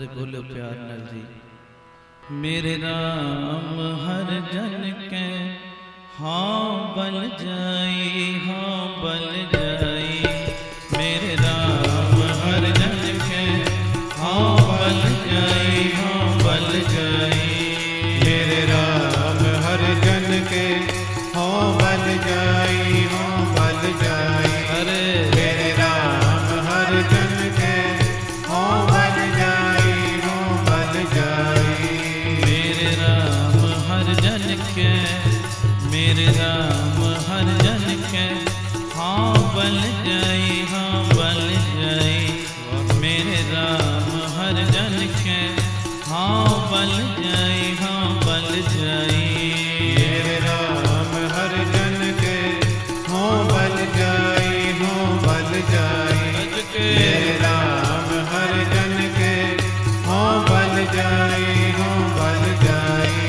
अरे बोलो प्यार नाल जी। मेरे राम हर जन के हाँ बल जाई, हाँ बल जाई। मेरे राम हर जन के हाँ बल जाई, हाँ बल जाई। मेरे राम हर जन के हाँ बल जाई, हाँ बल जाई। अरे मेरे राम हर जन के हाँ बल जाई, हाँ बल जाई। मेरे राम हर जन के, मेरे राम हर जन के हाँ बल जाई, हाँ बल जाई। मेरे राम हर जन के हाँ बल जाई, हाँ बल जाई। मेरे राम हर जन के हाँ बल जाई, हाँ बल जाई। मेरे राम हर जन के हाँ बल जाई, हाँ बल जाई।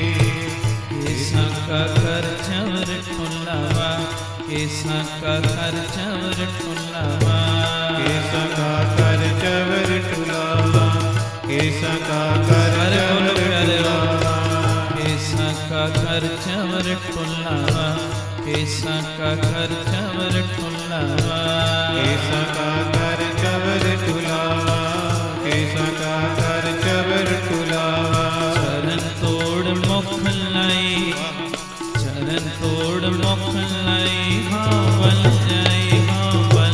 केसा का कर चवर ठुल्लावा, केसा का कर चवर ठुल्लावा। केसा का कर चवर ठुलावा, केसा का कर चवर ठुलावा। केसा का कर चवर ठुल्लावा, केसा का कर चवर ठुल्लावा। केसा का कर चवर ठुलावा, केसा का कर चवर ठुलावा। चरण तोड़ मुख लाई, चरण तोड़ मुख लाई, हाँ बल जाई, हाँ बल।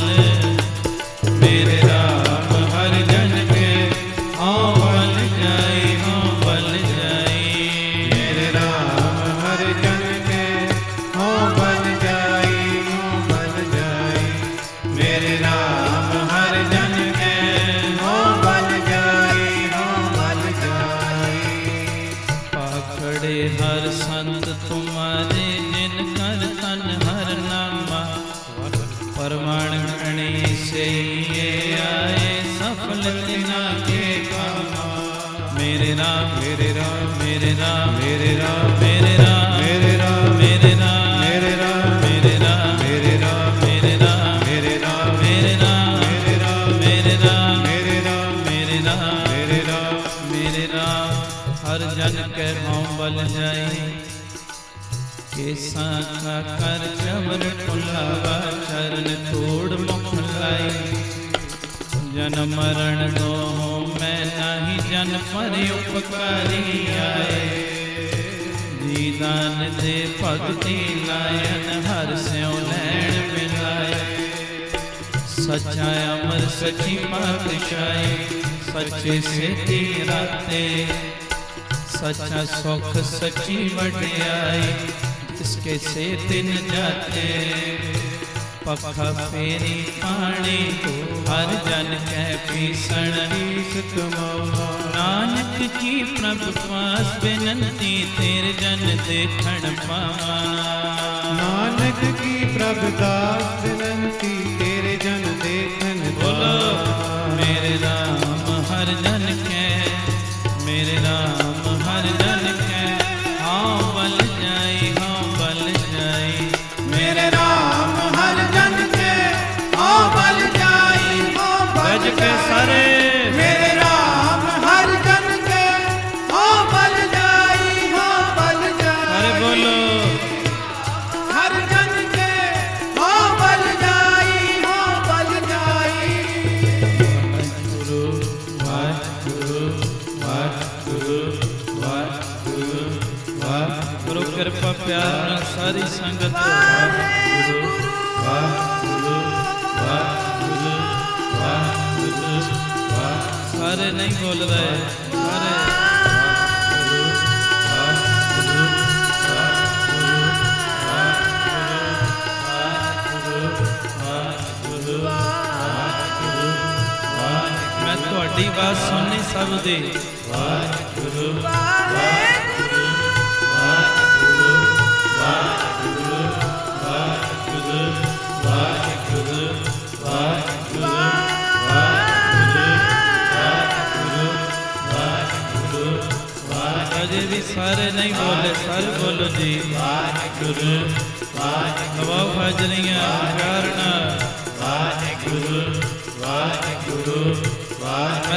मेरे राम हर जन के हाँ बल जाई, हाँ बल जाई। मेरे राम हर जन के हाँ बल जाई, हाँ बल जाई। मेरे राम हर जन के हाँ बल जाई, हाँ बल जाई। पाखड़े हर संत तुम्हारे जिन कर तन हर नामा। परमाण गणे से ये आए सफल तिना के कामा। मेरे राम, मेरे राम, मेरे राम, मेरे राम, मेरे राम, मेरे राम, मेरे राम, मेरे राम, मेरे राम, मेरे राम, मेरे राम, मेरे राम, मेरे राम, मेरे राम, मेरे राम, मेरे राम, मेरे राम, मेरे राम, मेरे राम हर जन के हाँ बल जाई। केसा का कर चवर ठुल्लावा, चरण तोड़ मुख लाई। जन्म मरण दो मैं नहीं, जन पर उपकारी आए। जी दान दे भगति लायन, हर स्यों लैण मिलाए। सच्चा अमर सची पातशाही, सच्चे से राते। सच्चा सुख सच्ची वड्याई, इसके से दिन जाते। पखा फेरी पानी हर जन कै पीसण। नानक की प्रभु पास बिनती, तेरे जन देखण पावा। नानक की प्रभुदास विनंती, तेरे जन देखन बोलो मेरे राम हर जन के, मेरे राम हर जन के हाँ बल जाई, हाँ बल जाई। मेरे राम हर जन के हाँ बल जाई, हाँ बल गज के सारे मेरे राम हर जन के हाँ बल जाई, हाँ बल जाई। अरे बोलो हर जन के हाँ बल जाई, हाँ बल जाई। गुरु वाहिगुरु वाहिगुरु वाहिगुरु वाहिगुरु। कृपा प्यार नाल सारी संगत वाहिगुरु वाहिगुरु वाहिगुरु वाहिगुरु वाहिगुरु। सारे नहीं बोल रहे, सारे वाहिगुरु वाहिगुरु वाहिगुरु वाहिगुरु वाहिगुरु वाहिगुरु। मैं तुहाडी बात सुननी सब दी। वाहिगुरु वाहिगुरु वाहिगुरु वाहिगुरु वाहिगुरु वाहिगुरु वाहिगुरु वाहिगुरु वाहिगुरु। अजे भी सारे नहीं बोले, सारे बोलो जी। वाहिगुरु वाहिगुरु हाजरियां प्यार नाल। वाहिगुरु वाहिगुरु वाहिगुरु।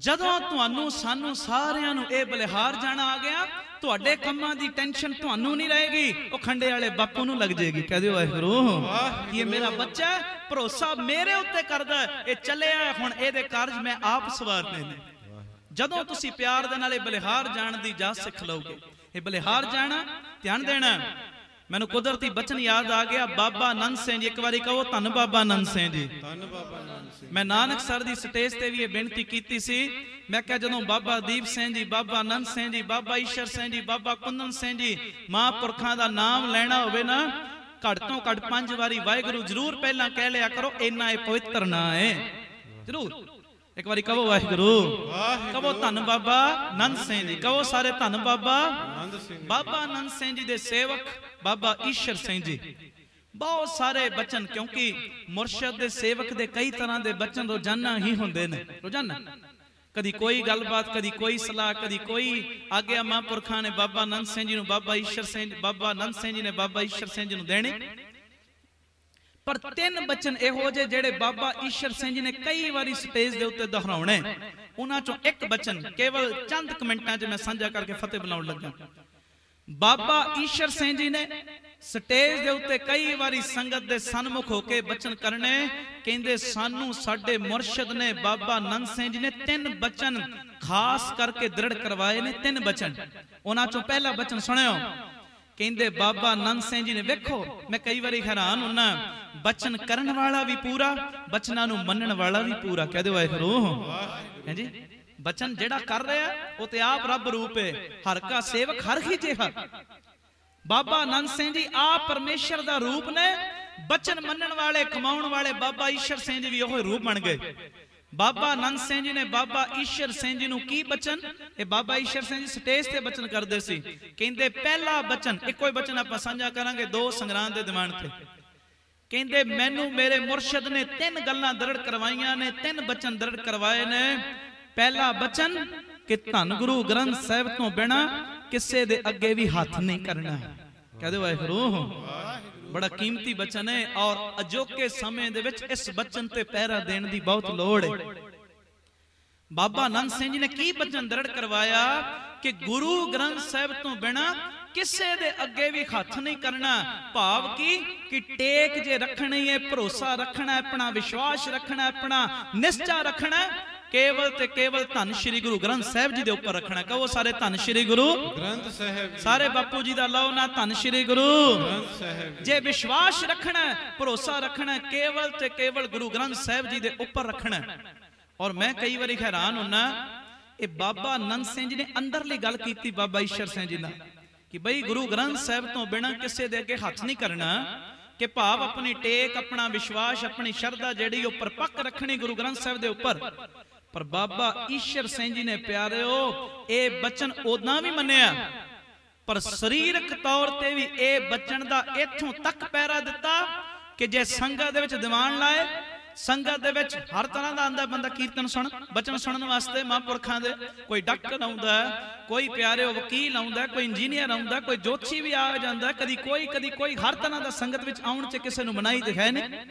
ਜਦੋਂ ਤੁਹਾਨੂੰ ਸਾਨੂੰ ਸਾਰਿਆਂ ਨੂੰ ਇਹ ਬਲਿਹਾਰ ਜਾਣਾ ਆ ਗਿਆ, ਤੁਹਾਡੇ ਕੰਮਾਂ ਦੀ ਟੈਨਸ਼ਨ ਤੁਹਾਨੂੰ ਨਹੀਂ ਰਹੇਗੀ, ਉਹ ਖੰਡੇ ਵਾਲੇ ਬਾਪੂ ਨੂੰ ਲੱਗ ਜਾਏਗੀ। ਕਹਿ ਦਿਓ ਵਾਹਿਗੁਰੂ ਕਿ ਇਹ ਮੇਰਾ ਬੱਚਾ ਭਰੋਸਾ ਮੇਰੇ ਉੱਤੇ ਕਰਦਾ, ਇਹ ਚੱਲਿਆ ਹੁਣ ਇਹਦੇ ਕਾਰਜ ਮੈਂ ਆਪ ਸਵਾਰਨੇ ਨੇ। ਜਦੋਂ ਤੁਸੀਂ ਪਿਆਰ ਦੇ ਨਾਲ ਇਹ ਬਲਿਹਾਰ ਜਾਣ ਦੀ ਜਾਚ ਸਿੱਖ ਲਓਗੇ, ਇਹ ਬਲਿਹਾਰ ਜਾਣਾ ਧਿਆਨ ਦੇਣਾ। ਮੈਨੂੰ ਕੁਦਰਤੀ ਬਚਨ ਯਾਦ ਆ ਗਿਆ, ਬਾਬਾ ਆਨੰਦ ਸਿੰਘ ਜੀ, ਇੱਕ ਵਾਰੀ ਕਹੋ ਧੰਨ ਬਾਬਾ ਆਨੰਦ ਸਿੰਘ ਜੀ। ਧੰਨ ਬਾਬਾ ਆਨੰਦ ਸਿੰਘ। ਮੈਂ ਨਾਨਕ ਸਰ ਦੀ ਸਟੇਜ ਤੇ ਵੀ ਇਹ ਬੇਨਤੀ ਕੀਤੀ ਸੀ, ਮੈਂ ਕਿਹਾ ਜਦੋਂ ਬਾਬਾ ਦੀਪ ਸਿੰਘ ਜੀ, ਬਾਬਾ ਆਨੰਦ ਸਿੰਘ ਜੀ, ਬਾਬਾ ਈਸ਼ਰ ਸਿੰਘ ਜੀ, ਬਾਬਾ ਕੁੰਦਨ ਸਿੰਘ ਜੀ ਮਹਾਂਪੁਰਖਾਂ ਦਾ ਨਾਮ ਲੈਣਾ ਹੋਵੇ ਨਾ, ਘੱਟ ਤੋਂ ਘੱਟ 5 ਵਾਰੀ ਵਾਹਿਗੁਰੂ ਜ਼ਰੂਰ ਪਹਿਲਾਂ ਕਹਿ ਲਿਆ ਕਰੋ, ਇੰਨਾ ਇਹ ਪਵਿੱਤਰ ਨਾਂ ਹੈ। ਜ਼ਰੂਰ ਇੱਕ ਵਾਰੀ ਕਹੋ ਵਾਹਿਗੁਰੂ, ਕਹੋ ਧੰਨ ਬਾਬਾ ਆਨੰਦ ਸਿੰਘ ਜੀ, ਕਹੋ ਸਾਰੇ ਧੰਨ ਬਾਬਾ ਆਨੰਦ ਸਿੰਘ। ਬਾਬਾ ਆਨੰਦ ਸਿੰਘ ਜੀ ਦੇ ਸੇਵਕ ਬਾਬਾ ਈਸ਼ਰ ਸਿੰਘ ਜੀ, ਬਹੁਤ ਸਾਰੇ ਬਚਨ, ਕਿਉਂਕਿ ਮੁਰਸ਼ਦ ਦੇ ਸੇਵਕ ਦੇ ਕਈ ਤਰ੍ਹਾਂ ਦੇ ਬਚਨ ਰੋਜ਼ਾਨਾ ਹੀ ਹੁੰਦੇ ਨੇ, ਰੋਜ਼ਾਨਾ ਕਦੀ ਕੋਈ ਗੱਲਬਾਤ, ਕਦੀ ਕੋਈ ਸਲਾਹ, ਕਦੀ ਕੋਈ ਆਗਿਆ ਮਹਾਂਪੁਰਖਾਂ ਨੇ ਬਾਬਾ ਆਨੰਦ ਸਿੰਘ ਜੀ ਨੂੰ, ਬਾਬਾ ਈਸ਼ਰ ਸਿੰਘ, ਬਾਬਾ ਆਨੰਦ ਸਿੰਘ ਜੀ ਨੇ ਬਾਬਾ ਈਸ਼ਰ ਸਿੰਘ ਜੀ ਨੂੰ ਦੇਣੇ। ਪਰ 3 ਬਚਨ ਇਹੋ ਜਿਹੇ ਜਿਹੜੇ ਬਾਬਾ ਈਸ਼ਰ ਸਿੰਘ ਜੀ ਨੇ ਕਈ ਵਾਰੀ ਸਟੇਜ ਦੇ ਉੱਤੇ ਦੁਹਰਾਉਣੇ, ਉਹਨਾਂ ਚੋਂ ਇੱਕ ਬਚਨ ਕੇਵਲ ਚੰਦ ਕਮੈਂਟਾਂ 'ਚ ਮੈਂ ਸਾਂਝਾ ਕਰਕੇ ਫਤਿਹ ਬੁਲਾਉਣ ਲੱਗਾ। ਬਾਬਾ ਈਸ਼ਰ ਸਿੰਘ ਜੀ ਨੇ ਸਟੇਜ ਦੇ ਉੱਤੇ ਕਈ ਵਾਰੀ ਸੰਗਤ ਦੇ ਸਨਮੁਖ ਹੋ ਕੇ ਬਚਨ ਕਰਨੇ, ਕਹਿੰਦੇ ਸਾਨੂੰ ਸਾਡੇ ਮੁਰਸ਼ਿਦ ਨੇ ਬਾਬਾ ਆਨੰਦ ਸਿੰਘ ਜੀ ਨੇ 3 ਬਚਨ ਖਾਸ ਕਰਕੇ ਦ੍ਰਿੜ ਕਰਵਾਏ ਨੇ। 3 ਬਚਨ, ਉਹਨਾਂ ਚੋਂ ਪਹਿਲਾ ਬਚਨ ਸੁਣਿਓ, ਕਹਿੰਦੇ ਬਾਬਾ ਆਨੰਦ ਸਿੰਘ ਜੀ ਨੇ, ਵੇਖੋ ਮੈਂ ਕਈ ਵਾਰੀ ਹੈਰਾਨ ਹੁੰਨਾ, ਬਚਨ ਕਰਨ ਵਾਲਾ ਵੀ ਪੂਰਾ, ਬਚਨਾਂ ਨੂੰ ਮੰਨਣ ਵਾਲਾ ਵੀ ਪੂਰਾ। ਕਹਿ ਦਿਓ ਵਾਹਿਗੁਰੂ। ਹਾਂਜੀ, ਬਚਨ ਜਿਹੜਾ ਕਰ ਰਿਹਾ ਉਹ ਤੇ ਆਪ ਰੱਬ ਰੂਪ ਹੈ, ਹਰ ਕਾ ਸੇਵਕ ਹਰ ਹੀ ਜਿਹਾ। ਬਾਬਾ ਆਨੰਦ ਸਿੰਘ ਜੀ ਆਪ ਪਰਮੇਸ਼ਰ ਦਾ ਰੂਪ ਨੇ, ਬਚਨ ਮੰਨਣ ਵਾਲੇ ਕਮਾਉਣ ਵਾਲੇ ਬਾਬਾ ਈਸ਼ਰ ਸਿੰਘ ਜੀ ਵੀ ਉਹ ਰੂਪ ਬਣ ਗਏ। ਬਾਬਾ ਆਨੰਦ ਸਿੰਘ ਜੀ ਨੇ ਬਾਬਾ ਈਸ਼ਰ ਸਿੰਘ ਜੀ ਨੂੰ ਕੀ ਬਚਨ, ਇਹ ਬਾਬਾ ਈਸ਼ਰ ਸਿੰਘ ਜੀ ਸਟੇਜ ਤੇ ਬਚਨ ਕਰਦੇ ਸੀ, ਕਹਿੰਦੇ ਪਹਿਲਾ ਬਚਨ, ਇੱਕੋ ਹੀ ਬਚਨ ਆਪਾਂ ਸਾਂਝਾ ਕਰਾਂਗੇ 2 ਸੰਗਰਾਂਦ ਦੇ ਦੀਵਾਨ ਤੇ, ਕਹਿੰਦੇ ਮੈਨੂੰ ਮੇਰੇ ਮੁਰਸ਼ਿਦ ਨੇ 3 ਗੱਲਾਂ ਦ੍ਰਿੜ ਕਰਵਾਈਆਂ ਨੇ, 3 ਬਚਨ ਦ੍ਰਿੜ ਕਰਵਾਏ ਨੇ। ਪਹਿਲਾ ਬਚਨ ਕਿ ਧੰਨ ਗੁਰੂ ਗ੍ਰੰਥ ਸਾਹਿਬ ਤੋਂ ਬਿਨਾ ਕਿਸੇ ਦੇ ਅੱਗੇ ਵੀ ਹੱਥ ਨਹੀਂ ਕਰਨਾ। ਕਹਿ ਦਿਓ ਵਾਹਿਗੁਰੂ। ਬੜਾ ਕੀਮਤੀ ਬਚਨ ਹੈ, ਔਰ ਅਜੋਕੇ ਸਮੇਂ ਦੇ ਵਿੱਚ ਇਸ ਬਚਨ ਤੇ ਪਹਿਰਾ ਦੇਣ ਦੀ ਬਹੁਤ ਲੋੜ ਹੈ। ਬਾਬਾ ਆਨੰਦ ਸਿੰਘ ਜੀ ਨੇ ਕੀ ਬਚਨ ਦ੍ਰਿੜ ਕਰਵਾਇਆ ਕਿ ਗੁਰੂ ਗ੍ਰੰਥ ਸਾਹਿਬ ਤੋਂ ਬਿਨਾ ਕਿਸੇ ਦੇ ਅੱਗੇ ਵੀ ਹੱਥ ਨਹੀਂ ਕਰਨਾ। ਭਾਵ ਕਿ ਟੇਕ ਜੇ ਰੱਖਣੀ ਹੈ, ਭਰੋਸਾ ਰੱਖਣਾ, ਆਪਣਾ ਵਿਸ਼ਵਾਸ ਰੱਖਣਾ, ਆਪਣਾ ਨਿਸ਼ਚਾ ਰੱਖਣਾ, ਕੇਵਲ ਤੇ ਕੇਵਲ ਧੰਨ ਸ਼੍ਰੀ ਗੁਰੂ ਗ੍ਰੰਥ ਸਾਹਿਬ ਜੀ ਦੇ ਉੱਪਰ ਰੱਖਣਾ। ਕਹੋ ਸਾਰੇ ਧੰਨ ਸ਼੍ਰੀ ਗੁਰੂ ਗ੍ਰੰਥ ਸਾਹਿਬ, ਸਾਰੇ ਬਾਪੂ ਜੀ ਦਾ ਲਓ ਨਾ, ਧੰਨ ਸ਼੍ਰੀ ਗੁਰੂ ਗ੍ਰੰਥ ਸਾਹਿਬ। ਜੇ ਵਿਸ਼ਵਾਸ ਰੱਖਣਾ, ਭਰੋਸਾ ਰੱਖਣਾ, ਕੇਵਲ ਤੇ ਕੇਵਲ ਗੁਰੂ ਗ੍ਰੰਥ ਸਾਹਿਬ ਜੀ ਦੇ ਉੱਪਰ ਰੱਖਣਾ। ਔਰ ਮੈਂ ਕਈ ਵਾਰੀ ਹੈਰਾਨ ਹੁੰਨਾ, ਇਹ ਬਾਬਾ ਆਨੰਦ ਸਿੰਘ ਜੀ ਨੇ ਅੰਦਰਲੀ ਗੱਲ ਕੀਤੀ ਬਾਬਾ ਈਸ਼ਰ ਸਿੰਘ ਜੀ ਨਾਲ ਕਿ ਬਈ ਗੁਰੂ ਗ੍ਰੰਥ ਸਾਹਿਬ ਤੋਂ ਬਿਨਾਂ ਕਿਸੇ ਦੇ ਅੱਗੇ ਹੱਥ ਨਹੀਂ ਕਰਨਾ, ਕਿ ਭਾਵ ਆਪਣੀ ਟੇਕ, ਆਪਣਾ ਵਿਸ਼ਵਾਸ, ਆਪਣੀ ਸ਼ਰਧਾ ਜਿਹੜੀ ਉਹ ਪਰਪੱਕ ਰੱਖਣੀ ਗੁਰੂ ਗ੍ਰੰਥ ਸਾਹਿਬ ਦੇ ਉੱਪਰ। ਪਰ ਬਾਬਾ ਈਸ਼ਰ ਸਿੰਘ ਜੀ ਨੇ ਪਿਆਰਿਓ ਇਹ ਬਚਨ ਉਦਾਂ ਵੀ ਮੰਨਿਆ, ਪਰ ਸਰੀਰਕ ਤੌਰ ਤੇ ਵੀ ਇਹ ਬਚਨ ਦਾ ਇੱਥੋਂ ਤੱਕ ਪਹਿਰਾ ਦਿੱਤਾ ਕਿ ਜੇ ਸੰਗਤ ਦੇ ਵਿੱਚ ਦੀਵਾਨ ਲਾਏ, ਸੰਗਤ ਦੇ ਵਿੱਚ ਹਰ ਤਰ੍ਹਾਂ ਦਾ ਆਂਦਾ ਬੰਦਾ ਕੀਰਤਨ ਸੁਣ, ਬਚਨ ਸੁਣਨ ਵਾਸਤੇ ਮਹਾਂਪੁਰਖਾਂ ਦੇ, ਕੋਈ ਡਾਕਟਰ ਆਉਂਦਾ, ਕੋਈ ਪਿਆਰਿਓ ਵਕੀਲ ਆਉਂਦਾ, ਕੋਈ ਇੰਜੀਨੀਅਰ ਆਉਂਦਾ, ਕੋਈ ਜੋਤਸ਼ੀ ਵੀ ਆ ਜਾਂਦਾ, ਕਦੀ ਕੋਈ ਹਰ ਤਰ੍ਹਾਂ ਦਾ ਸੰਗਤ ਵਿੱਚ ਆਉਣ ਚ ਕਿਸੇ ਨੂੰ ਮਨਾਈ ਤੇ ਹੈ ਨਹੀਂ।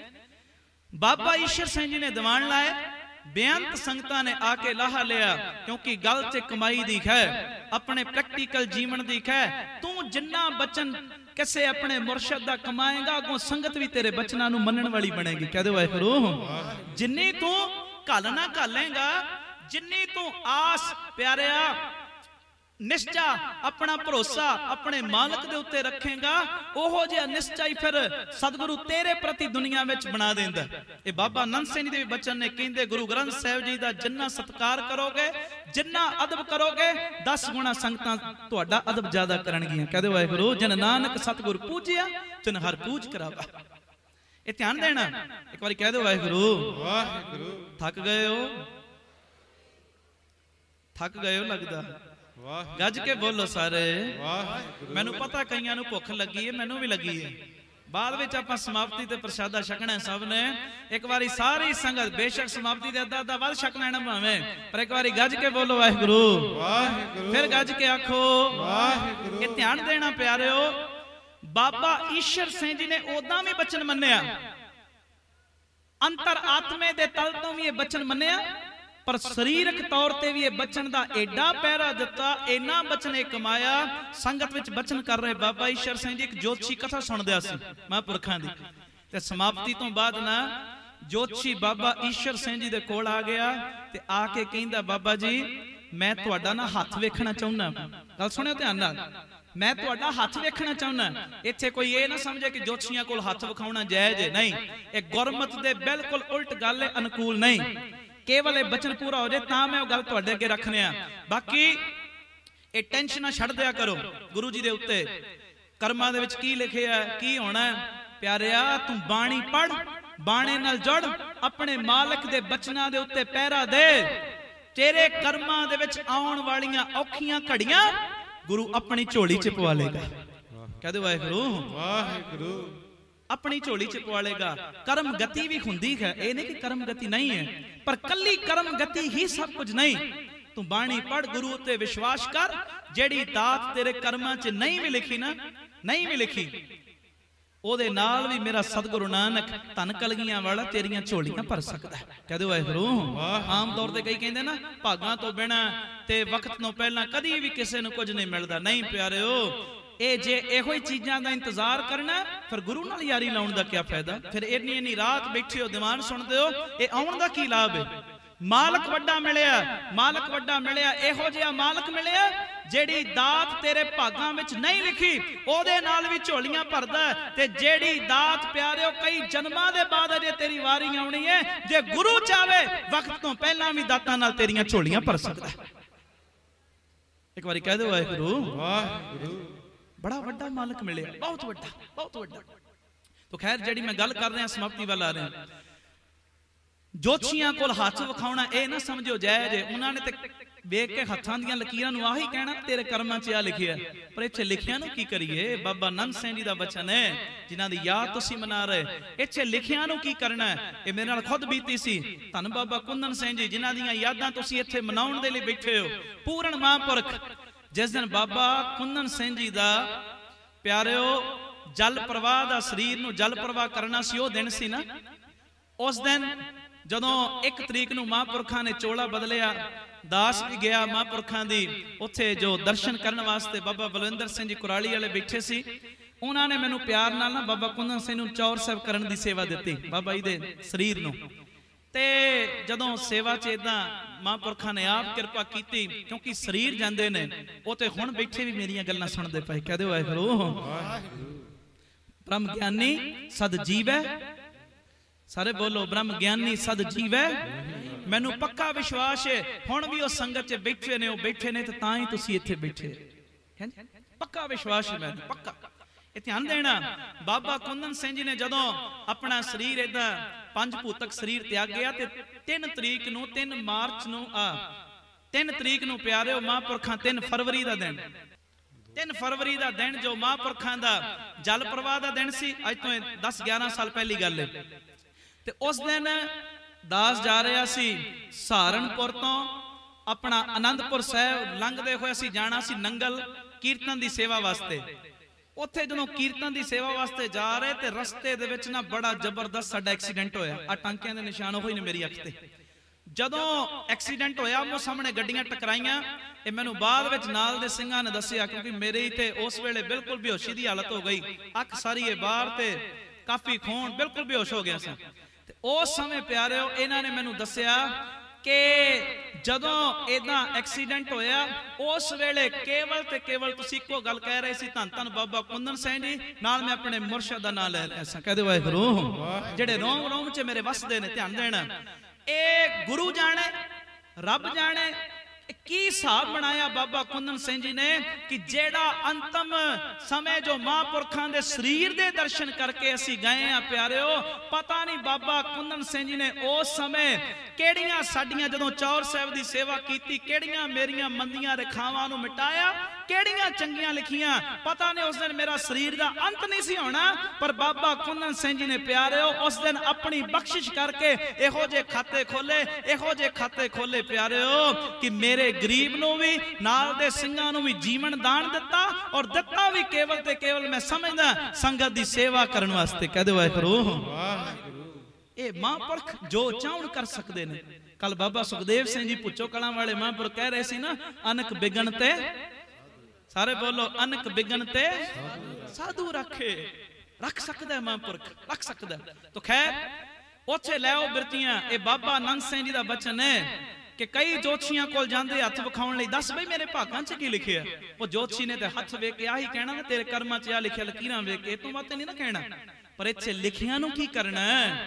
ਬਾਬਾ ਈਸ਼ਰ ਸਿੰਘ ਜੀ ਨੇ ਦੀਵਾਨ ਲਾਏ, ਬੇਅੰਤ ਸੰਗਤਾਂ ਨੇ ਆ ਕੇ ਲਾਹਾ ਲਿਆ, ਕਿਉਂਕਿ ਗੱਲ ਤੇ ਕਮਾਈ ਦੀ ਹੈ, ਆਪਣੇ ਪ੍ਰੈਕਟੀਕਲ ਜੀਵਨ ਦੀ ਹੈ। ਤੂੰ ਜਿੰਨਾ ਬਚਨ ਕਿਸੇ ਆਪਣੇ ਮੁਰਸ਼ਿਦ ਦਾ ਕਮਾਏਗਾ, ਅੱਗੋਂ ਸੰਗਤ ਵੀ ਤੇਰੇ ਬਚਨਾਂ ਨੂੰ ਮੰਨਣ ਵਾਲੀ ਬਣੇਗੀ। ਕਹਿ ਦਿਓ ਵਾਹਿਗੁਰੂ। ਜਿੰਨੀ ਤੂੰ ਘਾਲਣਾ ਘਾਲੇਗਾ, ਜਿੰਨੀ ਤੂੰ ਆਸ ਪਿਆਰਿਆ ਨਿਸ਼ਚਾ, ਆਪਣਾ ਭਰੋਸਾ ਆਪਣੇ ਮਾਲਕ ਦੇ ਉੱਤੇ ਰੱਖੇਗਾ, ਉਹੋ ਜਿਹਾ ਨਿਸ਼ਚਾ ਹੀ ਫਿਰ ਸਤਿਗੁਰੂ ਤੇਰੇ ਪ੍ਰਤੀ ਦੁਨੀਆ ਵਿੱਚ ਬਣਾ ਦਿੰਦਾ। ਇਹ ਬਾਬਾ ਆਨੰਦ ਸਿੰਘ ਜੀ ਦੇ ਬਚਨ ਨੇ, ਕਹਿੰਦੇ ਗੁਰੂ ਗ੍ਰੰਥ ਸਾਹਿਬ ਜੀ ਦਾ ਜਿੰਨਾ ਸਤਿਕਾਰ ਕਰੋਗੇ, ਜਿੰਨਾ ਅਦਬ ਕਰੋਗੇ, 10 ਗੁਣਾ ਸੰਗਤਾਂ ਤੁਹਾਡਾ ਅਦਬ ਜ਼ਿਆਦਾ ਕਰਨਗੀਆਂ। ਕਹਿ ਦਿਓ ਵਾਹਿਗੁਰੂ। ਜਨ ਨਾਨਕ ਸਤਿਗੁਰ ਪੂਜਿਆ, ਤਿਨ ਹਰ ਪੂਜ ਕਰਾਵਾ। ਇਹ ਧਿਆਨ ਦੇਣਾ, ਇੱਕ ਵਾਰੀ ਕਹਿ ਦਿਓ ਵਾਹਿਗੁਰੂ। ਵਾਹਿਗੁਰੂ। ਥੱਕ ਗਏ ਹੋ, ਥੱਕ ਗਏ ਹੋ ਲੱਗਦਾ, ਗੱਜ ਕੇ ਬੋਲੋ ਸਾਰੇ। ਮੈਨੂੰ ਪਤਾ ਕਈਆਂ ਨੂੰ ਭੁੱਖ ਲੱਗੀ ਹੈ, ਮੈਨੂੰ ਵੀ ਲੱਗੀ ਹੈ। ਬਾਅਦ ਵਿੱਚ ਆਪਾਂ ਸਮਾਪਤੀ ਤੇ ਪ੍ਰਸ਼ਾਦਾ ਛਕਣਾ ਸਭ ਨੇ। ਇੱਕ ਵਾਰੀ ਸਾਰੀ ਸੰਗਤ, ਬੇਸ਼ੱਕ ਸਮਾਪਤੀ ਦੇ ਅੱਧਾ ਵੱਧ ਛਕ ਲੈਣਾ ਭਾਵੇਂ, ਪਰ ਇੱਕ ਵਾਰੀ ਗੱਜ ਕੇ ਬੋਲੋ ਵਾਹਿਗੁਰੂ। ਵਾਹਿਗੁਰੂ। ਫਿਰ ਗੱਜ ਕੇ ਆਖੋ ਵਾਹਿਗੁਰੂ। ਇਹ ਧਿਆਨ ਦੇਣਾ ਪਿਆਰਿਓ, ਬਾਬਾ ਈਸ਼ਰ ਸਿੰਘ ਜੀ ਨੇ ਉਦਾਂ ਵੀ ਬਚਨ ਮੰਨਿਆ, ਅੰਤਰ ਆਤਮੇ ਦੇ ਤਲ ਤੋਂ ਵੀ ਇਹ ਬਚਨ ਮੰਨਿਆ पर शरीरक तौर पर भी बचन का एडा पैरा दिता, इना बचन कमाया। संगत विच बचन कर रहे बाबा ईश्वर सिंह जी एक जोतशी कथा सुनदिया सी महापुरखां दी, ते समाप्ति तो बाद ना जोतशी बाबा ईश्वर सिंह जी दे कोल आ गया ते आके कहंदा बाबा जी मैं तुहाडा ना हथ वेखना चाहुंदा। गल सुनियो ध्यान नाल, मैं तुहाडा हथ वेखना चाहुंदा। इत्थे कोई ये ना समझे कि जोतशियां कोल हथ विखाउणा जायज है, नहीं। एक गुरमत दे बिल्कुल उल्ट गल है, अनुकूल नहीं। केवल ये बचन पूरा हो जाए तां मैं गल तुहाडे अगे रखने आ। बाकी ये टेंशन छड्ड दिया करो गुरु जी दे उत्ते। कर्मां दे विच की लिखिया की होना है प्यारिया, तू बाणी पढ़, बाणे नाल जुड़, अपने मालिक दे बचनां दे उत्ते पहरा दे। तेरे कर्मां दे विच आउण वालियां औखियां घड़ियां गुरु अपनी झोली च पवा लेगा। कह दे वाहिगुरू वाहिगुरू, अपनी झोली च पवा लेगा। कर्म गति भी हुंदी है, ये नहीं कि कर्म गति नहीं है, पर कल्ली कर्म गति ही सब कुछ नहीं। तू बाणी पढ़, गुरु उत्ते विश्वास कर, जेड़ी दात तेरे कर्मां च नहीं भी लिखी ना, नहीं भी लिखी, ओदे नाल भी मेरा सतगुरु नानक धन कलगियां वाला तेरियां झोलियां भर सकदा है। कह दो वाहिगुरू। आम तौर ते कई कहंदे ना भागां तो बिना ते वक्त तो पहला कदी भी किसी नूं कुछ नहीं मिलदा। नहीं प्यारिओ, ए जे एहो ही चीज़ां दा इंतजार करना फिर गुरु नाल यारी लाउण दा क्या फायदा। फिर इन्नी इन्नी रात बैठे हो दीवान सुनदे हो, ये आउण दा की लाभ है। मालक वड्डा मिलिया, मालक वड्डा मिलिया, एहो जिहा मालक मिलिया जेड़ी दात तेरे भागां विच नहीं लिखी ओदे नाल भी झोलियां भरदा। ते जेड़ी दात प्यारिओ कई जन्मां दे बाद अजे तेरी वारी आउणी है, जे गुरु चाहे वक्त तो पहला भी दातां नाल तेरियां झोलियां भर सकदा। एक बारी कह दो वाहिगुरू वाहिगुरू, बड़ा वड्डा मालक मिले, बहुत वड्डा, बहुत वड्डा। तो खैर जेड़ी मैं गल कर रहा समाप्ति वाल आ रहे, जोतशियां कोल हथ विखाउणा ए ना समझो जायज है। उन्होंने ते वेख के हथां दीयां लकीरां नूं आही कहना तेरे कर्मां च आ लिखिया, पर इत्थे लिखिया नूं की करिए। बाबा नंद सिंह जी दा बचन है जिन्हां दी याद तुसीं मना रहे, इत्थे लिखिया नूं की करना है। ये मेरे नाल खुद बीती सी। धन बाबा कुंदन सिंह जी जिन्हां दीयां यादां तुसीं इत्थे मनाउण दे लई बैठे हो, पूर्ण महापुरख। जिस दिन बाबा कुंदन सिंह जी दा प्यारिओ जल प्रवाह दा शरीर नूं जल प्रवाह करना सी, ओह दिन सी ना। उस दिन जदों 1 तरीक नूं महापुरखां ने चोला बदलिया, दास भी गया महापुरखां दी उत्थे जो दर्शन करने वास्ते बाबा बलविंदर सिंह जी कुराली वाले बैठे सी। उन्होंने मैनू प्यार नाल ना बाबा कुंदन सिंह नूं चौर साहब करन दी सेवा दित्ती, बाबा जी दे शरीर नूं। ते जदों सेवा च इदां महापुरखां ने आप किरपा कीती, क्योंकि शरीर जांदे ने वो ते हुण बैठे भी मेरियां गल्लां सुणदे पए। कह दे वाहिगुरू ब्रह्म ज्ञानी सद जीवै, सारे बोलो ब्रह्म ज्ञानी सद जीवै। मैनू पक्का विश्वास है हुण भी उस संगत च बैठे ने, बैठे ने तां ही तुसीं इत्थे बैठे। पक्का विश्वास है मैनू, पक्का। ये ध्यान देना, बाबा कुंदन सिंह जी ने जदों अपना शरीर इदा 5 भूतक शरीर त्याग गया ते 3 तरीक नूं 3 मार्च नूं 3 तरीक नूं प्यारिओ महापुरखां 3 फरवरी दा दिन, 3 फरवरी दा दिन जो महापुरखां दा जल प्रवाह दा दिन सी, अज तो 10-11 साल पहली गल है। ते उस दिन दास जा रहा सी सहारनपुर तो अपना आनंदपुर साहब लंघदे होए असीं जाना सी नंगल कीर्तन दी सेवा वास्ते। उत्थे जदों कीर्तन दी सेवा वास्ते जा रहे ते रस्ते दे विच ना बड़ा जबरदस्त साडा एक्सीडेंट होया। आ टांकियां दे निशान होई ने मेरी अख ते। जदों एक्सीडेंट होया मो सामने गड्डियां टकराइयां। ये मैनू बाद विच नाल दे सिंघां ने दस्सिया, क्योंकि मेरे ते उस वेले बिल्कुल बेहोशी दी हालत हो गई, अख सारी ये बाहर ते काफी खून, बिल्कुल बेहोश हो गया सा। उस समय प्यारिओ इन्हां ने मैनू दस्सिया कि जदों इदां एक्सीडेंट होया उस वेले केवल ते केवल तुसीं इक्को गल कह रहे सी, धन धन बाबा कुंदन सिंह जी, नाल मैं अपने मुर्शद दा नाम ले रहा सा। कह दे वाहिगुरू, जेड़े रोम रोम च मेरे वसदे ने। ध्यान देना, ए गुरु जाने रब जाने की हिसाब बनाया बाबा कुंदन सिंह जी ने कि जेड़ा अंतम समय जो महापुरखां दे शरीर दे दर्शन करके असी गए हैं प्यारिओ, पता नहीं बाबा कुंदन सिंह जी ने उस समय केड़ियां साडियां जदों चौर साहब दी सेवा कीती, केड़ियां मेरियां मंदियां रेखावां नूं मिटाया, केड़ियां चंगियां लिखियां। पता नहीं उस दिन मेरा शरीर दा अंत नहीं सी होना, पर बाबा कुंदन सिंह जी ने प्यारिओ उस दिन अपनी बख्शिश करके इहो जे खाते खोले, इहो जे खाते खोले प्यारिओ कि मेरे गरीब नूं भी नाल दे सिंघां नूं भी जीवन दान दिता, और दिता भी केवल ते केवल मैं समझदा संगत दी सेवा करन वास्ते। कह दे वाहिगुरू, ਇਹ ਮਹਾਂਪੁਰਖ ਜੋ ਚਾਹੁਣ ਕਰ ਸਕਦੇ ਨੇ। ਕੱਲ ਬਾਬਾ ਸੁਖਦੇਵ ਸਿੰਘ ਜੀ ਭੁੱਚੋ ਕਲਾਂ ਵਾਲੇ ਮਹਾਂਪੁਰਖ ਕਹਿ ਰਹੇ ਸੀ ਨਾ, ਅਨਕ ਬਿਗਨ ਤੇ, ਸਾਰੇ ਬੋਲੋ, ਅਨਕ ਬਿਗਨ ਤੇ ਸਾਧੂ ਰੱਖੇ। ਰੱਖ ਸਕਦਾ ਹੈ ਮਹਾਂਪੁਰਖ, ਰੱਖ ਸਕਦਾ। ਤਾਂ ਖੈਰ ਉੱਥੇ ਲੈ ਆਓ ਬਿਰਤੀਆਂ। ਇਹ ਬਾਬਾ ਆਨੰਦ ਸਿੰਘ ਜੀ ਦਾ ਬਚਨ ਹੈ ਕਿ ਕਈ ਜੋਤਸ਼ੀਆਂ ਕੋਲ ਜਾਂਦੇ ਹੱਥ ਵਿਖਾਉਣ ਲਈ, ਦੱਸ ਬਈ ਮੇਰੇ ਭਾਗਾਂ 'ਚ ਕੀ ਲਿਖਿਆ। ਉਹ ਜੋਤਸ਼ੀ ਨੇ ਤੇ ਹੱਥ ਵੇਖ ਕੇ ਆਹੀ ਕਹਿਣਾ ਨਾ, ਤੇਰੇ ਕਰਮਾਂ 'ਚ ਆ ਲਿਖਿਆ, ਲਕੀਰਾਂ ਵੇਖ ਕੇ, ਇਹ ਤੋਂ ਬਾਅਦ ਨਹੀਂ ਨਾ ਕਹਿਣਾ। ਪਰ ਇੱਥੇ ਲਿਖਿਆਂ ਨੂੰ ਕੀ ਕਰਨਾ ਹੈ,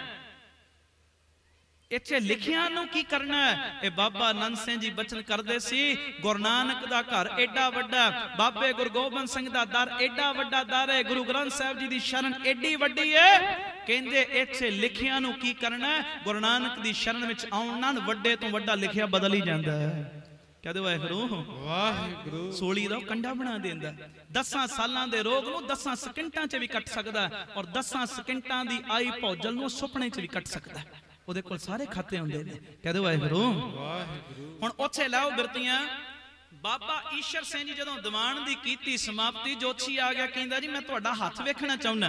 ਇੱਥੇ ਲਿਖਿਆਂ ਨੂੰ ਕੀ ਕਰਨਾ ਹੈ। ਇਹ ਬਾਬਾ ਆਨੰਦ ਸਿੰਘ ਜੀ ਬਚਨ ਕਰਦੇ ਸੀ, ਗੁਰੂ ਨਾਨਕ ਦਾ ਘਰ ਏਡਾ ਵੱਡਾ, ਬਾਬੇ ਗੁਰੂ ਗੋਬਿੰਦ ਸਿੰਘ ਦਾ ਦਰ ਏਡਾ ਵੱਡਾ ਦਰ ਹੈ, ਗੁਰੂ ਗ੍ਰੰਥ ਸਾਹਿਬ ਜੀ ਦੀ ਸ਼ਰਨ ਏਡੀ ਵੱਡੀ ਹੈ। ਕਹਿੰਦੇ ਇੱਥੇ ਲਿਖਿਆਂ ਨੂੰ ਕੀ ਕਰਨਾ ਹੈ, ਗੁਰੂ ਨਾਨਕ ਦੀ ਸ਼ਰਨ ਵਿੱਚ ਆਉਣ ਨਾਲ ਵੱਡੇ ਤੋਂ ਵੱਡਾ ਲਿਖਿਆ ਬਦਲ ਹੀ ਜਾਂਦਾ ਹੈ। ਕਹਦੇ ਵਾਹਿਗੁਰੂ ਵਾਹਿਗੁਰੂ। ਸੋਲੀ ਦਾ ਕੰਡਾ ਬਣਾ ਦਿੰਦਾ। 10 ਸਾਲਾਂ ਦੇ ਰੋਗ ਨੂੰ 10 ਸਕਿੰਟਾਂ 'ਚ ਵੀ ਕੱਟ ਸਕਦਾ, ਔਰ 10 ਸਕਿੰਟਾਂ ਦੀ ਆਈ ਭੌਜਲ ਨੂੰ ਸੁਪਨੇ 'ਚ ਵੀ ਕੱਟ ਸਕਦਾ। ਉਹਦੇ ਕੋਲ ਸਾਰੇ ਖਾਤੇ ਹੁੰਦੇ ਨੇ। ਕਹਦੇ ਵਾਹਿਗੁਰੂ ਵਾਹਿਗੁਰੂ। ਹੁਣ ਉੱਥੇ ਲਾਓ ਬਿਰਤੀਆਂ। ਬਾਬਾ ਈਸ਼ਰ ਸਿੰਘ ਜੀ ਜਦੋਂ ਦੀਵਾਨ ਦੀ ਕੀਤੀ ਸਮਾਪਤੀ, ਜੋਤਸ਼ੀ ਆ ਗਿਆ, ਕਹਿੰਦਾ ਜੀ ਮੈਂ ਤੁਹਾਡਾ ਹੱਥ ਵੇਖਣਾ ਚਾਹੁੰਦਾ।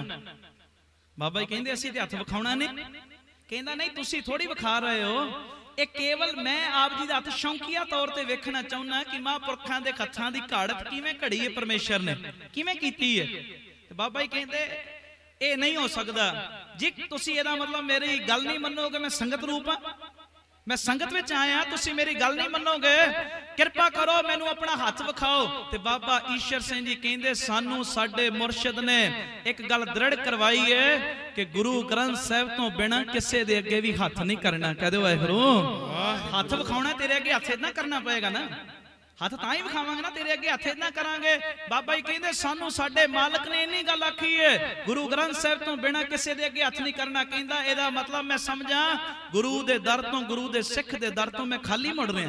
ਬਾਬਾ ਜੀ ਕਹਿੰਦੇ ਅਸੀਂ ਤੇ ਹੱਥ ਵਿਖਾਉਣਾ ਨਹੀਂ। ਕਹਿੰਦਾ ਨਹੀਂ, ਤੁਸੀਂ ਥੋੜੀ ਵਿਖਾ ਰਹੇ ਹੋ, ਇਹ ਕੇਵਲ ਮੈਂ ਆਪ ਜੀ ਦਾ ਹੱਥ ਸ਼ੌਂਕੀਆ ਤੌਰ ਤੇ ਵੇਖਣਾ ਚਾਹੁੰਦਾ ਕਿ ਮਹਾਂਪੁਰਖਾਂ ਦੇ ਹੱਥਾਂ ਦੀ ਘਾੜਤ ਕਿਵੇਂ ਘੜੀ ਹੈ, ਪਰਮੇਸ਼ਰ ਨੇ ਕਿਵੇਂ ਕੀਤੀ ਹੈ। ਤੇ ਬਾਬਾ ਜੀ ਕਹਿੰਦੇ ਇਹ ਨਹੀਂ ਹੋ ਸਕਦਾ ਜੀ, ਤੁਸੀਂ ਇਹਦਾ ਮਤਲਬ ਮੇਰੀ ਗੱਲ ਨਹੀਂ ਮੰਨੋਗੇ, ਮੈਂ ਸੰਗਤ ਰੂਪ ਆ, ਮੈਂ ਸੰਗਤ ਵਿੱਚ ਆਇਆ, ਤੁਸੀਂ ਮੇਰੀ ਗੱਲ ਨਹੀਂ ਮੰਨੋਗੇ, ਕਿਰਪਾ ਕਰੋ ਮੈਨੂੰ ਆਪਣਾ ਹੱਥ ਵਿਖਾਓ। ਤੇ ਬਾਬਾ ਈਸ਼ਰ ਸਿੰਘ ਜੀ ਕਹਿੰਦੇ ਸਾਨੂੰ ਸਾਡੇ ਮੁਰਸ਼ਿਦ ਨੇ ਇੱਕ ਗੱਲ ਦ੍ਰਿੜ ਕਰਵਾਈ ਹੈ ਕਿ ਗੁਰੂ ਗ੍ਰੰਥ ਸਾਹਿਬ ਤੋਂ ਬਿਨਾਂ ਕਿਸੇ ਦੇ ਅੱਗੇ ਵੀ ਹੱਥ ਨਹੀਂ ਕਰਨਾ। ਕਹਦੇ ਵਾਹਿਗੁਰੂ। ਹੱਥ ਵਿਖਾਉਣਾ ਤੇਰੇ ਅੱਗੇ ਹੱਥ ਇਦਾਂ ਕਰਨਾ ਪਏਗਾ ਨਾ, ਹੱਥ ਤਾਂ ਹੀ ਵਿਖਾਵਾਂਗੇ ਨਾ, ਤੇਰੇ ਅੱਗੇ ਹੱਥ ਇਦਾਂ ਕਰਾਂਗੇ। ਬਾਬਾ ਜੀ ਕਹਿੰਦੇ ਸਾਨੂੰ ਸਾਡੇ ਮਾਲਕ ਨੇ ਇੰਨੀ ਗੱਲ ਆਖੀ ਹੈ, ਗੁਰੂ ਗ੍ਰੰਥ ਸਾਹਿਬ ਤੋਂ ਬਿਨਾਂ ਕਿਸੇ ਦੇ ਅੱਗੇ ਹੱਥ ਨਹੀਂ ਕਰਨਾ। ਕਹਿੰਦਾ ਇਹਦਾ ਮਤਲਬ ਮੈਂ ਸਮਝਾਂ ਗੁਰੂ ਦੇ ਦਰ ਤੋਂ, ਗੁਰੂ ਦੇ ਸਿੱਖ ਦੇ ਦਰ ਤੋਂ ਮੈਂ ਖਾਲੀ ਮੁੜ ਰਿਹਾ।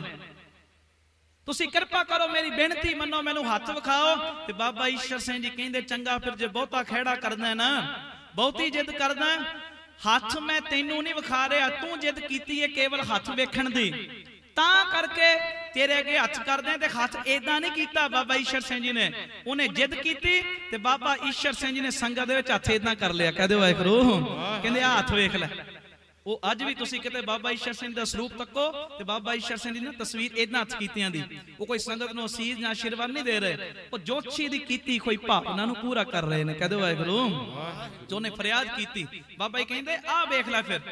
ਤੁਸੀਂ ਕਿਰਪਾ ਕਰੋ ਮੇਰੀ ਬੇਨਤੀ ਮੰਨੋ, ਮੈਨੂੰ ਹੱਥ ਵਿਖਾਓ। ਤੇ ਬਾਬਾ ਈਸ਼ਰ ਸਿੰਘ ਜੀ ਕਹਿੰਦੇ ਚੰਗਾ ਫਿਰ ਜੇ ਬਹੁਤਾ ਖਹਿੜਾ ਕਰਦਾ ਨਾ, ਬਹੁਤੀ ਜਿੱਦ ਕਰਦਾ, ਹੱਥ ਮੈਂ ਤੈਨੂੰ ਨਹੀਂ ਵਿਖਾ ਰਿਹਾ, ਤੂੰ ਜਿੱਦ ਕੀਤੀ ਹੈ ਕੇਵਲ ਹੱਥ ਵੇਖਣ ਦੀ, ਤਾਂ ਕਰਕੇ ਤੇਰੇ ਅੱਗੇ ਹੱਥ ਕਰਦੇ। ਤੇ ਹੱਥ ਏਦਾਂ ਨਹੀਂ ਕੀਤਾ ਬਾਬਾ ਈਸ਼ਰ ਸਿੰਘ ਜੀ ਨੇ, ਉਹਨੇ ਜਿੱਦ ਕੀਤੀ ਤੇ ਬਾਬਾ ਈਸ਼ਰ ਸਿੰਘ ਜੀ ਨੇ ਸੰਗਤ ਦੇ ਵਿੱਚ ਹੱਥ ਏਦਾਂ ਕਰ ਲਿਆ। ਕਹਦੇ ਵਾਹਿਗੁਰੂ। ਕਹਿੰਦੇ ਆ ਹੱਥ ਵੇਖ ਲੈ। ਉਹ ਅੱਜ ਵੀ ਤੁਸੀਂ ਕਿਤੇ ਬਾਬਾ ਈਸ਼ਰ ਸਿੰਘ ਦਾ ਸਰੂਪ ਤੱਕੋ ਤੇ ਬਾਬਾ ਈਸ਼ਰ ਸਿੰਘ ਦੀ ਨਾ ਤਸਵੀਰ ਏਦਾਂ ਹੱਥ ਕੀਤਿਆਂ ਦੀ, ਉਹ ਕੋਈ ਸੰਗਤ ਨੂੰ ਅਸੀਸ ਜਾਂ ਆਸ਼ੀਰਵਾਦ ਨਹੀਂ ਦੇ ਰਹੇ, ਉਹ ਜੋਤਸ਼ੀ ਦੀ ਕੀਤੀ ਕੋਈ ਭਾਵਨਾ ਨੂੰ ਪੂਰਾ ਕਰ ਰਹੇ ਨੇ। ਕਹਦੇ ਵਾਹਿਗੁਰੂ। ਜੋ ਨੇ ਫਰਿਆਦ ਕੀਤੀ, ਬਾਬਾ ਜੀ ਕਹਿੰਦੇ ਆ ਵੇਖ ਲੈ। ਫਿਰ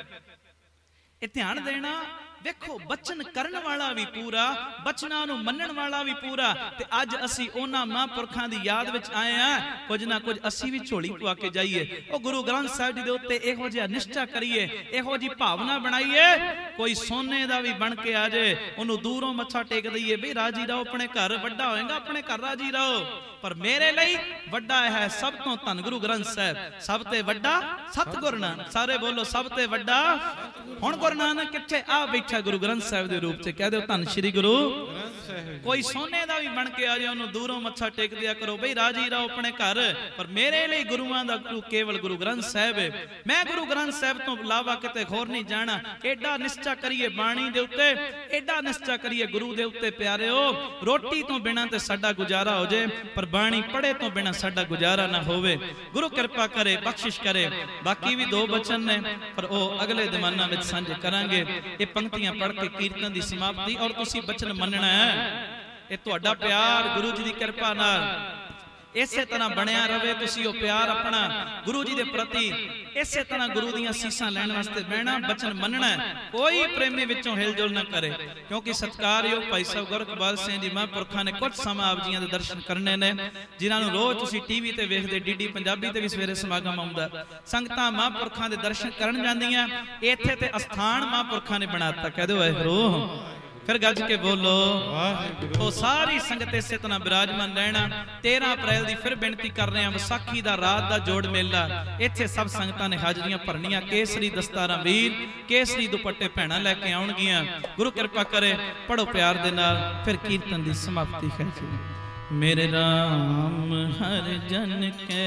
ਇਹ ਧਿਆਨ ਦੇਣਾ, ਵੇਖੋ ਬਚਨ ਕਰਨ ਵਾਲਾ ਵੀ ਪੂਰਾ, ਬਚਨਾਂ ਨੂੰ ਮੰਨਣ ਵਾਲਾ ਵੀ ਪੂਰਾ। ਤੇ ਅੱਜ ਅਸੀਂ ਉਹਨਾਂ ਮਹਾਂਪੁਰਖਾਂ ਦੀ ਯਾਦ ਵਿੱਚ ਆਏ ਆ, ਕੁਝ ਨਾ ਕੁਝ ਅਸੀਂ ਵੀ ਝੋਲੀ ਪਵਾ ਕੇ ਜਾਈਏ। ਉਹ ਗੁਰੂ ਗ੍ਰੰਥ ਸਾਹਿਬ ਜੀ ਦੇ ਉੱਤੇ ਇਹੋ ਜਿਹਾ ਨਿਸ਼ਚਾ ਕਰੀਏ, ਇਹੋ ਜਿਹੀ ਭਾਵਨਾ ਬਣਾਈਏ, ਕੋਈ ਸੋਨੇ ਦਾ ਵੀ ਬਣ ਕੇ ਆ ਜਾਏ ਉਹਨੂੰ ਦੂਰੋਂ ਮੱਥਾ ਟੇਕ ਦਈਏ, ਬਈ ਰਾਜੀ ਰਹੋ, ਆਪਣੇ ਘਰ ਵੱਡਾ ਹੋਏਗਾ, ਆਪਣੇ ਘਰ ਰਾਜੀ ਰਹੋ, ਪਰ ਮੇਰੇ ਲਈ ਵੱਡਾ ਹੈ ਸਭ ਤੋਂ ਧੰਨ ਗੁਰੂ ਗ੍ਰੰਥ ਸਾਹਿਬ, ਸਭ ਤੇ ਵੱਡਾ ਸਤਿਗੁਰੂ ਨਾਨਕ। ਸਾਰੇ ਬੋਲੋ ਸਭ ਤੇ ਵੱਡਾ। ਹੁਣ ਗੁਰੂ ਨਾਨਕ ਕਿੱਥੇ ਆ ਬੈਠਾ ਗੁਰੂ ਗ੍ਰੰਥ ਸਾਹਿਬ ਦੇ ਰੂਪ ਚ। ਕਹਿ ਦਿਓ ਧੰਨ ਸ਼੍ਰੀ ਗੁਰੂ। ਕੋਈ ਸੋਨੇ ਦਾ ਵੀ ਬਣ ਕੇ ਆ ਜਾਏ ਉਹਨੂੰ ਦੂਰੋਂ ਮੱਥਾ ਟੇਕ ਦਿਆ ਕਰੋ, ਬਈ ਰਾਜੀ ਰਹੋ ਆਪਣੇ ਘਰ, ਪਰ ਮੇਰੇ ਲਈ ਗੁਰੂਆਂ ਦਾ ਗੁਰੂ ਕੇਵਲ ਗੁਰੂ ਗ੍ਰੰਥ ਸਾਹਿਬ ਹੈ। ਮੈਂ ਗੁਰੂ ਗ੍ਰੰਥ ਸਾਹਿਬ ਤੋਂ ਇਲਾਵਾ ਕਿਤੇ ਹੋਰ ਨਹੀਂ ਜਾਣਾ। ਐਡਾ ਨਿਸ਼ਚਾ ਕਰੀਏ ਬਾਣੀ ਦੇ ਉੱਤੇ, ਐਡਾ ਨਿਸ਼ਚਾ ਕਰੀਏ ਗੁਰੂ ਦੇ ਉੱਤੇ। ਪਿਆਰਿਓ, ਰੋਟੀ ਤੋਂ ਬਿਨਾਂ ਤੇ ਸਾਡਾ ਗੁਜ਼ਾਰਾ ਹੋ ਜਾਏ, ਪਰ ਬਾਣੀ ਪੜ੍ਹੇ ਤੋਂ ਬਿਨਾਂ ਸਾਡਾ ਗੁਜ਼ਾਰਾ ਨਾ ਹੋਵੇ। ਗੁਰੂ ਕਿਰਪਾ ਕਰੇ, ਬਖਸ਼ਿਸ਼ ਕਰੇ। ਬਾਕੀ ਵੀ 2 ਬਚਨ ਨੇ, ਪਰ ਉਹ ਅਗਲੇ ਦਿਮਾਨਾਂ ਵਿੱਚ ਸਾਂਝੇ ਕਰਾਂਗੇ। ਇਹ ਪੰਕਤੀਆਂ ਪੜ੍ਹ ਕੇ ਕੀਰਤਨ ਦੀ ਸਮਾਪਤੀ, ਔਰ ਤੁਸੀਂ ਬਚਨ ਮੰਨਣਾ ਹੈ। ਇਹ ਤੁਹਾਡਾ ਪਿਆਰ ਗੁਰੂ ਜੀ ਦੀ ਕਿਰਪਾ ਨਾਲ ਇਸੇ ਤਰ੍ਹਾਂ ਬਣਿਆ ਰਵੇ। ਤੁਸੀਂ ਉਹ ਪਿਆਰ ਆਪਣਾ ਗੁਰੂ ਜੀ ਦੇ ਪ੍ਰਤੀ ਇਸੇ ਤਰ੍ਹਾਂ ਗੁਰੂ ਦੀਆਂ ਸੀਸਾਂ ਲੈਣ ਵਾਸਤੇ ਬਹਿਣਾ, ਬਚਨ ਮੰਨਣਾ। ਕੋਈ ਪ੍ਰੇਮੀ ਵਿੱਚੋਂ ਹਿਲਜੁਲ ਨਾ ਕਰੇ, ਕਿਉਂਕਿ ਸਤਿਕਾਰਯੋਗ ਭਾਈ ਸਾਹਿਬ ਗੁਰਕਬਾਲ ਸਿੰਘ ਜੀ ਮਹਾਂਪੁਰਖਾਂ ਨੇ ਕੁਝ ਸਮਾਂ ਆਪ ਜੀਆਂ ਦੇ ਦਰਸ਼ਨ ਕਰਨੇ ਨੇ, ਜਿਨ੍ਹਾਂ ਨੂੰ ਰੋਜ਼ ਤੁਸੀਂ ਟੀਵੀ ਤੇ ਵੇਖਦੇ, ਡੀਡੀ ਪੰਜਾਬੀ ਤੇ ਵੀ ਸਵੇਰੇ ਸਮਾਗਮ ਆਉਂਦਾ। ਸੰਗਤਾਂ ਮਹਾਂਪੁਰਖਾਂ ਦੇ ਦਰਸ਼ਨ ਕਰਨ ਜਾਂਦੀਆਂ, ਇੱਥੇ ਤੇ ਅਸਥਾਨ ਮਹਾਂਪੁਰਖਾਂ ਨੇ ਬਣਾਤਾ। ਕਹਿ ਦਿਓ ਵਾਹਿਗੁਰੂ। ਫਿਰ ਗੱਜ ਕੇ ਬੋਲੋ ਵਾਹਿਗੁਰੂ। ਉਹ ਸਾਰੀ ਸੰਗਤ ਇਸੇ ਤਰ੍ਹਾਂ ਬਿਰਾਜਮਾਨ ਰਹਿਣਾ। 13 ਅਪ੍ਰੈਲ ਦੀ ਫਿਰ ਬੇਨਤੀ ਕਰ ਰਹੇ ਹਾਂ, ਵਿਸਾਖੀ ਦਾ ਰਾਤ ਦਾ ਜੋੜ ਮੇਲਾ, ਇੱਥੇ ਸਭ ਸੰਗਤਾਂ ਨੇ ਹਾਜ਼ਰੀਆਂ ਭਰਨੀਆਂ। ਕੇਸਰੀ ਦਸਤਾਰਾਂ ਵੀਰ, ਕੇਸਰੀ ਦੁਪੱਟੇ ਭੈਣਾਂ ਲੈ ਕੇ ਆਉਣਗੀਆਂ। ਗੁਰੂ ਕਿਰਪਾ ਕਰੇ, ਪੜੋ ਪਿਆਰ ਦੇ ਨਾਲ, ਫਿਰ ਕੀਰਤਨ ਦੀ ਸਮਾਪਤੀ ਹੈ ਜੀ। ਮੇਰੇ ਰਾਮ ਹਰ ਜਨ ਕੇ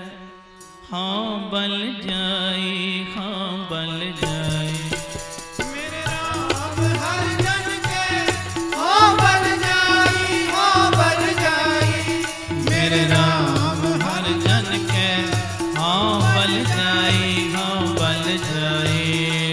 ਹਾਂ ਬਲ ਜਾਈ, ਹਾਂ ਬਲ ਜਾਈ। मेरे राम हर जन के हाँ बल जाई, हाँ बल जाई।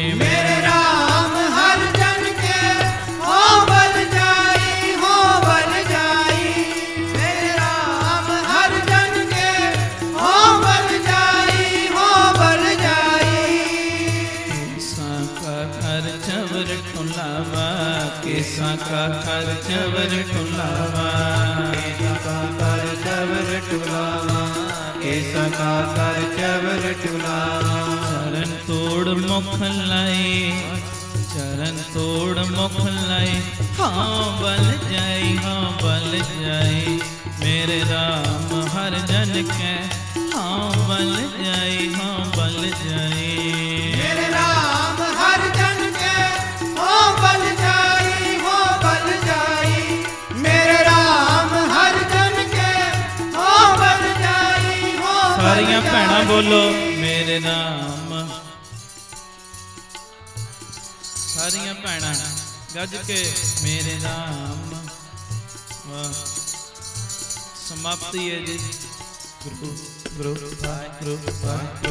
कर चवर टुलावा, केसा का कर चवर टुलावा, केसा का कर चवर टुलावा, केसा का कर चवर टुलावा। चरण तोड़ मुख लाई, चरण तोड़ मुख लाई, हाँ बल जाई, हाँ बल जाई, मेरे राम हर जन के, हाँ बल जाई, हाँ बल जाई, मेरे राम हर जन के, हो बल जाई, हो बल जाई, मेरे राम हर जन के, हो बल जाई, हो बल सारियां जाई। भैणां बोलो मेरे राम, सारियां भैणां गज के मेरे राम। वाह, समाप्ति है जी। गुरु गुरु गुरु गुरु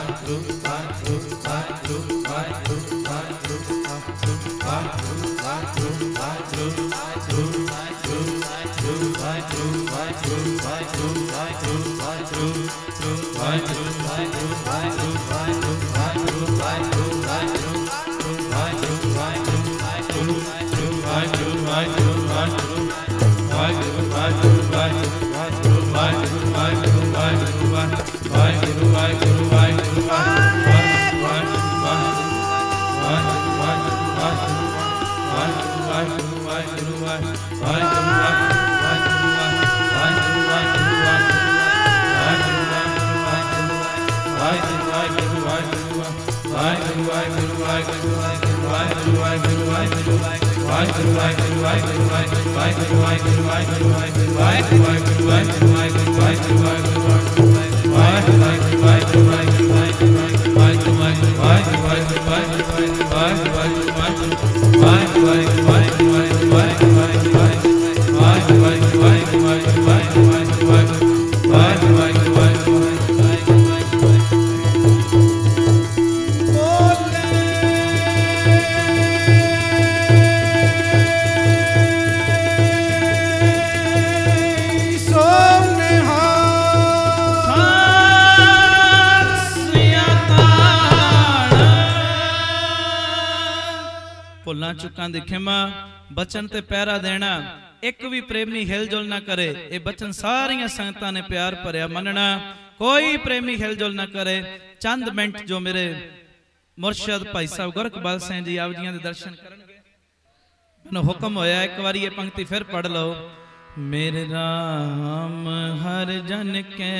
भुल्लां चुकां दी खिमा, बचन ते पैरा देना, एक भी प्रेमी हिलजुल ना करे। ये बचन सारियां संगतां ने प्यार भरिया मनना, कोई प्रेमी हिलजुल ना करे। चंद मिनट जो मेरे मुर्शद भाई साहब गुरकबाल सिंह जी आप जी दे दर्शन करनगे, मैनूं हुक्म होया एक बारी ये पंक्ति फिर पढ़ लो। मेरे राम हर जन के,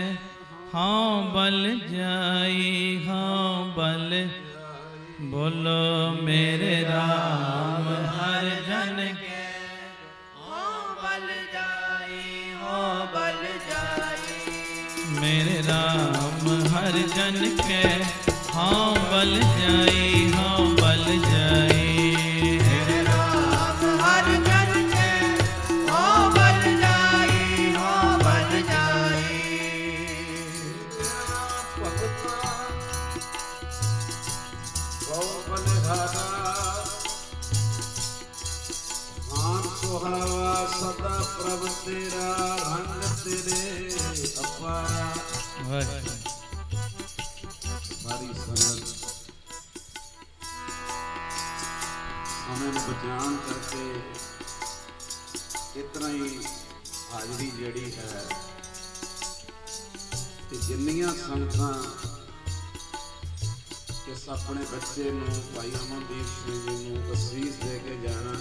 हाँ बल जाई, हाँ बल, बोलो मेरे राम हर जन के, हो बल जाई, हो बल जाई, मेरे राम हर जन के, हाँ बल जाई, हाँ बल जाई, मेरे राम हर जन के, हो बल जाई, हो बल जाई। गौ बलिहारा मान सुहावा, सदा प्रभ तेरा रंग तेरे अपारा। सारी संगत समय ਨੂੰ ਬਚਾਉਣ ਕਰਕੇ ਇਤਨਾ ਹੀ ਹਾਜ਼ਰੀ ਜਿਹੜੀ ਹੈ ਤੇ ਜਿੰਨੀਆਂ ਸੰਗਤਾਂ ਇਸ ਆਪਣੇ ਬੱਚੇ ਨੂੰ ਭਾਈ ਅਮਨਦੀਪ ਸਿੰਘ ਜੀ ਨੂੰ ਅਸੀਸ ਦੇ ਕੇ ਜਾਣਾ,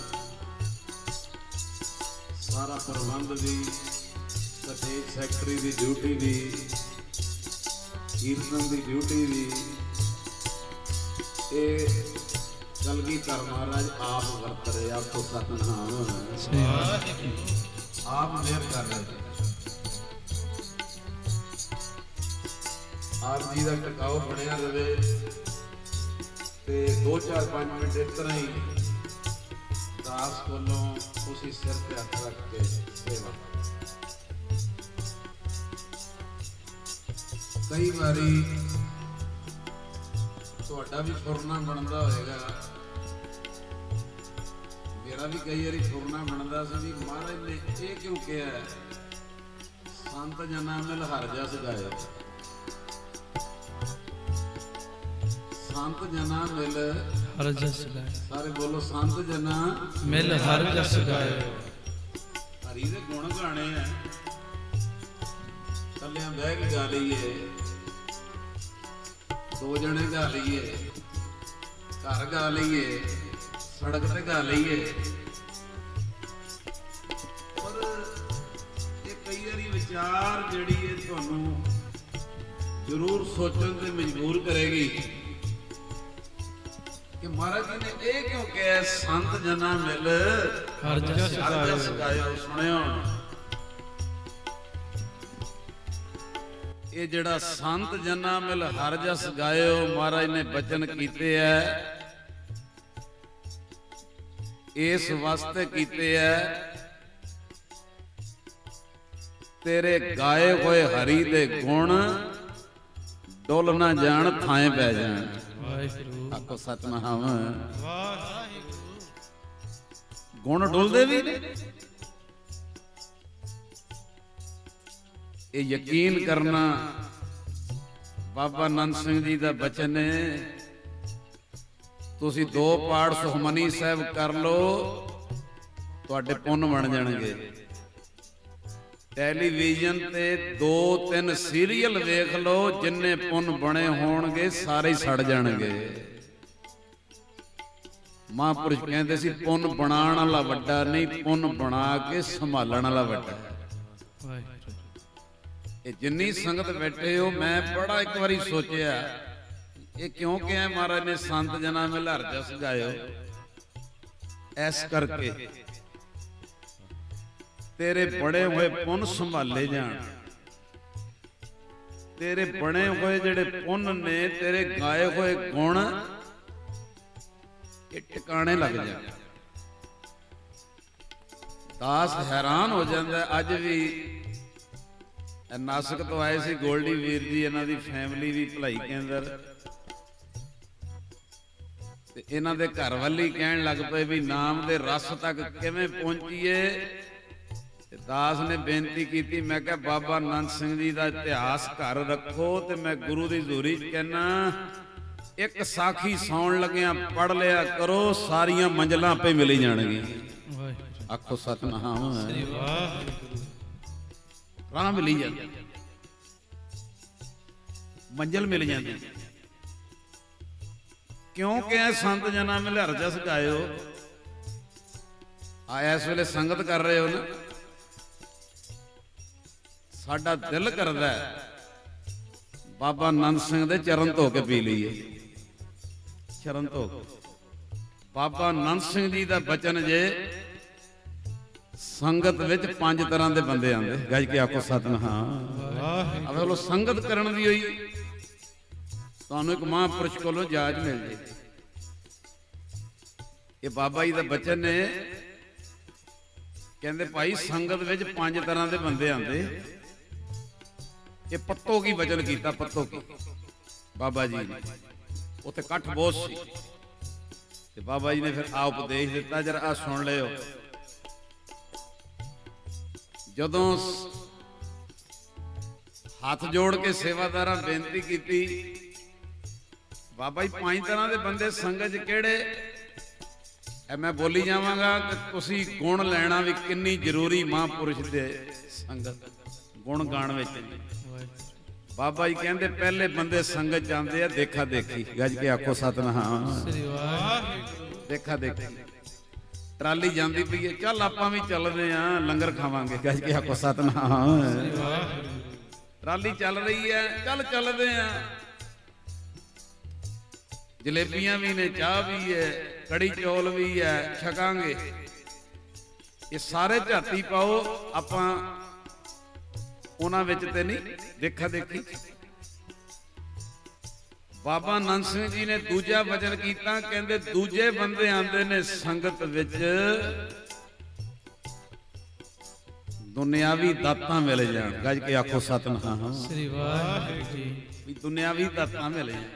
ਸਾਰਾ ਪ੍ਰਬੰਧ ਵੀ, ਸਟੇਜ ਸੈਕਟਰੀ ਦੀ ਡਿਊਟੀ ਵੀ, ਕੀਰਤਨ ਦੀ ਡਿਊਟੀ ਵੀ, ਇਹ कलगीधर महाराज आप वर्त रहे, आपको सतनाम आप मेहर कर रहे, आप जी का टकाओ बनया रहे ते 2-4-5 मिनट इस तरह ही दास कोलों उसी सिर पे हथ रख के सेवा। कई बारी तुहाडा भी फुरना बनता होएगा, मेरा भी कई बारी फुरना बनता सी भी महाराज ने ये क्यों कहा संत जना मिल हर जस गाए। ਸੰਤ ਜਨਾ ਮਿਲ ਹਰ ਜਸ ਗਾਇ। ਸਾਰੇ ਬੋਲੋ ਸੰਤ ਜਨਾ ਮਿਲ ਹਰ ਜਸ ਗਾਇਓ। ਹਰੀ ਦੇ ਗੁਣ ਗਾਣੇ ਆ, ਕੱਲਿਆਂ ਬਹਿ ਕੇ ਗਾ ਲਈਏ, ਦੋ ਜਣੇ ਗਾ ਲਈਏ, ਘਰ ਗਾ ਲਈਏ, ਸੜਕ ਤੇ ਗਾ ਲਈਏ। ਪਰ ਇਹ ਕਈ ਵਾਰੀ ਵਿਚਾਰ ਜਿਹੜੀ ਹੈ ਤੁਹਾਨੂੰ ਜ਼ਰੂਰ ਸੋਚਣ ਤੇ ਮਜਬੂਰ ਕਰੇਗੀ ਕਿ ਮਹਾਰਾਜ ਜੀ ਨੇ ਇਹ ਕਿਉਂ ਕਿਹਾ ਸੰਤ ਜਨਾ ਮਿਲ ਹਰ ਜਸ ਗਾਇਓ। ਸੁਣਿਓ, ਇਹ ਜਿਹੜਾ ਸੰਤ ਜਨਾ ਮਿਲ ਹਰ ਜਸ ਗਾਇਓ ਮਹਾਰਾਜ ਨੇ ਬਚਨ ਕੀਤੇ ਐ, ਇਸ ਵਾਸਤੇ ਕੀਤੇ ਐ ਤੇਰੇ ਗਾਏ ਹੋਏ ਹਰੀ ਦੇ ਗੁਣ ਡੁੱਲ ਨਾ ਜਾਣ ਥਾਂ ਪੈ ਜਾਣ। ਵਾਹਿਗੁਰੂ ਆਖੋ ਸਤਿਨਾਮ ਵਾਹਿਗੁਰੂ। ਗੁਣ ਡੁੱਲਦੇ ਵੀ ਨੇ, ਇਹ ਯਕੀਨ ਕਰਨਾ ਬਾਬਾ ਨੰਦ ਸਿੰਘ ਜੀ ਦਾ ਬਚਨ ਹੈ। ਤੁਸੀਂ 2 ਪਾਠ ਸੁਖਮਨੀ ਸਾਹਿਬ ਕਰ ਲਓ, ਤੁਹਾਡੇ ਪੁੰਨ ਬਣ ਜਾਣਗੇ। ਟੈਲੀਵਿਜ਼ਨ ਤੇ 2-3 ਸੀਰੀਅਲ ਵੇਖ ਲਓ, ਜਿੰਨੇ ਪੁੰਨ ਬਣੇ ਹੋਣਗੇ ਸਾਰੇ ਸੜ ਜਾਣਗੇ। ਮਹਾਂਪੁਰਸ਼ ਕਹਿੰਦੇ ਸੀ ਪੁੰਨ ਬਣਾਉਣ ਵਾਲਾ ਵੱਡਾ ਨਹੀਂ, ਪੁੰਨ ਬਣਾ ਕੇ ਸੰਭਾਲਣ ਵਾਲਾ ਵੱਡਾ। ਇਹ ਜਿੰਨੀ ਸੰਗਤ ਬੈਠੇ ਹੋ, ਮੈਂ ਬੜਾ ਇੱਕ ਵਾਰੀ ਸੋਚਿਆ ਇਹ ਕਿਉਂ ਕਿਹਾ ਮਹਾਰਾਜ ਨੇ ਸੰਤ ਜਨਾ ਮਿਲ ਹਰ ਜਸ ਗਾਇਓ। ਐਸ ਕਰਕੇ ਤੇਰੇ ਬੜੇ ਹੋਏ ਪੁੰਨ ਸੰਭਾਲੇ ਜਾਣ, ਤੇਰੇ ਬਣੇ ਹੋਏ ਜਿਹੜੇ ਪੁੰਨ ਨੇ, ਤੇਰੇ ਗਾਏ ਹੋਏ ਗੁਣ ਇਹ ਟਿਕਾਣੇ ਲੱਗ ਜਾਣ। ਦਾਸ ਹੈਰਾਨ ਹੋ ਜਾਂਦਾ। ਅੱਜ ਵੀ ਨਾਸਿਕ ਤੋਂ ਆਏ ਸੀ ਗੋਲਡੀ ਵੀਰ ਜੀ, ਇਹਨਾਂ ਦੀ ਫੈਮਿਲੀ ਵੀ ਭਲਾਈ ਕੇਂਦਰ, ਤੇ ਇਹਨਾਂ ਦੇ ਘਰ ਵਾਲੀ ਕਹਿਣ ਲੱਗ ਪਏ ਵੀ ਨਾਮ ਦੇ ਰਸ ਤੱਕ ਕਿਵੇਂ ਪਹੁੰਚੀਏ। ਤੇ ਦਾਸ ਨੇ ਬੇਨਤੀ ਕੀਤੀ, ਮੈਂ ਕਿਹਾ ਬਾਬਾ ਨੰਦ ਸਿੰਘ ਜੀ ਦਾ ਇਤਿਹਾਸ ਘਰ ਰੱਖੋ, ਤੇ ਮੈਂ ਗੁਰੂ ਦੀ ਹਜ਼ੂਰੀ 'ਚ ਕਹਿਣਾ ਇੱਕ ਸਾਖੀ ਸੌਣ ਲੱਗਿਆ ਪੜ ਲਿਆ ਕਰੋ, ਸਾਰੀਆਂ ਮੰਜ਼ਲਾਂ ਆਪੇ ਮਿਲ ਜਾਣਗੀਆਂ। ਆਖੋ ਸਤਿਨਾਮ ਵਾਹਿਗੁਰੂ। ਰਾਹ ਮਿਲੀ ਜਾਂਦਾ, ਮੰਜ਼ਿਲ ਮਿਲ ਜਾਂਦੀ। ਕਿਉਂ ਕਿਹਾ ਸੰਤ ਜਨਾ ਮਿਲ ਹਰ ਜਸ ਗਾਇਓ। ਆਇਆ ਇਸ ਵੇਲੇ ਸੰਗਤ ਕਰ ਰਹੇ ਹੋ ਨਾ, ਸਾਡਾ ਦਿਲ ਕਰਦਾ ਬਾਬਾ ਨੰਦ ਸਿੰਘ ਦੇ ਚਰਨ ਧੋ ਕੇ ਪੀ ਲਈਏ। ਚਰਨ ਧੋ ਕੇ ਬਾਬਾ ਨੰਦ ਸਿੰਘ ਜੀ ਦਾ ਬਚਨ ਜੇ ਸੰਗਤ ਵਿੱਚ 5 ਤਰ੍ਹਾਂ ਦੇ ਬੰਦੇ ਆਉਂਦੇ। ਗੱਜ ਕੇ ਆਖੋ ਸਤਿਨਾਮ। ਆਵੇ ਲੋ ਸੰਗਤ ਕਰਨ ਦੀ ਹੋਈ, ਤੁਹਾਨੂੰ ਇੱਕ ਮਹਾਂਪੁਰਸ਼ ਕੋਲੋਂ ਜਾਚ ਮਿਲ ਜੇ। ਇਹ ਬਾਬਾ ਜੀ ਦਾ ਬਚਨ ਨੇ, ਕਹਿੰਦੇ ਭਾਈ ਸੰਗਤ ਵਿੱਚ 5 ਤਰ੍ਹਾਂ ਦੇ ਬੰਦੇ ਆਉਂਦੇ। ਇਹ ਪੱਤੋ ਕੀ ਬਚਨ ਕੀਤਾ, ਪੱਤੋ ਕੀ ਬਾਬਾ ਜੀ ਨੇ, ਉੱਥੇ ਇਕੱਠ ਬਹੁਤ ਸੀ, ਤੇ ਬਾਬਾ ਜੀ ਨੇ ਫਿਰ ਆ ਉਪਦੇਸ਼ ਦਿੱਤਾ, ਜਰਾ ਆ ਸੁਣ ਲਿਓ। ਜਦੋਂ ਹੱਥ ਜੋੜ ਕੇ ਸੇਵਾਦਾਰਾਂ ਬੇਨਤੀ ਕੀਤੀ, ਬਾਬਾ ਜੀ 5 ਤਰ੍ਹਾਂ ਦੇ ਬੰਦੇ ਸੰਗਤ 'ਚ ਕਿਹੜੇ ਐ, ਮੈਂ ਬੋਲੀ ਜਾਵਾਂਗਾ ਕਿ ਤੁਸੀਂ ਗੁਣ ਲੈਣਾ ਵੀ ਕਿੰਨੀ ਜ਼ਰੂਰੀ ਮਹਾਂਪੁਰਸ਼ ਦੇ ਸੰਗਤ ਗੁਣ ਗਾਣ ਵਿੱਚ। ਬਾਬਾ ਜੀ ਕਹਿੰਦੇ ਪਹਿਲੇ ਬੰਦੇ ਸੰਗਤ ਜਾਂਦੇ ਆ ਦੇਖਾ ਦੇਖੀ। ਗੱਜ ਕੇ ਆਖੋ ਸਤਿਨਾਮ। ਦੇਖਾ ਦੇਖੀ ਟਰਾਲੀ ਜਾਂਦੀ ਪਈ ਹੈ, ਚੱਲ ਆਪਾਂ ਵੀ ਚੱਲਦੇ ਆ ਲੰਗਰ ਖਾਵਾਂਗੇ। ਗੱਜ ਕੇ ਆਖੋ ਸਤਿਨਾਮ। ਟਰਾਲੀ ਚੱਲ ਰਹੀ ਹੈ, ਚੱਲ ਚੱਲਦੇ ਆ, ਜਲੇਬੀਆਂ ਵੀ ਨੇ, ਚਾਹ ਵੀ ਹੈ, ਕੜੀ ਚੌਲ ਵੀ ਹੈ, ਛਕਾਂਗੇ। ਇਹ ਸਾਰੇ ਝਾਤੀ ਪਾਓ, ਆਪਾਂ ਉਹਨਾਂ ਵਿੱਚ ਤੇ ਨਹੀਂ ਦੇਖਾ ਦੇਖੀ। ਬਾਬਾ ਨੰਦ ਸਿੰਘ ਜੀ ਨੇ ਦੂਜਾ ਵਚਨ ਕੀਤਾ, ਕਹਿੰਦੇ ਦੂਜੇ ਬੰਦੇ ਆਂਦੇ ਨੇ ਸੰਗਤ ਵਿੱਚ ਦੁਨਿਆਵੀ ਦਾਤਾਂ ਮਿਲ ਜਾਣ। ਗੱਜ ਕੇ ਆਖੋ ਸਤਿਨਾਮ ਸ੍ਰੀ ਵਾਹਿਗੁਰੂ ਜੀ। ਵੀ ਦੁਨਿਆਵੀ ਦਾਤਾਂ ਮਿਲ ਜਾਣ।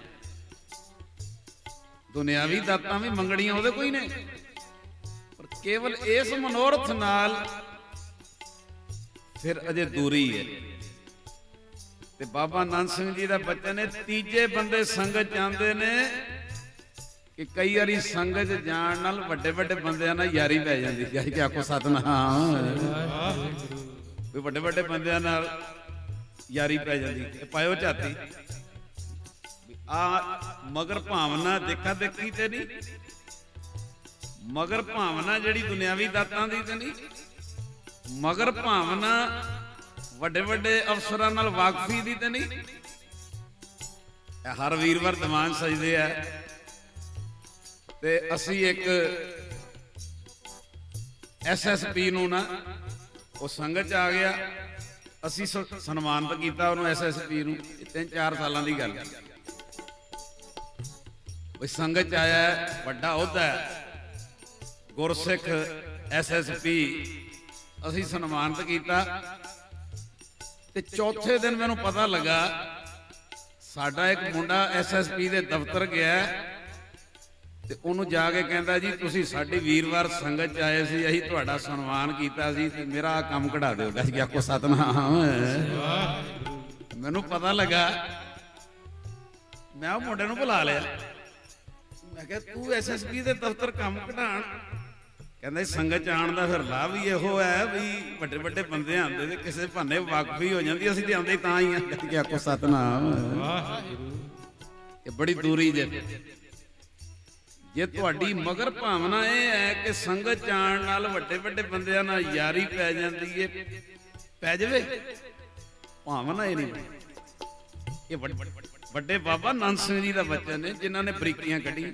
ਦੁਨਿਆਵੀ ਦਾਤਾਂ ਵੀ ਮੰਗਣੀਆਂ ਉਹਦੇ ਕੋਈ ਨੇ, ਪਰ ਕੇਵਲ ਇਸ ਮਨੋਰਥ ਨਾਲ ਫਿਰ ਅਜੇ ਦੂਰੀ ਹੈ। ਤੇ ਬਾਬਾ ਨੰਦ ਸਿੰਘ ਜੀ ਦਾ ਬਚਨ ਹੈ, ਤੀਜੇ ਬੰਦੇ ਸੰਗਤ ਜਾਂਦੇ ਨੇ ਕਿ ਕਈ ਵਾਰੀ ਸੰਗਤ ਜਾਣ ਨਾਲ ਵੱਡੇ ਵੱਡੇ ਬੰਦਿਆਂ ਨਾਲ ਯਾਰੀ ਪੈ ਜਾਂਦੀ ਹੈ। ਕਿ ਆਖੋ ਸਤਨਾਮ। ਵੀ ਵੱਡੇ ਵੱਡੇ ਬੰਦਿਆਂ ਨਾਲ ਯਾਰੀ ਪੈ ਜਾਂਦੀ। ਇਹ ਪਾਇਓ ਝਾਤੀ ਆ ਮਗਰ ਭਾਵਨਾ ਦੇਖਾ ਦੇਖੀ ਤੇ ਨਹੀਂ, ਮਗਰ ਭਾਵਨਾ ਜਿਹੜੀ ਦੁਨਿਆਵੀ ਦਾਤਾਂ ਦੀ ਤੇ ਨਹੀਂ, ਮਗਰ ਭਾਵਨਾ ਵੱਡੇ ਵੱਡੇ ਅਫਸਰਾਂ ਨਾਲ ਵਾਕਫੀ ਦੀ ਤੇ ਨਹੀਂ। ਹਰ ਵੀਰਵਾਰ ਦੀਵਾਨ ਸਜਦੇ ਆ ਤੇ ਅਸੀਂ ਇੱਕ SSP ਨੂੰ ਨਾ, ਉਹ ਸੰਗਤ ਚ ਆ ਗਿਆ, ਅਸੀਂ ਸਨਮਾਨਿਤ ਕੀਤਾ ਉਹਨੂੰ SSP ਨੂੰ। 3-4 ਸਾਲਾਂ ਦੀ ਗੱਲ, ਉਹ ਸੰਗਤ ਚ ਆਇਆ, ਵੱਡਾ ਅਹੁਦਾ ਹੈ, ਗੁਰਸਿੱਖ SSP, ਅਸੀਂ ਸਨਮਾਨਿਤ ਕੀਤਾ। ਤੇ ਚੌਥੇ ਦਿਨ ਮੈਨੂੰ ਪਤਾ ਲੱਗਾ ਸਾਡਾ ਇੱਕ ਮੁੰਡਾ SSP ਦੇ ਦਫ਼ਤਰ ਗਿਆ ਤੇ ਉਹਨੂੰ ਜਾ ਕੇ ਕਹਿੰਦਾ ਜੀ ਤੁਸੀਂ ਸਾਡੀ ਵੀਰਵਾਰ ਸੰਗਤ ਚ ਆਏ ਸੀ, ਅਸੀਂ ਤੁਹਾਡਾ ਸਨਮਾਨ ਕੀਤਾ ਸੀ ਤੇ ਮੇਰਾ ਕੰਮ ਕਢਾ ਦਿਓ। ਦੱਸ ਗਿਆ ਕੋ ਸਤਨਾਮ। ਮੈਨੂੰ ਪਤਾ ਲੱਗਾ, ਮੈਂ ਉਹ ਮੁੰਡੇ ਨੂੰ ਬੁਲਾ ਲਿਆ, ਮੈਂ ਕਿਹਾ ਤੂੰ SSP ਦੇ ਦਫ਼ਤਰ ਕੰਮ ਕਢਾਣ? ਕਹਿੰਦਾ ਸੰਗਤ ਚ ਆਉਣ ਦਾ ਫਿਰ ਲਾਭ ਵੀ ਇਹੋ ਹੈ ਵੀ ਵੱਡੇ ਵੱਡੇ ਬੰਦੇ ਆਉਂਦੇ ਤੇ ਕਿਸੇ ਬਹਾਨੇ ਵਾਕਫੀ ਹੋ ਜਾਂਦੀ, ਅਸੀਂ ਤੇ ਆਉਂਦੇ ਤਾਂ ਹੀ ਆ। ਕਿ ਆਖੋ ਸਤਨਾਮ। ਇਹ ਬੜੀ ਦੂਰੀ ਜੇ ਤੁਹਾਡੀ ਮਗਰ ਭਾਵਨਾ ਇਹ ਹੈ ਕਿ ਸੰਗਤ ਜਾਣ ਨਾਲ ਵੱਡੇ ਵੱਡੇ ਬੰਦਿਆਂ ਨਾਲ ਯਾਰੀ ਪੈ ਜਾਂਦੀ ਹੈ, ਪੈ ਜਾਵੇ, ਭਾਵਨਾ ਇਹ ਨਹੀਂ। ਇਹ ਵੱਡੇ ਬਾਬਾ ਨੰਦ ਸਿੰਘ ਜੀ ਦਾ ਬਚਨ ਨੇ ਜਿਨ੍ਹਾਂ ਨੇ ਬਰੀਕੀਆਂ ਕੱਢੀਆਂ।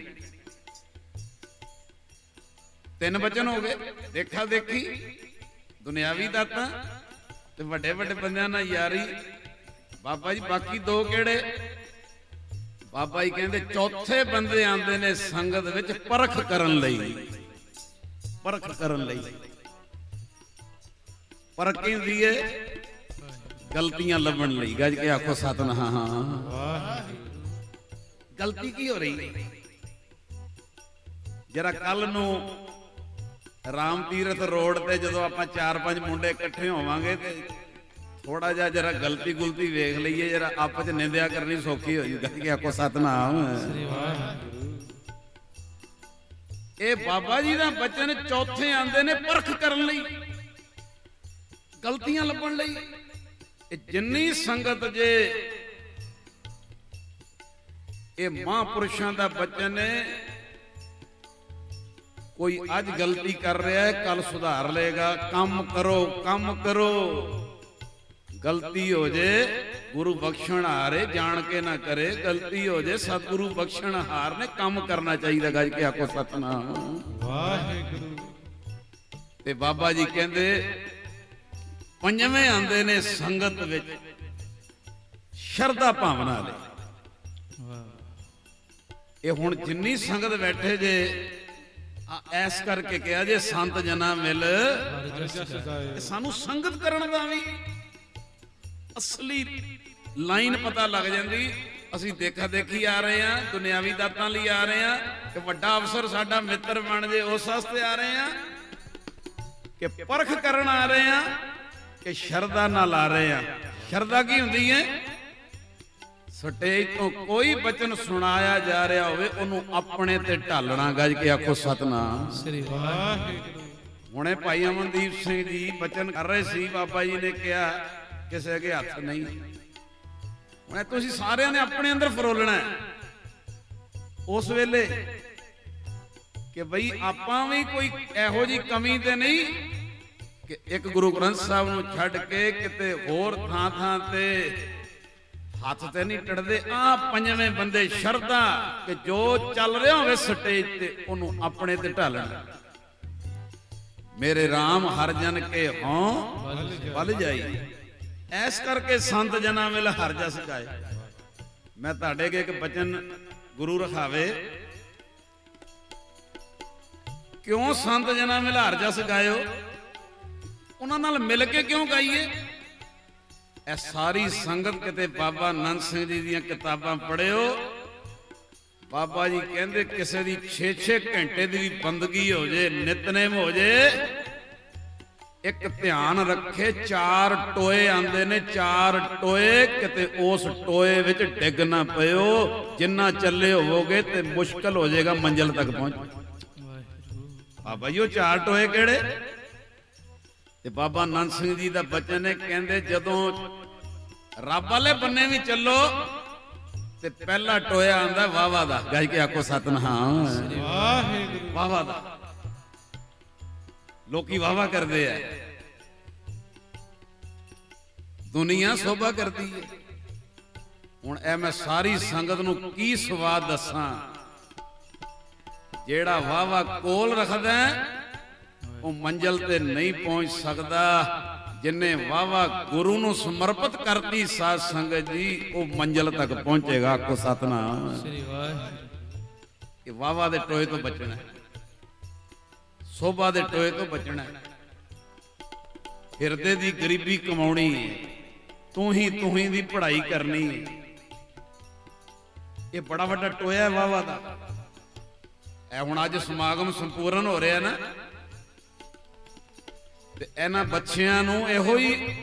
3 ਬਚਨ ਹੋ ਗਏ, ਦੇਖਾ ਦੇਖੀ, ਦੁਨਿਆਵੀ ਦਾਤਾਂ ਤੇ ਵੱਡੇ ਵੱਡੇ ਬੰਦਿਆਂ ਨਾਲ ਯਾਰੀ। ਬਾਬਾ ਜੀ ਬਾਕੀ 2 ਕਿਹੜੇ? ਬਾਬਾ ਜੀ ਕਹਿੰਦੇ ਚੌਥੇ ਬੰਦੇ ਆਉਂਦੇ ਨੇ ਸੰਗਤ ਵਿੱਚ ਪਰਖ ਕਰਨ ਲਈ। ਪਰਖ ਕਰਨ ਲਈ ਪਰਖ ਕੀ ਹੁੰਦੀ ਹੈ? ਗਲਤੀਆਂ ਲੱਭਣ ਲਈ। ਗੱਜ ਕੇ ਆਖੋ ਸਤਨਾਮ। ਗਲਤੀ ਕੀ ਹੋ ਰਹੀ? ਜਰਾ ਕੱਲ ਨੂੰ ਰਾਮ ਤੀਰਥ ਰੋਡ ਤੇ ਜਦੋਂ ਆਪਾਂ 4-5 ਮੁੰਡੇ ਇਕੱਠੇ ਹੋਵਾਂਗੇ ਤੇ ਥੋੜਾ ਜਿਹਾ ਜਰਾ ਗਲਤੀ ਗੁਲਤੀ ਵੇਖ ਲਈਏ, ਜਰਾ ਆਪਸ ਚ ਨਿੰਦਿਆ ਕਰਨੀ ਸੌਖੀ ਹੋ ਜੂਗੀ। ਕਿ ਆਖੋ ਸਤਨਾਮ। ਇਹ ਬਾਬਾ ਜੀ ਦਾ ਬਚਨ ਚੌਥੇ ਆਂਦੇ ਨੇ ਪਰਖ ਕਰਨ ਲਈ, ਗਲਤੀਆਂ ਲੱਭਣ ਲਈ। ਇਹ ਜਿੰਨੀ ਸੰਗਤ ਜੇ ਇਹ ਮਹਾਂਪੁਰਸ਼ਾਂ ਦਾ ਬਚਨ ਹੈ, ਕੋਈ ਅੱਜ ਗਲਤੀ ਕਰ ਰਿਹਾ ਹੈ ਕੱਲ ਸੁਧਾਰ ਲਏਗਾ। ਕੰਮ ਕਰੋ, ਕੰਮ ਕਰੋ, ਗਲਤੀ ਹੋ ਜੇ ਗੁਰੂ ਬਖਸ਼ਣ ਹਾਰੇ, ਜਾਣ ਕੇ ਨਾ ਕਰੇ। ਗਲਤੀ ਹੋ ਜੇ ਸਤਿਗੁਰੂ ਬਖਸ਼ਣ ਹਾਰ ਨੇ, ਕੰਮ ਕਰਨਾ ਚਾਹੀਦਾ। ਗੱਜ ਕੇ ਆਖੋ ਸਤਨਾਮ ਵਾਹਿਗੁਰੂ। ਤੇ ਬਾਬਾ ਜੀ ਕਹਿੰਦੇ 5ਵੇਂ ਆਂਦੇ ਨੇ ਸੰਗਤ ਵਿੱਚ ਸ਼ਰਧਾ ਭਾਵਨਾ ਲਈ। ਇਹ ਹੁਣ ਜਿੰਨੀ ਸੰਗਤ ਬੈਠੇ ਜੇ ਐਸ ਕਰਕੇ ਕਿਹਾ ਜੇ ਸੰਤ ਜਨਾ ਮਿਲ, ਸਾਨੂੰ ਸੰਗਤ ਕਰਨ ਦਾ ਵੀ ਅਸਲੀ ਲਾਈਨ ਪਤਾ ਲੱਗ ਜਾਂਦੀ। ਅਸੀਂ ਦੇਖਾ ਦੇਖੀ ਆ ਰਹੇ ਆ, ਦੁਨਿਆਵੀ ਦਾਤਾਂ ਲਈ ਆ ਰਹੇ ਆ ਕਿ ਵੱਡਾ ਅਫਸਰ ਸਾਡਾ ਮਿੱਤਰ ਬਣ ਜੇ, ਉਸ ਵਾਸਤੇ ਆ ਰਹੇ ਆ ਕਿ ਪਰਖ ਕਰਨ ਆ ਰਹੇ ਆ ਕਿ ਸ਼ਰਧਾ ਨਾਲ ਆ ਰਹੇ ਆ। ਸ਼ਰਧਾ ਕੀ ਹੁੰਦੀ ਹੈ? ਸਟੇਜ ਤੋਂ ਕੋਈ ਬਚਨ ਸੁਣਾਇਆ ਜਾ ਰਿਹਾ ਹੋਵੇ ਉਹਨੂੰ ਆਪਣੇ ਤੇ ਢਾਲਣਾ। ਗੱਜ ਕੇ ਆਖੋ ਸਤਨਾਮ ਸ੍ਰੀ ਵਾਹਿਗੁਰੂ। ਹੁਣੇ ਭਾਈ ਅਮਨਦੀਪ ਸਿੰਘ ਜੀ ਬਚਨ ਕਰ ਰਹੇ ਸੀ, ਬਾਬਾ ਜੀ ਨੇ ਕਿਹਾ ਕਿਸੇ ਅੱਗੇ ਹੱਥ ਨਹੀਂ। ਹੁਣ ਤੁਸੀਂ ਸਾਰਿਆਂ ਨੇ ਆਪਣੇ ਅੰਦਰ ਫਰੋਲਣਾ ਉਸ ਵੇਲੇ ਕਿ ਬਈ ਆਪਾਂ ਵੀ ਕੋਈ ਇਹੋ ਜੀ ਕਮੀ ਤੇ ਨਹੀਂ ਕਿ ਇੱਕ ਗੁਰੂ ਗ੍ਰੰਥ ਸਾਹਿਬ ਨੂੰ ਛੱਡ ਕੇ ਕਿਤੇ ਹੋਰ ਥਾਂ ਥਾਂ ਤੇ ਹੱਥ ਤੇ ਨਹੀਂ ਟੜਦੇ। ਆ 5ਵੇਂ ਬੰਦੇ ਸ਼ਰਧਾ ਕਿ ਜੋ ਚੱਲ ਰਿਹਾ ਹੋਵੇ ਸਟੇਜ ਤੇ ਉਹਨੂੰ ਆਪਣੇ ਤੇ ਢਾਲਣਾ। ਮੇਰੇ ਰਾਮ ਹਰ ਜਨ ਕੇ ਹੋਂ ਬਲ ਜਾਈ। ਐਸ ਕਰਕੇ ਸੰਤ ਜਨਾਂ ਮਿਲ ਹਰ ਜਸ ਗਾਏ। ਮੈਂ ਤੁਹਾਡੇ ਅੱਗੇ ਇੱਕ ਬਚਨ ਗੁਰੂ ਰਖਾਵੇ, ਕਿਉਂ ਸੰਤ ਜਨਾਂ ਮਿਲ ਹਰ ਜਸ ਗਾਇਓ? ਉਹਨਾਂ ਨਾਲ ਮਿਲ ਕੇ ਕਿਉਂ ਗਾਈਏ? ਇਹ ਸਾਰੀ ਸੰਗਤ ਕਿਤੇ ਬਾਬਾ ਨੰਦ ਸਿੰਘ ਜੀ ਦੀਆਂ ਕਿਤਾਬਾਂ ਪੜ੍ਹਿਓ। ਬਾਬਾ ਜੀ ਕਹਿੰਦੇ ਕਿਸੇ ਦੀ 6-6 ਘੰਟੇ ਦੀ ਵੀ ਬੰਦਗੀ ਹੋ ਜੇ, ਨਿਤਨੇਮ ਹੋ ਜੇ, ਇੱਕ ਧਿਆਨ ਰੱਖੇ, 4 ਟੋਏ ਆਂਦੇ ਨੇ, 4 ਟੋਏ, ਕਿਤੇ ਉਸ ਟੋਏ ਵਿੱਚ ਡਿੱਗ ਨਾ ਪਿਓ। ਜਿੰਨਾ ਚੱਲੇ ਹੋਵੋਗੇ ਤੇ ਮੁਸ਼ਕਲ ਹੋ ਜਾਏਗਾ ਮੰਜ਼ਿਲ ਤੱਕ ਪਹੁੰਚ। ਬਾਬਾ ਜੀ ਉਹ 4 ਟੋਏ ਕਿਹੜੇ? ਤੇ ਬਾਬਾ ਨੰਦ ਸਿੰਘ ਜੀ ਦਾ ਬਚਨ ਹੈ, ਕਹਿੰਦੇ ਜਦੋਂ ਰੱਬ ਵਾਲੇ ਬੰਨੇ ਵੀ ਚੱਲੋ ਤੇ ਪਹਿਲਾ ਟੋਇਆ ਆਂਦਾ ਵਾਵਾ ਦਾ। ਗੱਜ ਕੇ ਆਖੋ ਸਤਿਨਾਮ ਵਾਹਿਗੁਰੂ। ਵਾਵਾ ਦਾ ਲੋਕੀ ਵਾਵਾ ਕਰਦੇ ਆ, ਦੁਨੀਆ ਸੋਭਾ ਕਰਦੀ ਹੈ। ਹੁਣ ਇਹ ਮੈਂ ਸਾਰੀ ਸੰਗਤ ਨੂੰ ਕੀ ਸਵਾਦ ਦੱਸਾਂ, ਜਿਹੜਾ ਵਾਵਾ ਕੋਲ ਰੱਖਦਾ ਉਹ ਮੰਜ਼ਿਲ ਤੇ ਨਹੀਂ ਪਹੁੰਚ ਸਕਦਾ। ਜਿਨੇ ਵਾਵਾ ਗੁਰੂ ਨੂੰ ਸਮਰਪਿਤ ਕਰਤੀ ਸਾਧ ਸੰਗਤ ਜੀ, ਉਹ ਮੰਜ਼ਿਲ ਤੱਕ ਪਹੁੰਚੇਗਾ। ਆਖੋ ਸਤਿਨਾਮ ਸ੍ਰੀ ਵਾਹਿਗੁਰੂ। ਇਹ ਵਾਵਾ ਦੇ ਟੋਏ ਤੋਂ ਬਚਣਾ, ਸੋਭਾ ਦੇ ਟੋਏ ਤੋਂ ਬਚਣਾ, ਹਿਰਦੇ ਦੀ ਗਰੀਬੀ ਕਮਾਉਣੀ, ਤੂੰ ਹੀ ਦੀ ਪੜ੍ਹਾਈ ਕਰਨੀ। ਇਹ ਬੜਾ ਵੱਡਾ ਟੋਇਆ ਹੈ ਵਾਵਾ ਦਾ। ਇਹ ਹੁਣ ਅੱਜ ਸਮਾਗਮ ਸੰਪੂਰਨ ਹੋ ਰਿਹਾ ਨਾ, ਤੇ ਇਹਨਾਂ ਬੱਚਿਆਂ ਨੂੰ ਇਹੋ ਹੀ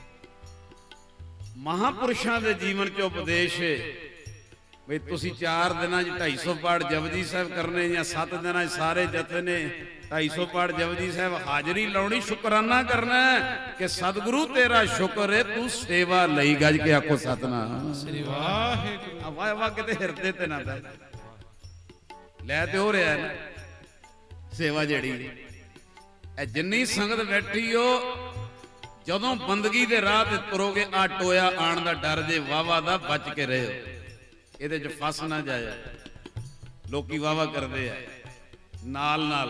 ਮਹਾਪੁਰਸ਼ਾਂ ਦੇ ਜੀਵਨ ਚ ਉਪਦੇਸ਼ ਹੈ ਬਈ ਤੁਸੀਂ 4 ਦਿਨਾਂ 'ਚ 250 ਪਾਠ ਜਪਜੀ ਸਾਹਿਬ ਕਰਨੇ, ਜਾਂ 7 ਦਿਨਾਂ 'ਚ ਸਾਰੇ ਜਥੇ ਨੇ 250 ਪਾਠ ਜਪਜੀ ਸਾਹਿਬ ਹਾਜ਼ਰੀ ਲਾਉਣੀ। ਸ਼ੁਕਰਾਨਾ ਕਰਨਾ ਕਿ ਸਤਿਗੁਰੂ ਤੇਰਾ ਸ਼ੁਕਰ ਹੈ ਤੂੰ ਸੇਵਾ ਲਈ। ਗੱਜ ਕੇ ਆਖੋ ਸਤਿਨਾਮ ਸ੍ਰੀ ਵਾਹਿਗੁਰੂ। ਵਾਹ ਵਾਹ ਕਿਤੇ ਹਿਰਦੇ ਤੇ ਨਾ ਪੈ ਲੈ, ਤੇ ਹੋ ਰਿਹਾ ਨਾ ਸੇਵਾ ਜਿਹੜੀ। ਇਹ ਜਿੰਨੀ ਸੰਗਤ ਬੈਠੀ ਹੋ, ਜਦੋਂ ਬੰਦਗੀ ਦੇ ਰਾਹ ਤੇ ਤੁਰੋਗੇ ਆ ਟੋਇਆ ਆਣ ਦਾ ਡਰ ਜੇ ਵਾਵਾ ਦਾ, ਬਚ ਕੇ ਰਹੋ, ਇਹਦੇ ਚ ਫਸ ਨਾ ਜਾਏ। ਲੋਕੀ ਵਾਵਾ ਕਰਦੇ ਆ ਨਾਲ ਨਾਲ।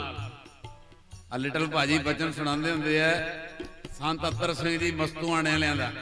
ਆ ਲਿਟਲ ਭਾਜੀ ਬਚਨ ਸੁਣਾਉਂਦੇ ਹੁੰਦੇ ਆ ਸੰਤ ਅਤਰ ਸਿੰਘ ਜੀ ਮਸਤੂਆਣੇ ਵਾਲਿਆਂ ਦਾ।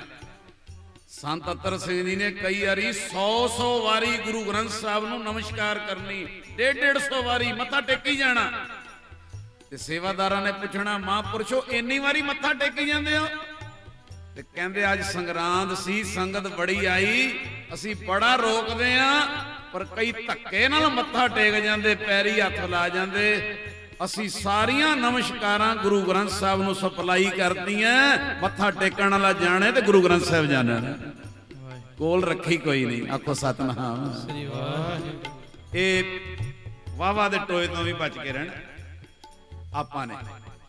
ਸੰਤ ਅਤਰ ਸਿੰਘ ਜੀ ਨੇ ਕਈ ਵਾਰੀ 100 ਵਾਰੀ ਗੁਰੂ ਗ੍ਰੰਥ ਸਾਹਿਬ ਨੂੰ ਨਮਸਕਾਰ ਕਰਨੀ, 150 ਵਾਰੀ ਮੱਥਾ ਟੇਕੀ ਜਾਣਾ। ਤੇ ਸੇਵਾਦਾਰਾਂ ਨੇ ਪੁੱਛਣਾ, ਮਹਾਂਪੁਰਸ਼ੋ ਇੰਨੀ ਵਾਰੀ ਮੱਥਾ ਟੇਕੀ ਜਾਂਦੇ ਹੋ? ਤੇ ਕਹਿੰਦੇ ਅੱਜ ਸੰਗਰਾਂਦ ਸੀ, ਸੰਗਤ ਬੜੀ ਆਈ, ਅਸੀਂ ਬੜਾ ਰੋਕਦੇ ਆ, ਪਰ ਕਈ ਧੱਕੇ ਨਾਲ ਮੱਥਾ ਟੇਕ ਜਾਂਦੇ, ਪੈਰੀ ਹੱਥ ਲਾ ਜਾਂਦੇ। ਅਸੀਂ ਸਾਰੀਆਂ ਨਮਸਕਾਰਾਂ ਗੁਰੂ ਗ੍ਰੰਥ ਸਾਹਿਬ ਨੂੰ ਸਪਲਾਈ ਕਰਦੀਆਂ। ਮੱਥਾ ਟੇਕਣ ਵਾਲਾ ਜਾਣੇ ਤੇ ਗੁਰੂ ਗ੍ਰੰਥ ਸਾਹਿਬ ਜਾਣੇ, ਕੋਲ ਰੱਖੀ ਕੋਈ ਨਹੀਂ। ਆਖੋ ਸਤਿਨਾਮ ਸ੍ਰੀ ਵਾਹਿਗੁਰੂ। ਇਹ ਵਾਵਾ ਦੇ ਟੋਏ ਤੋਂ ਵੀ ਬਚ ਕੇ ਰਹਿਣਾ ਆਪਾਂ ਨੇ।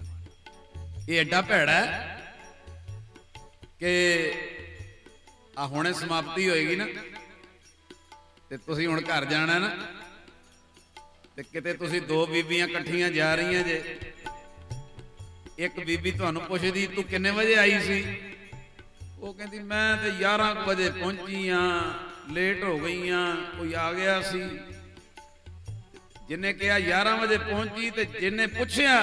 ਇਹ ਐਡਾ ਭੈੜਾ ਹੈ ਕਿ ਆ ਹੁਣੇ ਸਮਾਪਤੀ ਹੋਏਗੀ ਨਾ, ਤੇ ਤੁਸੀਂ ਹੁਣ ਘਰ ਜਾਣਾ ਨਾ, ਤੇ ਕਿਤੇ ਤੁਸੀਂ 2 ਬੀਬੀਆਂ ਇਕੱਠੀਆਂ ਜਾ ਰਹੀਆਂ ਜੇ। ਇੱਕ ਬੀਬੀ ਤੁਹਾਨੂੰ ਪੁੱਛਦੀ ਤੂੰ ਕਿੰਨੇ ਵਜੇ ਆਈ ਸੀ? ਉਹ ਕਹਿੰਦੀ ਮੈਂ ਤੇ 11 ਵਜੇ ਪਹੁੰਚੀ ਆ, ਲੇਟ ਹੋ ਗਈ ਆ, ਕੋਈ ਆ ਗਿਆ ਸੀ। ਜਿੰਨੇ ਕਿਹਾ 11 ਵਜੇ ਪਹੁੰਚੀ, ਤੇ ਜਿੰਨੇ ਪੁੱਛਿਆ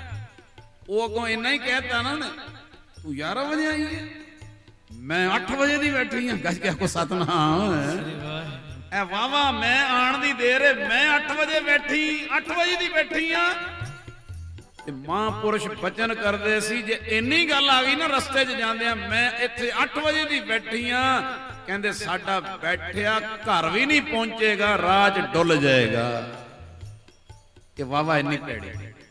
ਉਹ ਅੱਗੋਂ ਇੰਨਾ ਹੀ ਕਹਿਤਾ ਨਾ ਉਹਨੇ, ਤੂੰ 11 ਵਜੇ ਆਈ ਹੈ, ਮੈਂ 8 ਵਜੇ ਦੀ ਬੈਠੀ ਹਾਂ। ਗੱਜ ਕੇ ਆਖੋ ਸਤਿਨਾਮ। ਇਹ ਵਾਵਾ ਮੈਂ ਆਣ ਦੀ ਦੇਰ ਹੈ, ਮੈਂ 8 ਵਜੇ ਬੈਠੀ, 8 ਵਜੇ ਦੀ ਬੈਠੀ ਆ। ਤੇ ਮਹਾਂਪੁਰਸ਼ ਬਚਨ ਕਰਦੇ ਸੀ, ਜੇ ਇੰਨੀ ਗੱਲ ਆ ਗਈ ਨਾ ਰਸਤੇ 'ਚ ਜਾਂਦੇ ਆ, ਮੈਂ ਇੱਥੇ 8 ਵਜੇ ਦੀ ਬੈਠੀ ਆ, ਕਹਿੰਦੇ ਸਾਡਾ ਬੈਠਿਆ ਘਰ ਵੀ ਨਹੀਂ ਪਹੁੰਚੇਗਾ, ਰਾਹ 'ਚ ਡੁੱਲ ਜਾਏਗਾ। ਕਿ ਵਾਵਾ ਇੰਨੀ ਭੈੜੀ।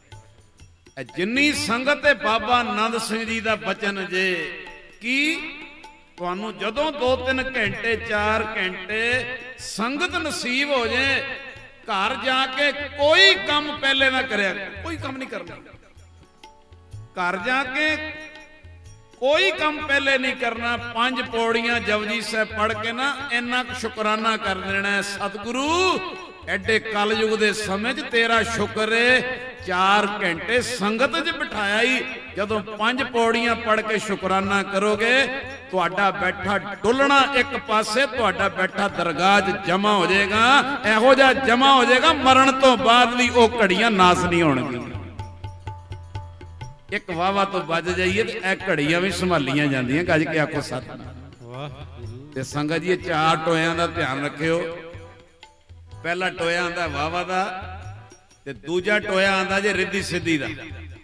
ਇਹ ਜਿੰਨੀ ਸੰਗਤ ਹੈ ਬਾਬਾ ਨੰਦ ਸਿੰਘ ਜੀ ਦਾ ਬਚਨ ਜੇ ਕੀ ਤੁਹਾਨੂੰ ਜਦੋਂ 2-3 ਘੰਟੇ 4 ਘੰਟੇ ਸੰਗਤ ਨਸੀਬ ਹੋ ਜੇ, ਘਰ ਜਾ ਕੇ ਕੋਈ ਕੰਮ ਪਹਿਲੇ ਨਾ ਕਰਿਆ, ਕੋਈ ਕੰਮ ਨਹੀਂ ਕਰਨਾ। ਘਰ ਜਾ ਕੇ ਕੋਈ ਕੰਮ ਪਹਿਲੇ ਨਹੀਂ ਕਰਨਾ। 5 ਪੌੜੀਆਂ ਜਪਜੀ ਸਾਹਿਬ ਪੜ੍ਹ ਕੇ ਨਾ ਇੰਨਾ ਸ਼ੁਕਰਾਨਾ ਕਰ ਦੇਣਾ, ਸਤਿਗੁਰੂ ਐਡੇ ਕਲਯੁਗ ਦੇ ਸਮੇਂ 'ਚ ਤੇਰਾ ਸ਼ੁਕਰ ਏ, 4 ਘੰਟੇ ਸੰਗਤ 'ਚ ਬਿਠਾਇਆ ਹੀ। ਜਦੋਂ 5 ਪੌੜੀਆਂ ਪੜ੍ਹ ਕੇ ਸ਼ੁਕਰਾਨਾ ਕਰੋਗੇ, ਤੁਹਾਡਾ ਬੈਠਾ ਡੁੱਲਣਾ ਇੱਕ ਪਾਸੇ, ਤੁਹਾਡਾ ਬੈਠਾ ਦਰਗਾਹ 'ਚ ਜਮਾ ਹੋ ਜਾਏਗਾ। ਇਹੋ ਜਿਹਾ ਜਮਾ ਹੋ ਜਾਏਗਾ, ਮਰਨ ਤੋਂ ਬਾਅਦ ਵੀ ਉਹ ਘੜੀਆਂ ਨਾਸ ਨਹੀਂ ਹੋਣਗੀਆਂ। ਇੱਕ ਵਾਵਾ ਤੋਂ ਬਚ ਜਾਈਏ ਤੇ ਇਹ ਘੜੀਆਂ ਵੀ ਸੰਭਾਲੀਆਂ ਜਾਂਦੀਆਂ। ਗੱਜ ਕੇ ਆਖੋ ਸਤਿਨਾਮ ਵਾਹਿਗੁਰੂ। ਤੇ ਸੰਗਤ ਜੀ, 4 ਟੋਇਆਂ ਦਾ ਧਿਆਨ ਰੱਖਿਓ। ਪਹਿਲਾ ਟੋਇਆ ਆਂਦਾ ਵਾਵਾ ਦਾ, ਤੇ ਦੂਜਾ ਟੋਇਆ ਆਂਦਾ ਜੇ ਰਿੱਧੀ ਸਿੱਧੀ ਦਾ।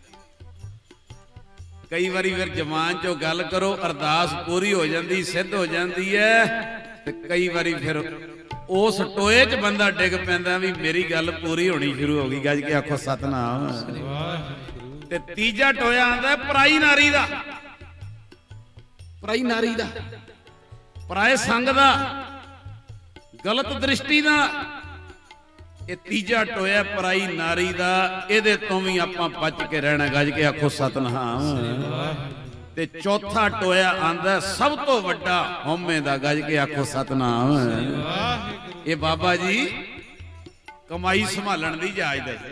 ਕਈ ਵਾਰੀ ਫਿਰ ਜਮਾਨ ਚੋਂ ਗੱਲ ਕਰੋ, ਅਰਦਾਸ ਪੂਰੀ ਹੋ ਜਾਂਦੀ, ਸਿੱਧ ਹੋ ਜਾਂਦੀ ਹੈ, ਤੇ ਕਈ ਵਾਰੀ ਫਿਰ ਉਸ ਟੋਏ 'ਚ ਬੰਦਾ ਡਿੱਗ ਪੈਂਦਾ ਵੀ ਮੇਰੀ ਗੱਲ ਪੂਰੀ ਹੋਣੀ ਸ਼ੁਰੂ ਹੋ ਗਈ। ਗੱਜ ਕੇ ਆਖੋ ਸਤਿਨਾਮ। ते तीजा टोया आंदा पराई नारी दा, पराई नारी दा, पराए संग दा, गलत दृष्टि दा। ये तीजा टोया पराई नारी दा, इहदे तो भी आपां बच के रहना। गज के आखो सतनाम। ते चौथा टोया आंदा सब तो वड्डा हौमे दा। गज के आखो सतनाम। ये बाबा जी कमाई संभालन दी जाच दे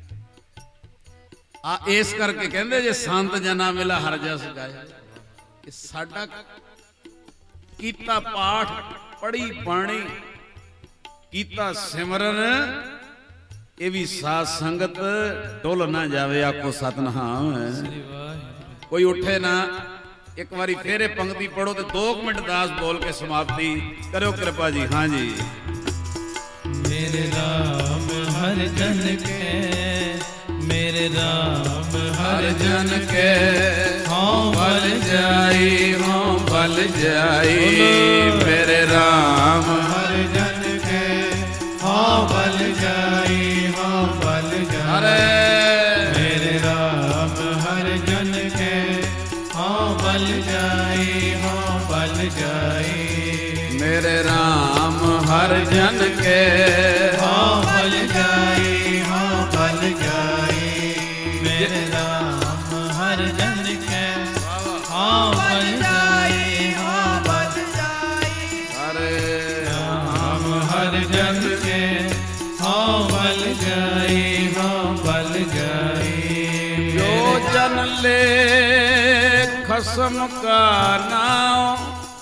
आ, इस करके कहंदे जे संत जना मिला हर जस गाया। साडा कीता पाठ, पढ़ी बाणी, कीता सिमरन, ये भी साध संगत डुल ना जावे। आखो सतनाम। कोई उठे ना। एक बारी फेरे पंक्ति पढ़ो तो 2 मिनट दास बोल के समाप्ति करो कृपा जी। हाँ जी। मेरे राम हर जन के, मेरे राम हर जन के, हाँ बल जाई, हाँ बल जाई। मेरे राम हर जन के, हाँ बल जाई, हाँ बल जाई। मेरे राम हर जन के, हाँ बल जाई, हाँ बल जाई। मेरे राम हर जन के, हाँ बल जाई, हाँ बल जाई। मेरे राम हर जन के, हाँ बल जाई, हाँ बल जाई। अरे राम हर जन के, हाँ बल जाई, हाँ बल जाई। जो जन ले खसम का नाम,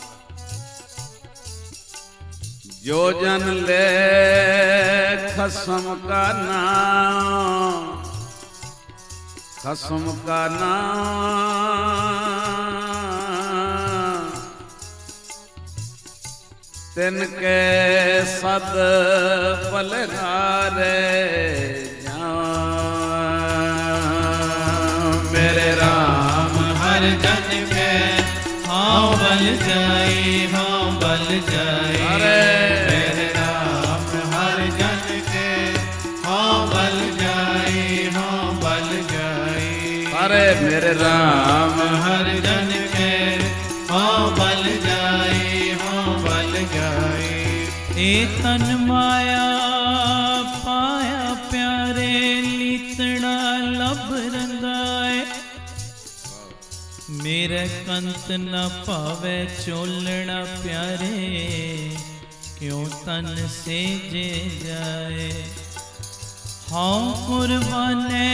जो जन ले खसम का नाम, खसम का नाम, तिनके सद पलहारे मेरे राम हर जन के, हाँ बल जाई, हाँ बल जाई। मेरे राम हर जन के, हाँ बल जाई, हाँ बल जाई। अरे मेरे राम हर जन के, हाँ बल जाई, हाँ बल जाई। ए तन माया पाया प्यारे, लीतड़ा लब रंगाए। मेरे कंत न पावे चोलना प्यारे, क्यों तन से जे जाए। हाँ कुर्बाने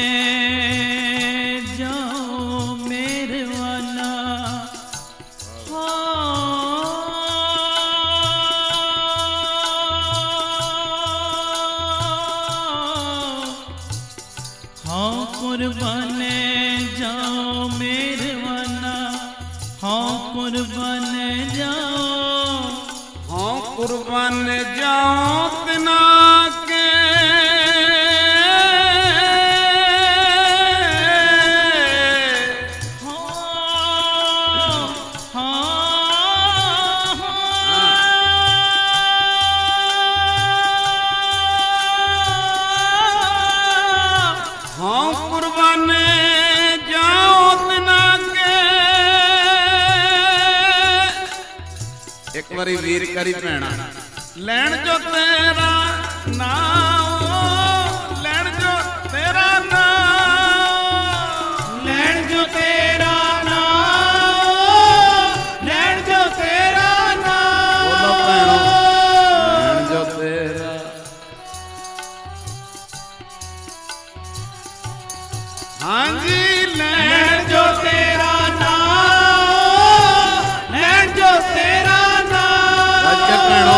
जाओ मेरे वाला, हाँ कुर्बाने जाओ मेरे वाला, हाँ कुर्बाने जाओ, हाँ कुर्बान जाओ तिना के। एक बारी वीर करी भैणा लैण जो तेरा नाम, लैण जो तेरा नाम, लैण जो तेरा नाम, लैण जो तेरा नाम। बोलो भैणो लैण जो तेरा। हाँ जी लैण जो तेरा नाम, लैण जो तेरा भैणो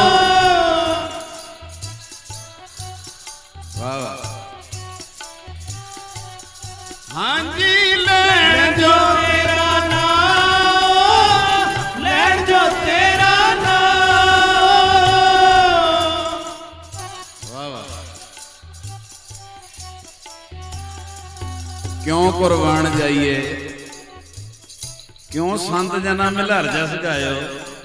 वाह वाह। हाँ जी लैण जो तेरा नाम, लैण जो तेरा नाम। वाह वाह। क्यों कुर्बान जाइए, क्यों संत जना मिलार जस गायो।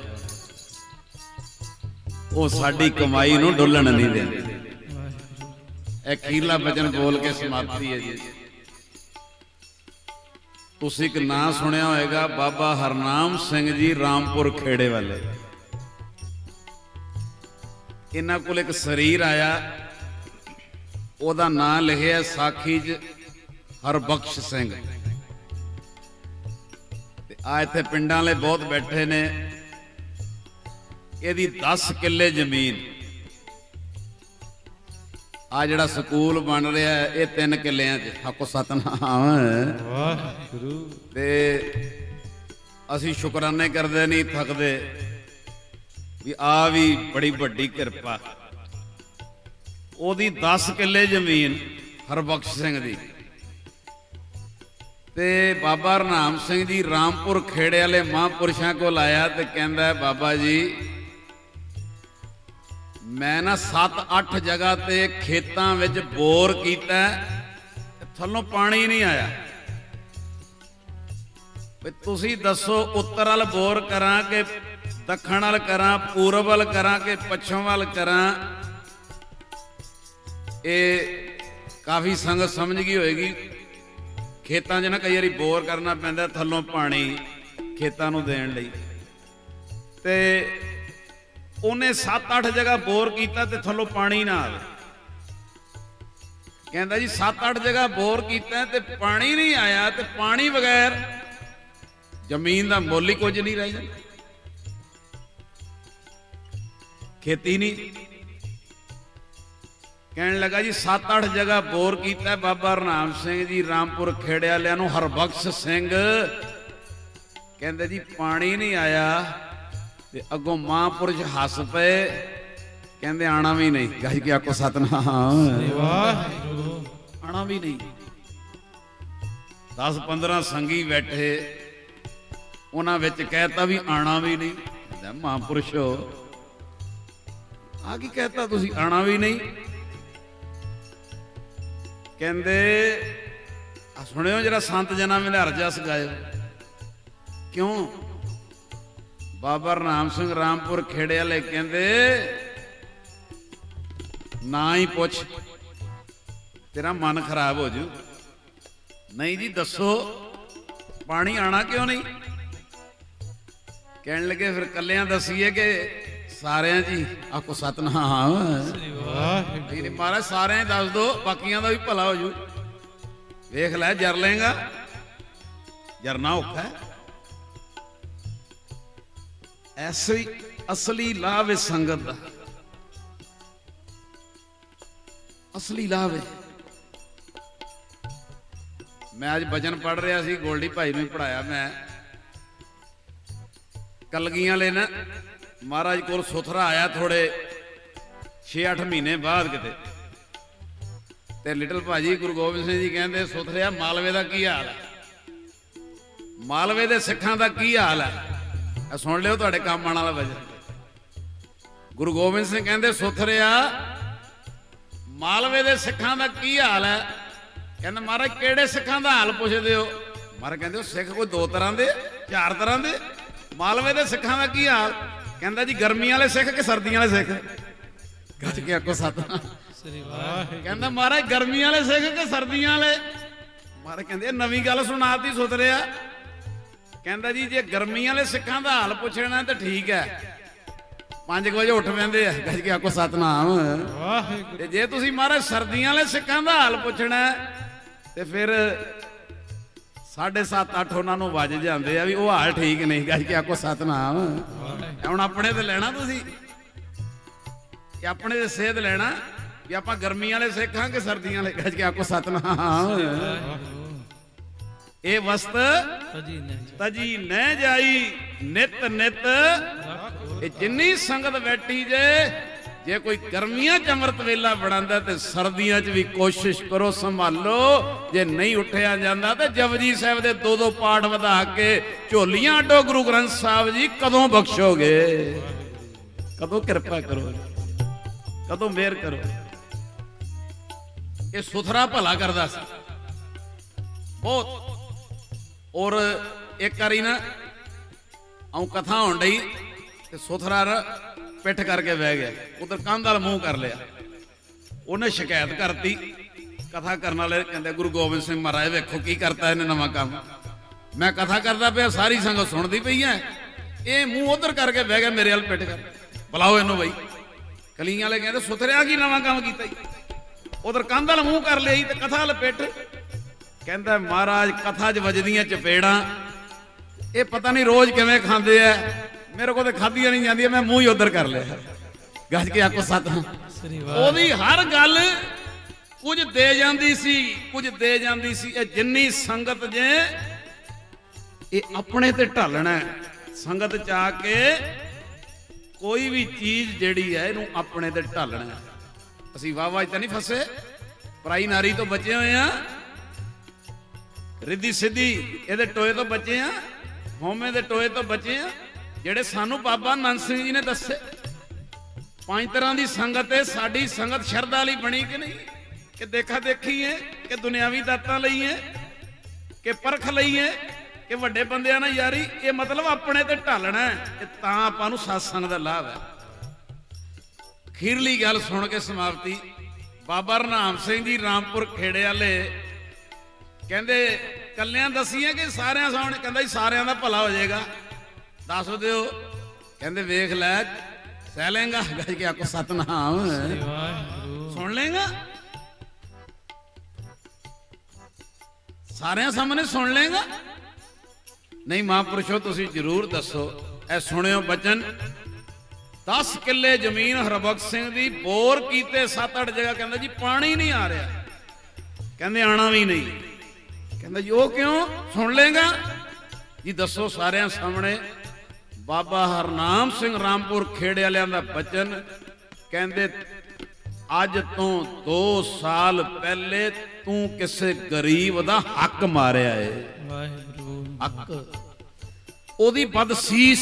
वो साडी कमाई नूं डुलन नहीं देंदे। अखीरला वचन बोल के समाप्ति है जी। ਤੁਸੀਂ ਇੱਕ ਨਾਂ ਸੁਣਿਆ ਹੋਏਗਾ, ਬਾਬਾ ਹਰਨਾਮ ਸਿੰਘ ਜੀ ਰਾਮਪੁਰ ਖੇੜੇ ਵਾਲੇ। ਇਹਨਾਂ ਕੋਲ ਇੱਕ ਸਰੀਰ ਆਇਆ, ਉਹਦਾ ਨਾਂ ਲਿਖਿਆ ਸਾਖੀ 'ਚ ਹਰਬਖਸ਼ ਸਿੰਘ। ਤੇ ਆ ਇੱਥੇ ਪਿੰਡਾਂ ਵਾਲੇ ਬਹੁਤ ਬੈਠੇ ਨੇ। ਇਹਦੀ 10 ਕਿੱਲੇ ਜ਼ਮੀਨ। ਆ ਜਿਹੜਾ ਸਕੂਲ ਬਣ ਰਿਹਾ ਇਹ 3 ਕਿੱਲਿਆਂ 'ਚ। ਆਖੋ ਸਤਨਾਮ ਵਾਹਿਗੁਰੂ। ਤੇ ਅਸੀਂ ਸ਼ੁਕਰਾਨੇ ਕਰਦੇ ਨਹੀਂ ਥੱਕਦੇ ਵੀ ਆ ਵੀ ਬੜੀ ਵੱਡੀ ਕਿਰਪਾ। ਉਹਦੀ 10 ਕਿੱਲੇ ਜ਼ਮੀਨ ਹਰਬਖਸ਼ ਸਿੰਘ ਦੀ। ਤੇ ਬਾਬਾ ਹਰਨਾਮ ਸਿੰਘ ਜੀ ਰਾਮਪੁਰ ਖੇੜੇ ਵਾਲੇ ਮਹਾਂਪੁਰਸ਼ਾਂ ਕੋਲ ਆਇਆ ਤੇ ਕਹਿੰਦਾ, ਬਾਬਾ ਜੀ ਮੈਂ ਨਾ 7-8 ਜਗ੍ਹਾ ਤੇ ਖੇਤਾਂ ਵਿੱਚ ਬੋਰ ਕੀਤਾ, ਥੱਲੋਂ ਪਾਣੀ ਨਹੀਂ ਆਇਆ। ਵੀ ਤੁਸੀਂ ਦੱਸੋ ਉੱਤਰ ਵੱਲ ਬੋਰ ਕਰਾਂ ਕਿ ਦੱਖਣ ਵੱਲ ਕਰਾਂ, ਪੂਰਬ ਵੱਲ ਕਰਾਂ ਕਿ ਪੱਛਮ ਵੱਲ ਕਰਾਂ? ਇਹ ਕਾਫੀ ਸੰਗਤ ਸਮਝ ਗਈ ਹੋਏਗੀ। ਖੇਤਾਂ 'ਚ ਨਾ ਕਈ ਵਾਰੀ ਬੋਰ ਕਰਨਾ ਪੈਂਦਾ ਥੱਲੋਂ ਪਾਣੀ ਖੇਤਾਂ ਨੂੰ ਦੇਣ ਲਈ। ਤੇ ਉਹਨੇ 7-8 ਜਗ੍ਹਾ ਬੋਰ ਕੀਤਾ ਤੇ ਥੱਲੋਂ ਪਾਣੀ ਨਾ ਆਵੇ। ਕਹਿੰਦਾ ਜੀ 7-8 ਜਗ੍ਹਾ ਬੋਰ ਕੀਤਾ ਤੇ ਪਾਣੀ ਨਹੀਂ ਆਇਆ, ਤੇ ਪਾਣੀ ਬਗੈਰ ਜ਼ਮੀਨ ਦਾ ਮੁੱਲ ਹੀ ਕੁਝ ਨਹੀਂ ਰਹਿ ਜਾਂਦਾ, ਖੇਤੀ ਨਹੀਂ। ਕਹਿਣ ਲੱਗਾ ਜੀ 7-8 ਜਗ੍ਹਾ ਬੋਰ ਕੀਤਾ ਬਾਬਾ ਹਰਨਾਮ ਸਿੰਘ ਜੀ ਰਾਮਪੁਰ ਖੇੜੇ ਵਾਲਿਆਂ ਨੂੰ। ਹਰਬਖਸ਼ ਸਿੰਘ ਕਹਿੰਦੇ ਜੀ ਪਾਣੀ ਨਹੀਂ ਆਇਆ। ਤੇ ਅੱਗੋਂ ਮਹਾਂਪੁਰਸ਼ ਹੱਸ ਪਏ, ਕਹਿੰਦੇ ਆਣਾ ਵੀ ਨਹੀਂ। ਗੱਜ ਕੇ ਆਖੋ ਸਤਨਾਮ ਵਾਹਿਗੁਰੂ। ਆਣਾ ਵੀ ਨਹੀਂ। 10-15 ਸੰਗੀ ਬੈਠੇ, ਉਹਨਾਂ ਵਿੱਚ ਕਹਿਤਾ ਵੀ ਆਣਾ ਵੀ ਨਹੀਂ। ਮਹਾਂਪੁਰਸ਼ੋ ਆ ਕੀ ਕਹਿਤਾ ਤੁਸੀਂ, ਆਣਾ ਵੀ ਨਹੀਂ? ਕਹਿੰਦੇ ਆ ਸੁਣਿਓ ਜਰਾ ਸੰਤ ਜਨਾਂ ਵੇਲੇ ਹਰ ਜਸ ਗਾਇਓ। ਕਿਉਂ? ਬਾਬਾ ਹਰਨਾਮ ਸਿੰਘ ਰਾਮਪੁਰ ਖੇੜੇ ਵਾਲੇ ਕਹਿੰਦੇ ਨਾ ਹੀ ਪੁੱਛ, ਤੇਰਾ ਮਨ ਖਰਾਬ ਹੋ ਜੂ। ਨਹੀਂ ਜੀ ਦੱਸੋ ਪਾਣੀ ਆਣਾ ਕਿਉਂ ਨਹੀਂ? ਕਹਿਣ ਲੱਗੇ ਫਿਰ ਕੱਲਿਆਂ ਦਸੀਏ ਕਿ ਸਾਰਿਆਂ ਜੀ? ਆਖੋ ਸਤਨਾਮ ਵਾਹਿਗੁਰੂ। ਮਹਾਰਾਜ ਸਾਰਿਆਂ ਦੱਸ ਦੋ, ਬਾਕੀਆਂ ਦਾ ਵੀ ਭਲਾ ਹੋ ਜੂ। ਵੇਖ ਲੈ ਜਰ ਲੇਗਾ, ਜਰਨਾ ਔਖਾ ਹੈ। ਐਸੀ ਅਸਲੀ ਲਾਭ ਹੈ ਸੰਗਤ ਦਾ, ਅਸਲੀ ਲਾਭ ਹੈ। ਮੈਂ ਅੱਜ ਭਜਨ ਪੜ੍ਹ ਰਿਹਾ ਸੀ, ਗੋਲਡੀ ਭਾਈ ਨੂੰ ਪੜਾਇਆ ਮੈਂ। ਕਲਗੀਆਂ ਵਾਲੇ ਨਾ ਮਹਾਰਾਜ ਕੋਲ ਸੁਥਰਾ ਆਇਆ ਥੋੜੇ 6-8 ਮਹੀਨੇ ਬਾਅਦ ਕਿਤੇ। ਤੇ ਲਿਟਲ ਭਾਜੀ ਗੁਰੂ ਗੋਬਿੰਦ ਸਿੰਘ ਜੀ ਕਹਿੰਦੇ, ਸੁਥਰਿਆ ਮਾਲਵੇ ਦਾ ਕੀ ਹਾਲ ਹੈ? ਮਾਲਵੇ ਦੇ ਸਿੱਖਾਂ ਦਾ ਕੀ ਹਾਲ ਹੈ? ਸੁਣ ਲਿਓ ਤੁਹਾਡੇ ਕੰਮ ਆਉਣ ਵਾਲਾ ਭਜਨ। ਗੁਰੂ ਗੋਬਿੰਦ ਸਿੰਘ ਕਹਿੰਦੇ, ਸੁਥਰਿਆ ਮਾਲਵੇ ਦੇ ਸਿੱਖਾਂ ਦਾ ਕੀ ਹਾਲ ਹੈ? ਕਹਿੰਦਾ ਮਹਾਰਾਜ ਕਿਹੜੇ ਸਿੱਖਾਂ ਦਾ ਹਾਲ ਪੁੱਛਦੇ ਹੋ? ਮਹਾਰਾਜ ਕਹਿੰਦੇ ਸਿੱਖ ਕੋਈ 2 ਤਰ੍ਹਾਂ ਦੇ, 4 ਤਰ੍ਹਾਂ ਦੇ। ਮਾਲਵੇ ਦੇ ਸਿੱਖਾਂ ਦਾ ਕੀ ਹਾਲ? ਕਹਿੰਦਾ ਜੀ ਗਰਮੀਆਂ ਵਾਲੇ ਸਿੱਖ ਕਿ ਸਰਦੀਆਂ ਵਾਲੇ ਸਿੱਖ? ਗੱਜ ਕੇ ਆਖੋ ਸਤਨਾਮ। ਕਹਿੰਦਾ ਮਹਾਰਾਜ ਗਰਮੀਆਂ ਵਾਲੇ ਸਿੱਖ ਕਿ ਸਰਦੀਆਂ ਵਾਲੇ? ਮਹਾਰਾਜ ਕਹਿੰਦੇ ਇਹ ਨਵੀਂ ਗੱਲ ਸੁਣਾਤੀ ਸੁਥਰਿਆ। ਕਹਿੰਦਾ ਜੀ ਜੇ ਗਰਮੀਆਂ ਵਾਲੇ ਸਿੱਖਾਂ ਦਾ ਹਾਲ ਪੁੱਛਣਾ ਤਾਂ ਠੀਕ ਹੈ, 5 ਵਜੇ ਉੱਠ ਪੈਂਦੇ ਆ। ਗੱਜ ਕੇ ਆਖੋ ਸਤਨਾਮ ਵਾਹਿਗੁਰੂ। ਤੇ ਜੇ ਤੁਸੀਂ ਮਹਾਰਾਜ ਸਰਦੀਆਂ ਵਾਲੇ ਸਿੱਖਾਂ ਦਾ ਹਾਲ ਪੁੱਛਣਾ ਤੇ ਫਿਰ 7:30-8 ਉਹਨਾਂ ਨੂੰ ਵੱਜ ਜਾਂਦੇ ਆ ਵੀ ਉਹ ਹਾਲ ਠੀਕ ਨਹੀਂ। ਗੱਜ ਕੇ ਆਖੋ ਸਤਨਾਮ। ਹੁਣ ਆਪਣੇ ਤੇ ਲੈਣਾ ਤੁਸੀਂ ਕਿ ਆਪਣੇ ਤੇ ਸੇਧ ਲੈਣਾ ਵੀ ਆਪਾਂ ਗਰਮੀਆਂ ਵਾਲੇ ਸਿੱਖ ਹਾਂ ਕਿ ਸਰਦੀਆਂ ਵਾਲੇ? ਗੱਜ ਕੇ ਆਖੋ ਸਤਨਾਮ। ਇਹ ਵਸਤ ਤਜੀ ਨਹਿ ਜਾਈ ਨਿਤ ਨਿਤ। ਇਹ ਜਿੰਨੀ ਸੰਗਤ ਬੈਠੀ ਜੇ ਕੋਈ ਗਰਮੀਆਂ ਚ ਅੰਮ੍ਰਿਤ ਵੇਲਾ ਬਣਾਉਂਦਾ ਤੇ ਸਰਦੀਆਂ ਚ ਵੀ ਕੋਸ਼ਿਸ਼ ਕਰੋ ਸੰਭਾਲੋ। ਜੇ ਨਹੀਂ ਉੱਠਿਆ ਜਾਂਦਾ ਤੇ ਜਪਜੀ ਸਾਹਿਬ ਦੇ 2-2 ਪਾਠ ਵਧਾ ਕੇ ਝੋਲੀਆਂ ਅੱਡੋ। ਗੁਰੂ ਗ੍ਰੰਥ ਸਾਹਿਬ ਜੀ ਕਦੋਂ ਬਖਸ਼ੋਗੇ? ਕਦੋਂ ਕਿਰਪਾ ਕਰੋ? ਕਦੋਂ ਮਿਹਰ ਕਰੋ? ਇਹ ਸੁਥਰਾ ਭਲਾ ਕਰਦਾ ਸੀ ਬਹੁਤ। ਔਰ ਇੱਕ ਵਾਰੀ ਨਾ ਆਉਂ ਕਥਾ ਹੋਣ ਡਈ ਤੇ ਸੁਥਰਾ ਪਿੱਠ ਕਰਕੇ ਬਹਿ ਗਿਆ, ਉਧਰ ਕੰਧ ਵਾਲ ਮੂੰਹ ਕਰ ਲਿਆ। ਉਹਨੇ ਸ਼ਿਕਾਇਤ ਕਰਤੀ। ਕਥਾ ਕਰਨ ਵਾਲੇ ਕਹਿੰਦੇ ਗੁਰੂ ਗੋਬਿੰਦ ਸਿੰਘ ਮਹਾਰਾਜ ਵੇਖੋ ਕੀ ਕਰਤਾ ਇਹਨੇ ਨਵਾਂ ਕੰਮ। मैं कथा करता पिया, सारी संगत सुनती पई है, ये मूँह उधर करके बह गया मेरे वाल पिट कर, बुलाओ इनू बई। कलियां वाले कहते सुथरिया की नवा काम किया, उधर कंध वाल मूँह कर लिया तो कथा वाल पिट। कहता महाराज कथा च वजदियां चपेड़ा ये पता नहीं रोज किवें खांदे है, मेरे को तो खादियां नहीं जांदियां, मैं मूँह ही उधर कर लिया। गज के आखो सतनाम। ओदी हर गल कुछ दे जांदी सी, कुछ दे जांदी सी। जिन्नी संगत जे ये अपने ते ढालना है, संगत च आके कोई भी चीज जिहड़ी है इहनूं अपने ते ढालना है। असीं वाह-वाह च नहीं फसे, पराई नारी तो बचे हुए हैं, रिद्धि सिद्धि इहदे टोए तो बचे हैं, होमे दे टोए तो बचे हैं, जिहड़े सानू बाबा नंद सिंह जी ने दसे। 5 तरह की संगत है, साडी संगत शरधा वाली बनी कि नहीं, कि देखा देखी है, कि दुनियावी दातां लई है, कि परख लई है, कि वड्डे बंदियां नाल यारी। ये मतलब अपने ते ढालना है, तां आपां नूं सत्संग दा लाभ है। खीरली गल सुन के समाप्ति। बाबा रनाम सिंह जी रामपुर खेड़े वाले कहते कलियां दसियां कि सारियां सामने, कहता जी सारियां दा भला हो जाएगा, दस दिओ। कहते वेख लै सह लेंगा, गज के आखो सतनाम। सुन लेंगा, सारियां सामने सुन लेंगा। नहीं महापुरुषो तुसी जरूर दसो। ए सुनियो बचन, 10 किले जमीन हरबख्श सिंह दी, बोर कीते 7-8 जगह, कहंदा जी पानी नहीं आ रहा, कहंदे आना भी नहीं। कहंदा जी वो क्यों, सुन लेगा जी, दसो सारियां सामने। बाबा हरनाम सिंह रामपुर खेड़े वालियां दा बचन, कहंदे अज तो 2 साल पहले तू किसे गरीब दा हक मारिया है, हक ओदी बदसीस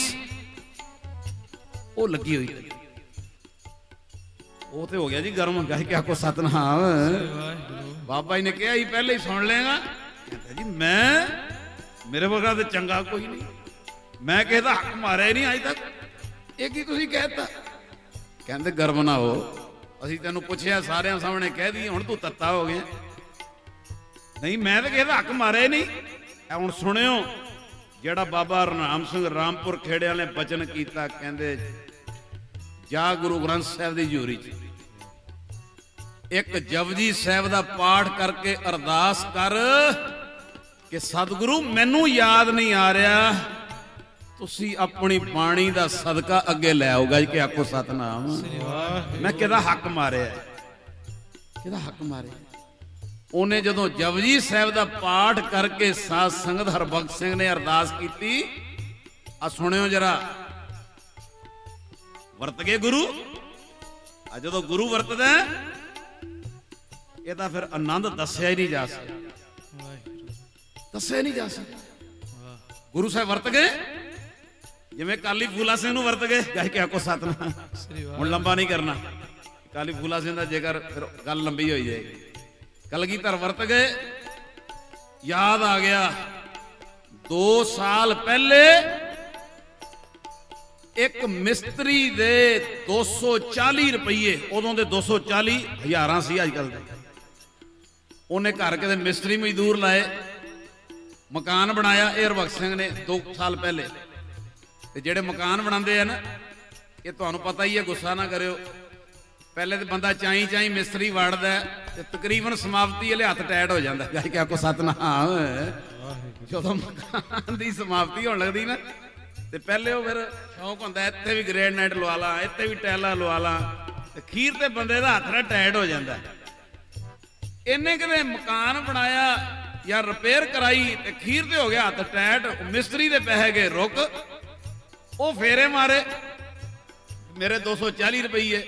वो लगी हुई, वो तो हो गया जी गर्म। कह के आखो सतनाम। बाबा जी ने कहा ही पहले ही सुन लेगा। कहता जी मैं, मेरे वर्गा तो चंगा कोई नहीं, मैं कहता हक मारिया ही नहीं अज तक, ये की तुसीं कहता। कहते गर्म ना हो, असीं तैनूं पुछया सारियां सामने कह दी, हुण तू तत्ता हो गया। नहीं मैं तो कहता हक मारिया ही नहीं। हुण सुनियो जेड़ा बाबा रनाम सिंह रामपुर खेड़े वाले बचन किया, कहते जा गुरु ग्रंथ साहिब की हजूरी च एक जपजी साहिब का पाठ करके अरदास कर कि सतगुरु मैनू याद नहीं आ रहा, तुसी अपनी बाणी का सदका अगे लै आओ। गज के आखो सतनाम। मैं किहदा हक मारे, किहदा हक मारे। उन्हें जदों जपजी साहिब का पाठ करके साध संगत हरबख्श सिंह ने अरदास की, आ सुनियो जरा, वरत गए गुरु। जदों गुरु वरतदा ये फिर आनंद दसिया ही नहीं जा सकता, दसिया नहीं जा सकता। गुरु साहब वरत गए जिवें काली फूला सिंह नूं वरत गए। कह के आखो सतनाम। हुण लंबा नहीं करना, काली फूला सिंह दा जेकर फिर गल लंबी हो जाएगी। कलगीधर वरत गए, याद आ गया 2 साल पहले एक मिस्त्री दे 240 रुपये, उदों दे 240 हज़ारां सी अजकल दे, उन्हें घर के मिस्त्री मजदूर लाए, मकान बनाया। हरबख्श सिंह ने 2 साल पहले। ते जेड़े मकान बनाते हैं ना, ये तुहानूं पता ही है, गुस्सा ना करियो। पहले तो बंदा चाई चाई मिस्त्री वाड़दा है, तकरीबन समाप्ति वाले हथ टैट हो जाता है। क्या आखो सतनाम। जो मकान की समाप्ति होने लगती ना, तो पहले वो फिर शौक होंदा इत्थे भी ग्रेनाइट लवा ला, इत्थे भी टाइलां लवा ला, खीर ते बंदे दा हथ टैट हो जाता है। इन्हें कदे मकान बनाया या रिपेयर कराई, तो खीर ते हो गया हथ टैट। मिस्त्री दे पैसे गए रुक, वो फेरे मारे मेरे 240 रुपये।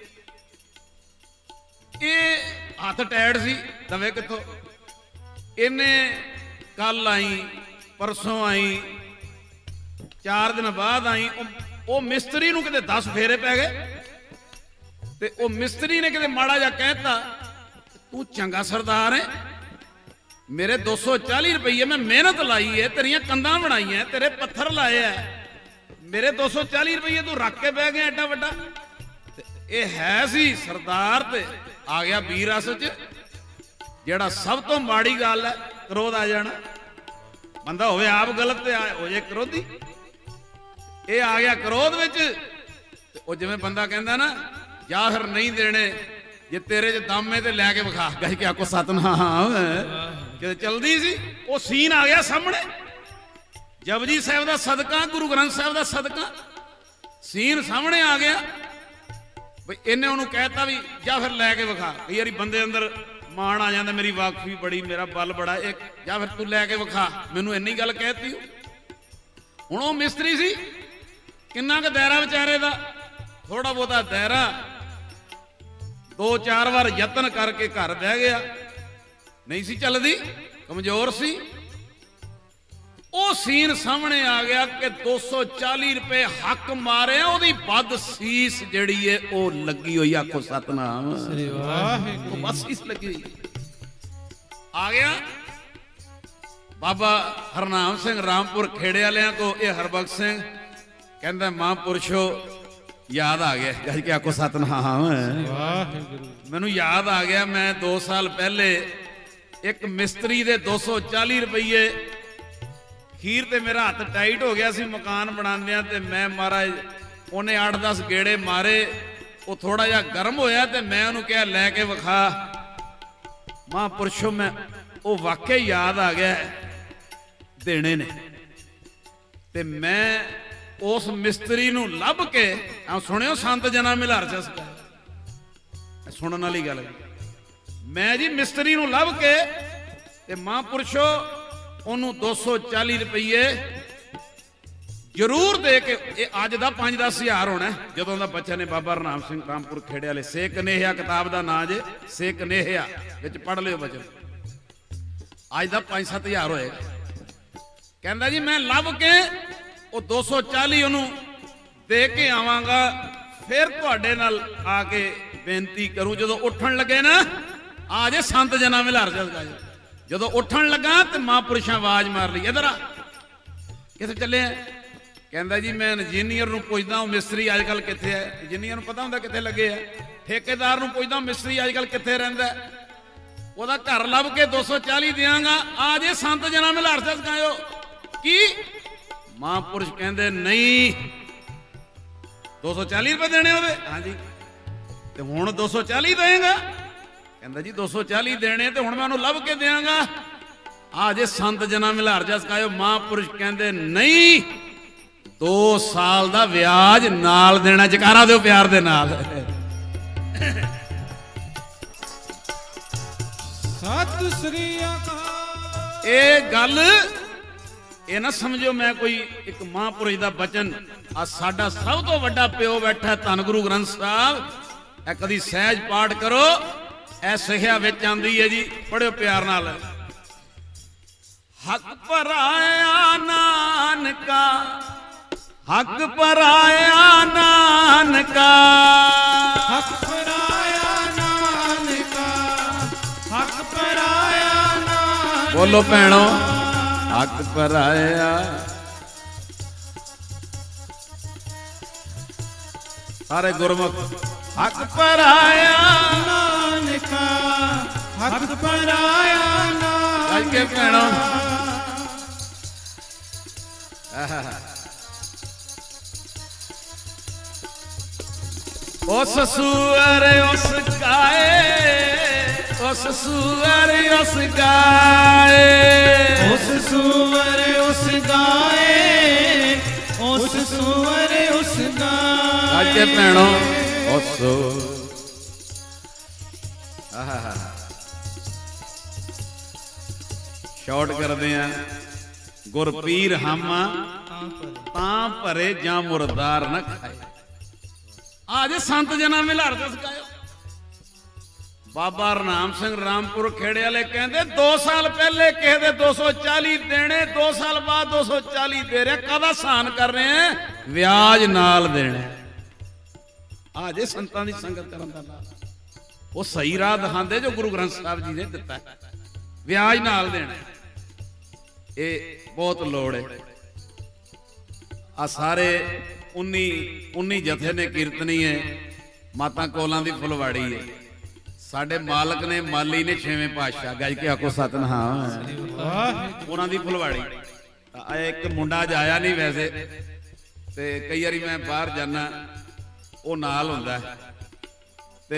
ये हथ टैट सी, दवे कितों। इन्हें कल आई, परसों आई, 4 दिन बाद आई। वो मिस्त्री नूं किते 10 फेरे पै गए, ते वो मिस्त्री ने किते माड़ा जा कहता, तू चंगा सरदार है, मेरे 240 रुपये मैं मेहनत लाई है, तेरिया कंधां बनाई है, तेरे पत्थर लाए है, मेरे 240 रुपये तू रख के बह गया एडा वड्डा। ये है सी सरदार, ते आ गया वीर रस च। जेड़ा सब तो माड़ी गल है, क्रोध आ जाना। ਬੰਦਾ ਹੋਵੇ ਆਪ ਗਲਤ ਤੇ ਹੋ ਜੇ ਕਰੋਧੀ। ਇਹ ਆ ਗਿਆ ਕਰੋਧ ਵਿੱਚ। ਉਹ ਜਿਵੇਂ ਬੰਦਾ ਕਹਿੰਦਾ ਨਾ, ਜਾਂ ਫਿਰ ਨਹੀਂ ਦੇਣੇ, ਜੇ ਤੇਰੇ 'ਚ ਦਮ ਹੈ ਤੇ ਲੈ ਕੇ ਵਿਖਾ। ਗਾਈ ਕਿ ਆਖੋ ਸਤਨਾਮ। ਕਿਤੇ ਚਲਦੀ ਸੀ, ਉਹ ਸੀਨ ਆ ਗਿਆ ਸਾਹਮਣੇ। ਜਪਜੀ ਸਾਹਿਬ ਦਾ ਸਦਕਾ, ਗੁਰੂ ਗ੍ਰੰਥ ਸਾਹਿਬ ਦਾ ਸਦਕਾ, ਸੀਨ ਸਾਹਮਣੇ ਆ ਗਿਆ। ਬਈ ਇਹਨੇ ਉਹਨੂੰ ਕਹਿਤਾ ਵੀ ਜਾਂ ਫਿਰ ਲੈ ਕੇ ਵਿਖਾ। ਕਈ ਵਾਰੀ ਬੰਦੇ ਅੰਦਰ ਮਾਣ ਆ ਜਾਂਦਾ, ਮੇਰੀ ਵਾਕਫੀ ਬੜੀ, ਮੇਰਾ ਬਲ ਬੜਾ, ਇੱਕ ਜਾਂ ਫਿਰ ਤੂੰ ਲੈ ਕੇ ਵਿਖਾ। ਮੈਨੂੰ ਇੰਨੀ ਗੱਲ ਕਹਿਤੀ। ਹੁਣ ਉਹ ਮਿਸਤਰੀ ਸੀ, ਕਿੰਨਾ ਕੁ ਦਾਇਰਾ ਵਿਚਾਰੇ ਦਾ, ਥੋੜਾ ਬਹੁਤਾ ਦਾਇਰਾ। 2-4 ਵਾਰ ਯਤਨ ਕਰਕੇ ਘਰ ਬਹਿ ਗਿਆ। ਨਹੀਂ ਸੀ ਚੱਲਦੀ, ਕਮਜ਼ੋਰ ਸੀ। ਉਹ ਸੀਨ ਸਾਹਮਣੇ ਆ ਗਿਆ ਕਿ 240 ਰੁਪਏ ਹੱਕ ਮਾਰੇ, ਉਹਦੀ ਵੱਧ ਸੀਸ ਜਿਹੜੀ ਏ ਉਹ ਲੱਗੀ ਹੋਈ। ਆਖੋ ਸਤਨਾਮ ਸ੍ਰੀ ਵਾਹਿਗੁਰੂ। ਉਹ ਬਸ ਸੀਸ ਲੱਗੀ ਹੋਈ। ਆ ਗਿਆ ਬਾਬਾ ਹਰਨਾਮ ਸਿੰਘ ਰਾਮਪੁਰ ਖੇੜੇ ਵਾਲਿਆਂ ਕੋ। ਇਹ ਹਰਬਖਸ਼ ਸਿੰਘ ਕਹਿੰਦਾ ਮਹਾਂਪੁਰਸ਼ੋ ਯਾਦ ਆ ਗਿਆ। ਜਦ ਕਿ ਆਖੋ ਸਤਨਾਮ ਵਾਹਿਗੁਰੂ। ਮੈਨੂੰ ਯਾਦ ਆ ਗਿਆ, ਮੈਂ 2 ਸਾਲ ਪਹਿਲੇ ਇੱਕ ਮਿਸਤਰੀ ਦੇ 240 ਰੁਪਏ, ਖੀਰ ਤੇ ਮੇਰਾ ਹੱਥ ਟਾਈਟ ਹੋ ਗਿਆ ਸੀ ਮਕਾਨ ਬਣਾਉਂਦਿਆਂ, ਤੇ ਮੈਂ ਮਹਾਰਾਜ ਉਹਨੇ 8-10 ਗੇੜੇ ਮਾਰੇ। ਉਹ ਥੋੜਾ ਜਿਹਾ ਗਰਮ ਹੋਇਆ ਤੇ ਮੈਂ ਉਹਨੂੰ ਕਿਹਾ ਲੈ ਕੇ ਵਿਖਾ। ਮਹਾਂਪੁਰਸ਼ੋ ਮੈਂ ਉਹ ਵਾਕਿਆ ਯਾਦ ਆ ਗਿਆ ਦੇਣੇ ਨੇ। ਤੇ ਮੈਂ ਉਸ ਮਿਸਤਰੀ ਨੂੰ ਲੱਭ ਕੇ, ਸੁਣਿਓ ਸੰਤ ਜਨਾ ਮਿਲਾਰ ਚ ਸੁਣਨ ਵਾਲੀ ਗੱਲ, ਮੈਂ ਜੀ ਮਿਸਤਰੀ ਨੂੰ ਲੱਭ ਕੇ ਤੇ ਮਹਾਂਪੁਰਸ਼ੋ ਉਹਨੂੰ 240 ਰੁਪਏ ਜ਼ਰੂਰ ਦੇ ਕੇ। ਇਹ ਅੱਜ ਦਾ 5-10 ਹਜ਼ਾਰ ਹੋਣਾ ਜਦੋਂ ਦਾ ਬੱਚਾ ਨੇ। ਬਾਬਾ ਹਰਨਾਮ ਸਿੰਘ ਰਾਮਪੁਰ ਖੇੜੇ ਵਾਲੇ, ਸੇ ਕਨੇਹਿਆ ਕਿਤਾਬ ਦਾ ਨਾਂ ਜੇ, ਸੇ ਕਨੇਹਿਆ ਵਿੱਚ ਪੜ੍ਹ ਲਿਓ ਬਚਨ। ਅੱਜ ਦਾ 5-7 ਹਜ਼ਾਰ ਹੋਏਗਾ। ਕਹਿੰਦਾ ਜੀ ਮੈਂ ਲੱਭ ਕੇ ਉਹ 240 ਉਹਨੂੰ ਦੇ ਕੇ ਆਵਾਂਗਾ, ਫਿਰ ਤੁਹਾਡੇ ਨਾਲ ਆ ਕੇ ਬੇਨਤੀ ਕਰੂੰ। ਜਦੋਂ ਉੱਠਣ ਲੱਗੇ ਨਾ, ਆ ਜੇ ਸੰਤ ਜਨਾ ਮਿਲਾਰ ਚੱਲਦਾ। ਜਦੋਂ ਉੱਠਣ ਲੱਗਾ ਤੇ ਮਹਾਂਪੁਰਸ਼ਾਂ ਆਵਾਜ਼ ਮਾਰ ਲਈ, ਇਧਰ ਆ। ਕਿੱਥੇ ਚੱਲੇ ਆ? ਕਹਿੰਦਾ ਜੀ ਮੈਂ ਇੰਜੀਨੀਅਰ ਨੂੰ ਪੁੱਛਦਾ, ਉਹ ਮਿਸਤਰੀ ਅੱਜ ਕੱਲ ਕਿੱਥੇ ਹੈ? ਇੰਜੀਨੀਅਰ ਨੂੰ ਪਤਾ ਹੁੰਦਾ ਕਿੱਥੇ ਲੱਗੇ ਆ। ਠੇਕੇਦਾਰ ਨੂੰ ਪੁੱਛਦਾ ਮਿਸਤਰੀ ਅੱਜ ਕੱਲ ਕਿੱਥੇ ਰਹਿੰਦਾ। ਉਹਦਾ ਘਰ ਲੱਭ ਕੇ 240 ਦਿਆਂਗਾ, ਆ ਜੇ ਸੰਤ ਜਨਾ ਮਿਲਾਰ ਚੱਲਦਾ। ਕੀ ਮਹਾਂਪੁਰਸ਼ ਕਹਿੰਦੇ ਨਹੀਂ, 240 ਰੁਪਏ ਦੇਣੇ ਉਹਦੇ। ਹਾਂਜੀ, ਤੇ ਹੁਣ 240 ਦੇਗਾ? ਕਹਿੰਦਾ ਜੀ 240 ਦੇਣੇ, ਤੇ ਹੁਣ ਮੈਂ ਉਹਨੂੰ ਲੱਭ ਕੇ ਦਿਆਂਗਾ। ਆ ਜੇ ਸੰਤ ਜਨਾ ਮਿਲਾਰ ਜਾ ਸਕਾਇਓ। ਮਹਾਂਪੁਰਸ਼ ਕਹਿੰਦੇ ਨਹੀਂ, 2 ਸਾਲ ਦਾ ਵਿਆਜ ਨਾਲ ਦੇਣਾ। ਜਕਾਰਾ ਦਿਓ ਪਿਆਰ ਦੇ ਨਾਲ। ਸਤਿ ਸ੍ਰੀ ਅਕਾਲ। ਇਹ ਗੱਲ ਇਹ ਨਾ ਸਮਝੋ ਮੈਂ ਕੋਈ ਇੱਕ ਮਹਾਂਪੁਰਸ਼ ਦਾ ਬਚਨ। ਆ ਸਾਡਾ ਸਭ ਤੋਂ ਵੱਡਾ ਪਿਓ ਬੈਠਾ ਧੰਨ ਗੁਰੂ ਗ੍ਰੰਥ ਸਾਹਿਬ। ਇਹ ਕਦੀ ਸਹਿਜ ਪਾਠ ਕਰੋ, ਇਹ ਸਿੱਖਿਆ ਵਿੱਚ ਆਂਦੀ ਹੈ ਜੀ। ਪੜਿਓ ਪਿਆਰ ਨਾਲ। ਹੱਕ ਪਰਾਇਆ ਨਾਨਕਾ, ਹੱਕ ਪਰਾਇਆ ਨਾਨਕਾ, ਹੱਕ ਪਰਾਇਆ ਨਾਨਕਾ, ਹੱਕ ਪਰਾਇਆ ਨਾਨਕਾ। ਬੋਲੋ ਭੈਣੋ, ਹੱਕ ਪਰਾਇਆ। ਸਾਰੇ ਗੁਰਮੁਖ। ਹੱਕ ਪਰਾਇਆ ਨਾਨਕਾ, ਹੱਕ ਪਰਾਇਆ ਨਾਨਕਾ। ਅੱਜ ਕੇ ਭੈਣੋ, ਉਸ ਸੂਰ ਉਸ ਗਾਏ, ਉਸ ਸੂਰ ਉਸ ਗਾਏ, ਉਸ ਸੂਰ ਉਸ ਗਾਏ, ਉਸ ਸੂਰ ਉਸ ਗਾਏ। ਅੱਜ ਕੇ ਭੈਣੋ, ਉਸ ਸ਼ਾਰਟ ਕਰਦੇ ਆ। ਗੁਰ ਪੀਰ ਹਮ ਤਾਂ ਭਰੇ ਜਾਂ ਮੁਰਦਾਰ ਨਾ ਖਾਏ। ਆ ਜੇ ਸੰਤ ਜਨਾ ਮਿਲਾਰ ਦੇ ਸਕਾਇਓ। ਬਾਬਾ ਹਰਨਾਮ ਸਿੰਘ ਰਾਮਪੁਰ ਖੇੜੇ ਵਾਲੇ ਕਹਿੰਦੇ 2 ਸਾਲ ਪਹਿਲੇ ਕਿਸੇ ਦੇ 240 ਦੇਣੇ, 2 ਸਾਲ ਬਾਅਦ 240 ਦੇ ਰਿਹਾ। ਕਾਹਦਾ ਸਾਨ ਕਰ ਰਹੇ ਆ? ਵਿਆਜ ਨਾਲ ਦੇਣਾ। ਆ ਜੇ ਸੰਤਾਂ ਦੀ ਸੰਗਤ ਕਰਨ ਦਾ ਲਾਭ। ਉਹ ਸਹੀ ਰਾਹ ਦਿਖਾਉਂਦੇ ਜੋ ਗੁਰੂ ਗ੍ਰੰਥ ਸਾਹਿਬ ਜੀ ਨੇ ਦਿੱਤਾ। ਵਿਆਜ ਨਾਲ ਦੇਣਾ, ਇਹ ਬਹੁਤ ਲੋੜ ਹੈ। ਆ ਸਾਰੇ 19 ਜਥੇ ਨੇ ਕੀਰਤਨੀ ਹੈ। ਮਾਤਾ ਕੋਲਾਂ ਦੀ ਫੁਲਵਾੜੀ ਹੈ। ਸਾਡੇ ਮਾਲਕ ਨੇ, ਮਾਲੀ ਨੇ, ਛੇਵੇਂ ਪਾਤਸ਼ਾਹ, ਗੱਜ ਕੇ ਆਖੋ ਸਤਿਨਾਮ। ਉਹਨਾਂ ਦੀ ਫੁਲਵਾੜੀ। ਇੱਕ ਮੁੰਡਾ ਅੱਜ ਆਇਆ ਨਹੀਂ ਵੈਸੇ, ਤੇ ਕਈ ਵਾਰੀ ਮੈਂ ਬਾਹਰ ਜਾਣਾ, ਉਹ ਨਾਲ ਹੁੰਦਾ ਤੇ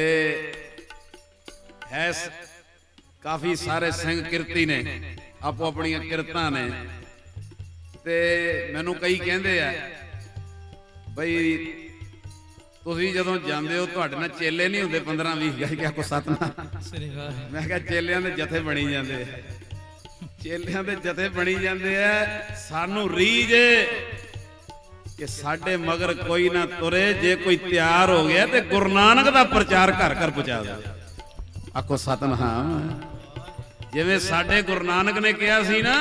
ਹੈ। ਕਾਫੀ ਸਾਰੇ ਸਿੰਘ ਕਿਰਤੀ ਨੇ, ਆਪੋ ਆਪਣੀਆਂ ਕਿਰਤਾਂ ਨੇ, ਤੇ ਮੈਨੂੰ ਕਈ ਕਹਿੰਦੇ ਆ ਬਈ ਤੁਸੀਂ ਜਦੋਂ ਜਾਂਦੇ ਹੋ ਤੁਹਾਡੇ ਨਾਲ ਚੇਲੇ ਨਹੀਂ ਹੁੰਦੇ 15-20 ਗਾਇ ਕੇ ਆਖੋ ਸਤਿਨਾਮ। ਮੈਂ ਕਿਹਾ ਚੇਲਿਆਂ ਦੇ ਜਥੇ ਬਣੀ ਜਾਂਦੇ ਆ, ਚੇਲਿਆਂ ਦੇ ਜਥੇ ਬਣੀ ਜਾਂਦੇ ਆ। ਸਾਨੂੰ ਰੀਝ ਕਿ ਸਾਡੇ ਮਗਰ ਕੋਈ ਨਾ ਤੁਰੇ, ਜੇ ਕੋਈ ਤਿਆਰ ਹੋ ਗਿਆ ਤੇ ਗੁਰੂ ਨਾਨਕ ਦਾ ਪ੍ਰਚਾਰ ਘਰ ਘਰ ਪਹੁੰਚਾ ਦੇ। ਆਖੋ ਸਤਿਨਾਮ। ਜਿਵੇਂ ਸਾਡੇ ਗੁਰੂ ਨਾਨਕ ਨੇ ਕਿਹਾ ਸੀ ਨਾ,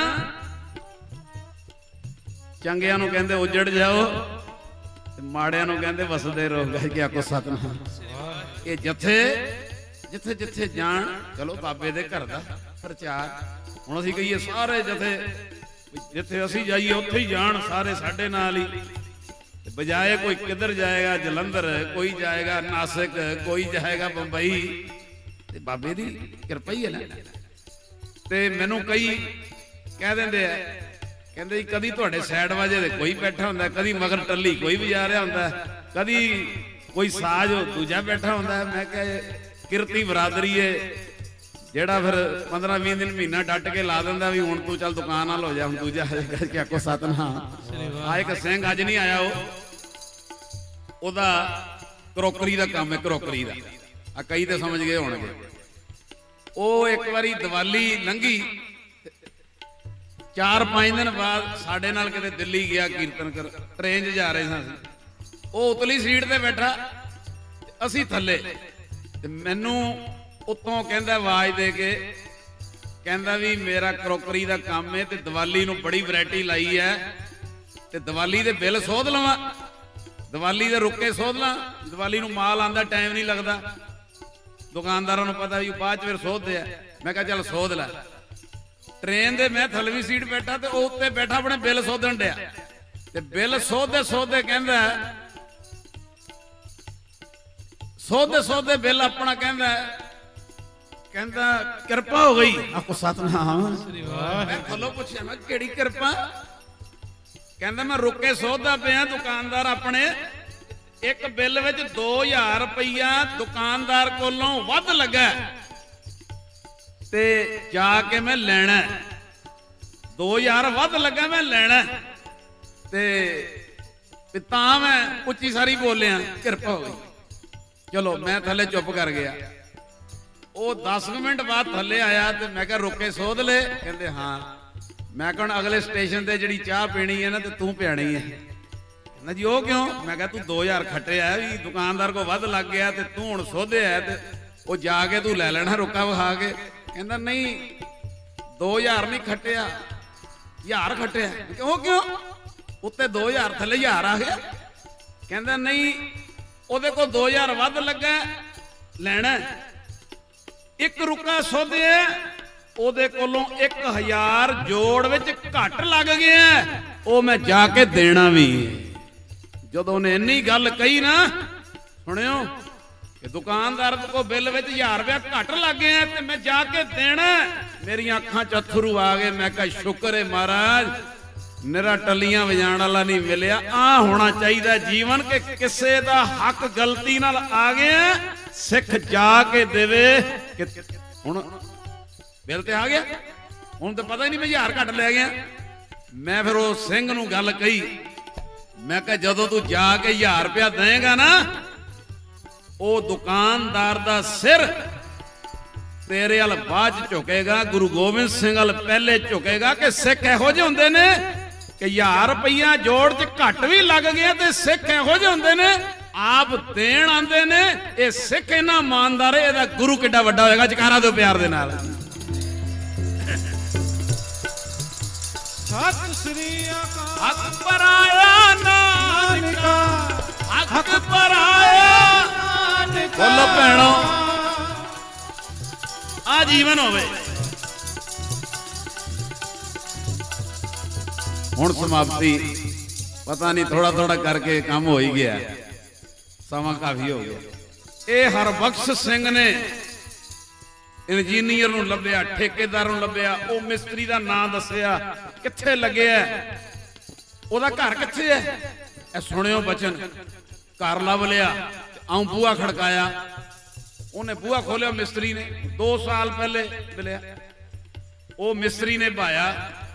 ਚੰਗਿਆਂ ਨੂੰ ਕਹਿੰਦੇ ਉਜੜ ਜਾਓ ਤੇ ਮਾੜਿਆਂ ਨੂੰ ਕਹਿੰਦੇ ਵਸਦੇ ਰਹੋ। ਗਾਇ ਕੇ ਆਖੋ ਸਤਿਨਾਮ। ਇਹ ਜਥੇ ਜਿੱਥੇ ਜਿੱਥੇ ਜਾਣ, ਚਲੋ ਬਾਬੇ ਦੇ ਘਰ ਦਾ ਪ੍ਰਚਾਰ। ਹੁਣ ਅਸੀਂ ਕਹੀਏ ਸਾਰੇ ਜਥੇ ਜਿੱਥੇ ਅਸੀਂ ਜਾਈਏ ਉੱਥੇ ਹੀ ਜਾਣ ਸਾਰੇ ਸਾਡੇ ਨਾਲ ਹੀ, ਬਜਾਏ ਕੋਈ ਕਿੱਧਰ ਜਾਏਗਾ ਜਲੰਧਰ, ਕੋਈ ਜਾਏਗਾ ਨਾਸਿਕ, ਕੋਈ ਜਾਏਗਾ ਬੰਬਈ। ਤੇ ਬਾਬੇ ਦੀ ਕਿਰਪਾ ਹੀ ਹੈ ਨਾ। ਤੇ ਮੈਨੂੰ ਕਈ ਕਹਿ ਦਿੰਦੇ ਆ, ਕਹਿੰਦੇ ਜੀ ਕਦੀ ਤੁਹਾਡੇ ਸਾਈਡ ਵਾਜੇ ਦੇ ਕੋਈ ਬੈਠਾ ਹੁੰਦਾ, ਕਦੀ ਮਗਰ ਟੱਲੀ ਕੋਈ ਵਜਾ ਰਿਹਾ ਹੁੰਦਾ, ਕਦੀ ਕੋਈ ਸਾਜ਼ ਦੂਜਾ ਬੈਠਾ ਹੁੰਦਾ। ਮੈਂ ਕਿਹਾ ਕਿਰਤੀ ਬਰਾਦਰੀ ਏ, ਜਿਹੜਾ ਫਿਰ 15-20 ਦਿਨ ਮਹੀਨਾ ਡੱਟ ਕੇ ਲਾ ਦਿੰਦਾ ਵੀ ਹੁਣ ਤੂੰ ਚੱਲ ਦੁਕਾਨ ਨਾਲ ਹੋ ਜਾ, ਹੁਣ ਦੂਜਾ ਕਰਕੇ ਆਖੋ ਸਤਿਨਾਮ। ਆ ਇੱਕ ਸਿੰਘ ਅੱਜ ਨਹੀਂ ਆਇਆ, ਉਹਦਾ ਕਰੋਕਰੀ ਦਾ ਕੰਮ ਹੈ, ਕਰੋਕਰੀ ਦਾ। ਆ ਕਈ ਤੇ ਸਮਝ ਗਏ ਹੋਣਗੇ। ਉਹ ਇੱਕ ਵਾਰੀ ਦੀਵਾਲੀ ਲੰਘੀ, 4-5 ਦਿਨ ਬਾਅਦ ਸਾਡੇ ਨਾਲ ਕਿਤੇ ਦਿੱਲੀ ਗਿਆ ਕੀਰਤਨ ਕਰ, ਟ੍ਰੇਨ 'ਚ ਜਾ ਰਹੇ ਸਾਂ ਅਸੀਂ। ਉਹ ਉਤਲੀ ਸੀਟ ਤੇ ਬੈਠਾ, ਅਸੀਂ ਥੱਲੇ, ਤੇ ਮੈਨੂੰ ਉੱਤੋਂ ਕਹਿੰਦਾ ਆਵਾਜ਼ ਦੇ ਕੇ, ਕਹਿੰਦਾ ਵੀ ਮੇਰਾ ਕਰੋਕਰੀ ਦਾ ਕੰਮ ਹੈ ਤੇ ਦੀਵਾਲੀ ਨੂੰ ਬੜੀ ਵੈਰਾਈਟੀ ਲਾਈ ਹੈ, ਤੇ ਦੀਵਾਲੀ ਦੇ ਬਿੱਲ ਸੋਧ ਲਵਾਂ, ਦੀਵਾਲੀ ਦੇ ਰੁੱਕੇ ਸੋਧ ਲਾਂ। ਦੀਵਾਲੀ ਨੂੰ ਮਾਲ ਆਂਦਾ ਟਾਈਮ ਨਹੀਂ ਲੱਗਦਾ, ਦੁਕਾਨਦਾਰਾਂ ਨੂੰ ਪਤਾ ਵੀ ਬਾਅਦ ਚ ਫਿਰ ਸੋਧਦੇ ਆ। ਮੈਂ ਕਿਹਾ ਚੱਲ ਸੋਧ ਲੈ। ਟ੍ਰੇਨ ਦੇ ਮੈਂ ਥੱਲਵੀਂ ਸੀਟ ਬੈਠਾ ਤੇ ਉਹ ਉੱਤੇ ਬੈਠਾ ਆਪਣੇ ਬਿੱਲ ਸੋਧਣ ਡਿਆ, ਤੇ ਬਿੱਲ ਸੋਧਦੇ ਸੋਧਦੇ ਕਹਿੰਦਾ, ਸੋਧਦੇ ਸੋਧਦੇ ਬਿੱਲ ਆਪਣਾ ਕਹਿੰਦਾ ਕਿਰਪਾ ਹੋ ਗਈ। ਆਖੋ ਸਤਿਨਾਮ। ਮੈਂ ਥੱਲੋਂ ਪੁੱਛਿਆ, ਮੈਂ ਕਿਹੜੀ ਕਿਰਪਾ? ਕਹਿੰਦਾ ਮੈਂ ਰੁੱਕੇ ਸੋਧਦਾ ਪਿਆ, ਦੁਕਾਨਦਾਰ ਆਪਣੇ ਇੱਕ ਬਿੱਲ ਵਿੱਚ 2000 ਰੁਪਈਆ ਦੁਕਾਨਦਾਰ ਕੋਲੋਂ ਵੱਧ ਲੱਗਾ, ਤੇ ਜਾ ਕੇ ਮੈਂ ਲੈਣਾ। 2000 ਵੱਧ ਲੱਗਾ, ਮੈਂ ਲੈਣਾ, ਤੇ ਤਾਂ ਮੈਂ ਉੱਚੀ ਸਾਰੀ ਬੋਲਿਆ ਕਿਰਪਾ ਹੋ ਗਈ। ਚਲੋ ਮੈਂ ਥੱਲੇ ਚੁੱਪ ਕਰ ਗਿਆ। ਉਹ 10 ਮਿੰਟ ਬਾਅਦ ਥੱਲੇ ਆਇਆ ਤੇ ਮੈਂ ਕਿਹਾ ਰੁੱਕੇ ਸੋਧ ਲੈ? ਕਹਿੰਦੇ ਹਾਂ। ਮੈਂ ਕਿਹਾ ਅਗਲੇ ਸਟੇਸ਼ਨ ਤੇ ਜਿਹੜੀ ਚਾਹ ਪੀਣੀ ਹੈ ਨਾ ਤੇ ਤੂੰ ਪਿਆਣੀ ਹੈ। ਕਹਿੰਦਾ ਜੀ ਉਹ ਕਿਉਂ? ਮੈਂ ਕਿਹਾ ਤੂੰ 2000 ਖੱਟਿਆ ਵੀ ਦੁਕਾਨਦਾਰ ਕੋ ਵੱਧ ਲੱਗ ਗਿਆ ਤੇ ਤੂੰ ਹੁਣ ਸੋਧਿਆ ਤੇ ਉਹ ਜਾ ਕੇ ਤੂੰ ਲੈ ਲੈਣਾ ਰੁੱਕਾ ਵਿਖਾ ਕੇ। ਕਹਿੰਦਾ ਨਹੀਂ 2000 ਨਹੀਂ ਖੱਟਿਆ, 1000 ਖੱਟਿਆ। ਉਹ ਕਿਉਂ? ਉੱਤੇ 2000 ਥੱਲੇ 1000 ਆ ਗਿਆ। ਕਹਿੰਦਾ ਨਹੀਂ ਉਹਦੇ ਕੋਲ 2000 ਵੱਧ ਲੱਗਾ, ਲੈਣਾ। ਇੱਕ ਰੁੱਕਾ ਸੋਧਿਆ, ਉਹਦੇ ਕੋਲੋਂ 1000 ਜੋੜ ਵਿੱਚ ਘੱਟ ਲੱਗ ਗਿਆ, ਉਹ ਮੈਂ ਜਾ ਕੇ ਦੇਣਾ ਵੀ। ਜਦੋਂ ਉਹਨੇ ਇੰਨੀ ਗੱਲ ਕਹੀ ਨਾ, ਸੁਣਿਓ, ਕਿ ਦੁਕਾਨਦਾਰ ਕੋ ਬਿੱਲ ਵਿੱਚ 1000 ਰੁਪਇਆ ਘੱਟ ਲੱਗ ਗਿਆ ਤੇ ਮੈਂ ਜਾ ਕੇ ਦੇਣਾ, ਮੇਰੀਆਂ ਅੱਖਾਂ 'ਚ ਅੱਥਰੂ ਆ ਗਏ। ਮੈਂ ਕਿਹਾ ਸ਼ੁਕਰ ਹੈ ਮਹਾਰਾਜ, ਨਿਰਾ ਟੱਲੀਆਂ ਵਜਾਣ ਵਾਲਾ ਨਹੀਂ ਮਿਲਿਆ। ਆ ਹੋਣਾ ਚਾਹੀਦਾ ਜੀਵਨ, ਕਿ ਕਿਸੇ ਦਾ ਹੱਕ ਗਲਤੀ ਨਾਲ ਆ ਗਿਆ, ਸਿੱਖ ਜਾ ਕੇ ਦੇਵੇ ਕਿ ਹੁਣ ਬਿੱਲ ਤੇ ਆ ਗਿਆ, ਹੁਣ ਤਾਂ ਪਤਾ ਹੀ ਨਹੀਂ ਮੈਂ 1000 ਘੱਟ ਲੈ ਗਿਆ। ਮੈਂ ਫਿਰ ਉਹ ਸਿੰਘ ਨੂੰ ਗੱਲ ਕਹੀ, ਮੈਂ ਕਿਹਾ ਜਦੋਂ ਤੂੰ ਜਾ ਕੇ 1000 ਰੁਪਇਆ ਦੇਏਗਾ ਨਾ, ਉਹ ਦੁਕਾਨਦਾਰ ਦਾ ਸਿਰ ਤੇਰੇ ਵੱਲ ਬਾਅਦ ਚ ਝੁਕੇਗਾ, ਗੁਰੂ ਗੋਬਿੰਦ ਸਿੰਘ ਵੱਲ ਪਹਿਲੇ ਝੁਕੇਗਾ। ਕਿ ਸਿੱਖ ਇਹੋ ਜਿਹੇ ਹੁੰਦੇ ਨੇ ਕਿ 1000 ਰੁਪਇਆ ਜੋੜ ਚ ਘੱਟ ਵੀ ਲੱਗ ਗਿਆ ਤੇ ਸਿੱਖ ਇਹੋ ਜਿਹੇ ਹੁੰਦੇ ਨੇ ਆਪ ਦੇਣ ਆਂਦੇ ਨੇ। ਇਹ ਸਿੱਖ ਇਹਨਾਂ ਇਮਾਨਦਾਰ ਹੈ, ਇਹਦਾ ਗੁਰੂ ਕਿੱਡਾ ਵੱਡਾ ਹੋਏਗਾ। ਜਕਾਰਾ ਦਿਓ ਪਿਆਰ ਦੇ ਨਾਲ। ਸਤਿ ਸ੍ਰੀ ਅਕਾਲ। ਹੱਕ ਪਰਾਇਆ ਨਾਨਕਾ, ਹੱਕ ਪਰਾਇਆ ਨਾਨਕਾ। ਬੋਲੋ ਭੈਣੋ, ਆ ਜੀਵਨ ਹੋਵੇ। ਹੁਣ ਸਮਾਪਤੀ, ਪਤਾ ਨਹੀਂ ਥੋੜਾ ਥੋੜਾ ਕਰਕੇ ਕੰਮ ਹੋ ਹੀ ਗਿਆ, ਸਮਾਂ ਕਾਫੀ ਹੋ ਗਿਆ। ਇਹ ਹਰਬਖਸ਼ ਸਿੰਘ ਨੇ ਇੰਜੀਨੀਅਰ ਨੂੰ ਲੱਭਿਆ, ਠੇਕੇਦਾਰ ਨੂੰ ਲੱਭਿਆ, ਉਹ ਮਿਸਤਰੀ ਦਾ ਨਾਂ ਦੱਸਿਆ, ਕਿੱਥੇ ਲੱਗਿਆ, ਉਹਦਾ ਘਰ ਕਿੱਥੇ ਹੈ। ਇਹ ਸੁਣਿਓ ਬਚਨ, ਘਰ ਲੱਭ ਲਿਆ, ਆਉਂ ਬੂਹਾ ਖੜਕਾਇਆ, ਉਹਨੇ ਬੂਹਾ ਖੋਲਿਆ, ਮਿਸਤਰੀ ਨੇ 2 ਸਾਲ ਪਹਿਲੇ ਮਿਲਿਆ। ਉਹ ਮਿਸਤਰੀ ਨੇ ਭਾਇਆ,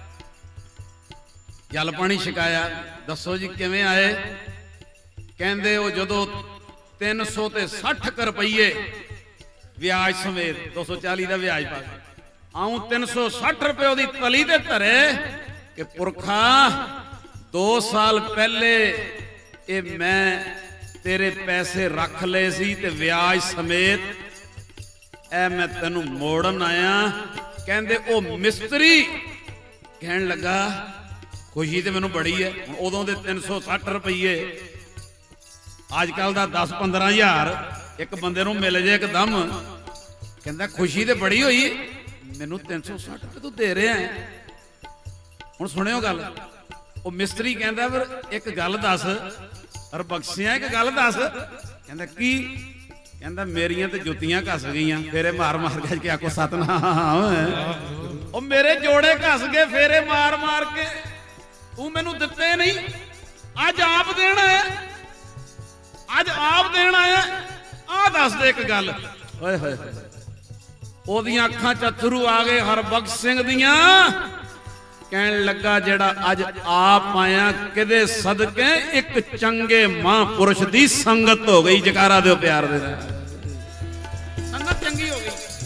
ਜਲ ਪਾਣੀ ਛਕਾਇਆ, ਦੱਸੋ ਜੀ ਕਿਵੇਂ ਆਏ। ਕਹਿੰਦੇ ਉਹ ਜਦੋਂ 360 ਰੁਪਈਏ ਵਿਆਜ ਸਮੇਤ, 240 ਦਾ ਵਿਆਜ ਪਾ ਕੇ ਆਉਂ 360 ਰੁਪਏ ਉਹਦੀ ਤਲੀ ਤੇ ਧਰੇ ਕਿ ਪੁਰਖਾ 2 ਸਾਲ ਪਹਿਲੇ ਇਹ ਮੈਂ ਤੇਰੇ ਪੈਸੇ ਰੱਖ ਲਏ ਸੀ ਤੇ ਵਿਆਜ ਸਮੇਤ ਇਹ ਮੈਂ ਤੈਨੂੰ ਮੋੜਨ ਆਇਆ। ਕਹਿੰਦੇ ਉਹ ਮਿਸਤਰੀ ਕਹਿਣ ਲੱਗਾ ਖੁਸ਼ੀ ਤੇ ਮੈਨੂੰ ਬੜੀ ਹੈ, ਉਦੋਂ ਦੇ 360 ਰੁਪਈਏ ਅੱਜ ਕੱਲ ਦਾ 10-15 ਹਜ਼ਾਰ ਇੱਕ ਬੰਦੇ ਨੂੰ ਮਿਲ ਜੇ ਇੱਕਦਮ। ਕਹਿੰਦਾ ਖੁਸ਼ੀ ਤੇ ਬੜੀ ਹੋਈ, ਮੈਨੂੰ 360 ਰੁਪਏ ਤੂੰ ਦੇ ਰਿਹਾ ਹੈ। ਹੁਣ ਸੁਣਿਓ ਗੱਲ, ਉਹ ਮਿਸਤਰੀ ਕਹਿੰਦਾ ਫਿਰ ਇੱਕ ਗੱਲ ਦੱਸ ਹਰਬਖਸ਼ਿਆ, ਇੱਕ ਗੱਲ ਦੱਸ। ਕਹਿੰਦਾ ਕੀ। ਕਹਿੰਦਾ ਮੇਰੀਆਂ ਤੇ ਜੁੱਤੀਆਂ ਘਸ ਗਈਆਂ, ਫੇਰੇ ਮਾਰ ਮਾਰ ਕੇ ਆਖੋ ਸਤਨਾਮ। ਉਹ ਮੇਰੇ ਜੋੜੇ ਘਸ ਗਏ ਫੇਰੇ ਮਾਰ ਮਾਰ ਕੇ, ਤੂੰ ਮੈਨੂੰ ਦਿੱਤੇ ਨਹੀਂ, ਅੱਜ ਆਪ ਦੇਣਾ ਹੈ, ਅੱਜ ਆਪ ਦੇਣਾ ਹੈ। ਆਹ ਦੱਸ ਦੇ ਇੱਕ ਗੱਲ। ਓਏ ਹੋਏ, ਉਹਦੀਆਂ ਅੱਖਾਂ 'ਚ ਅਥਰੂ ਆ ਗਏ ਹਰਬਖਸ਼ ਸਿੰਘ ਦੀਆਂ। ਕਹਿਣ ਲੱਗਾ ਜਿਹੜਾ ਅੱਜ ਆਪ ਆਇਆ ਕਿਦੇ ਸਦਕੇ, ਇੱਕ ਚੰਗੇ ਮਹਾਂਪੁਰਸ਼ ਦੀ ਸੰਗਤ ਹੋ ਗਈ। ਜਕਾਰਾ ਦਿਓ ਪਿਆਰ ਦੇ ਨਾਲ, ਸੰਗਤ ਚੰਗੀ ਹੋ ਗਈ।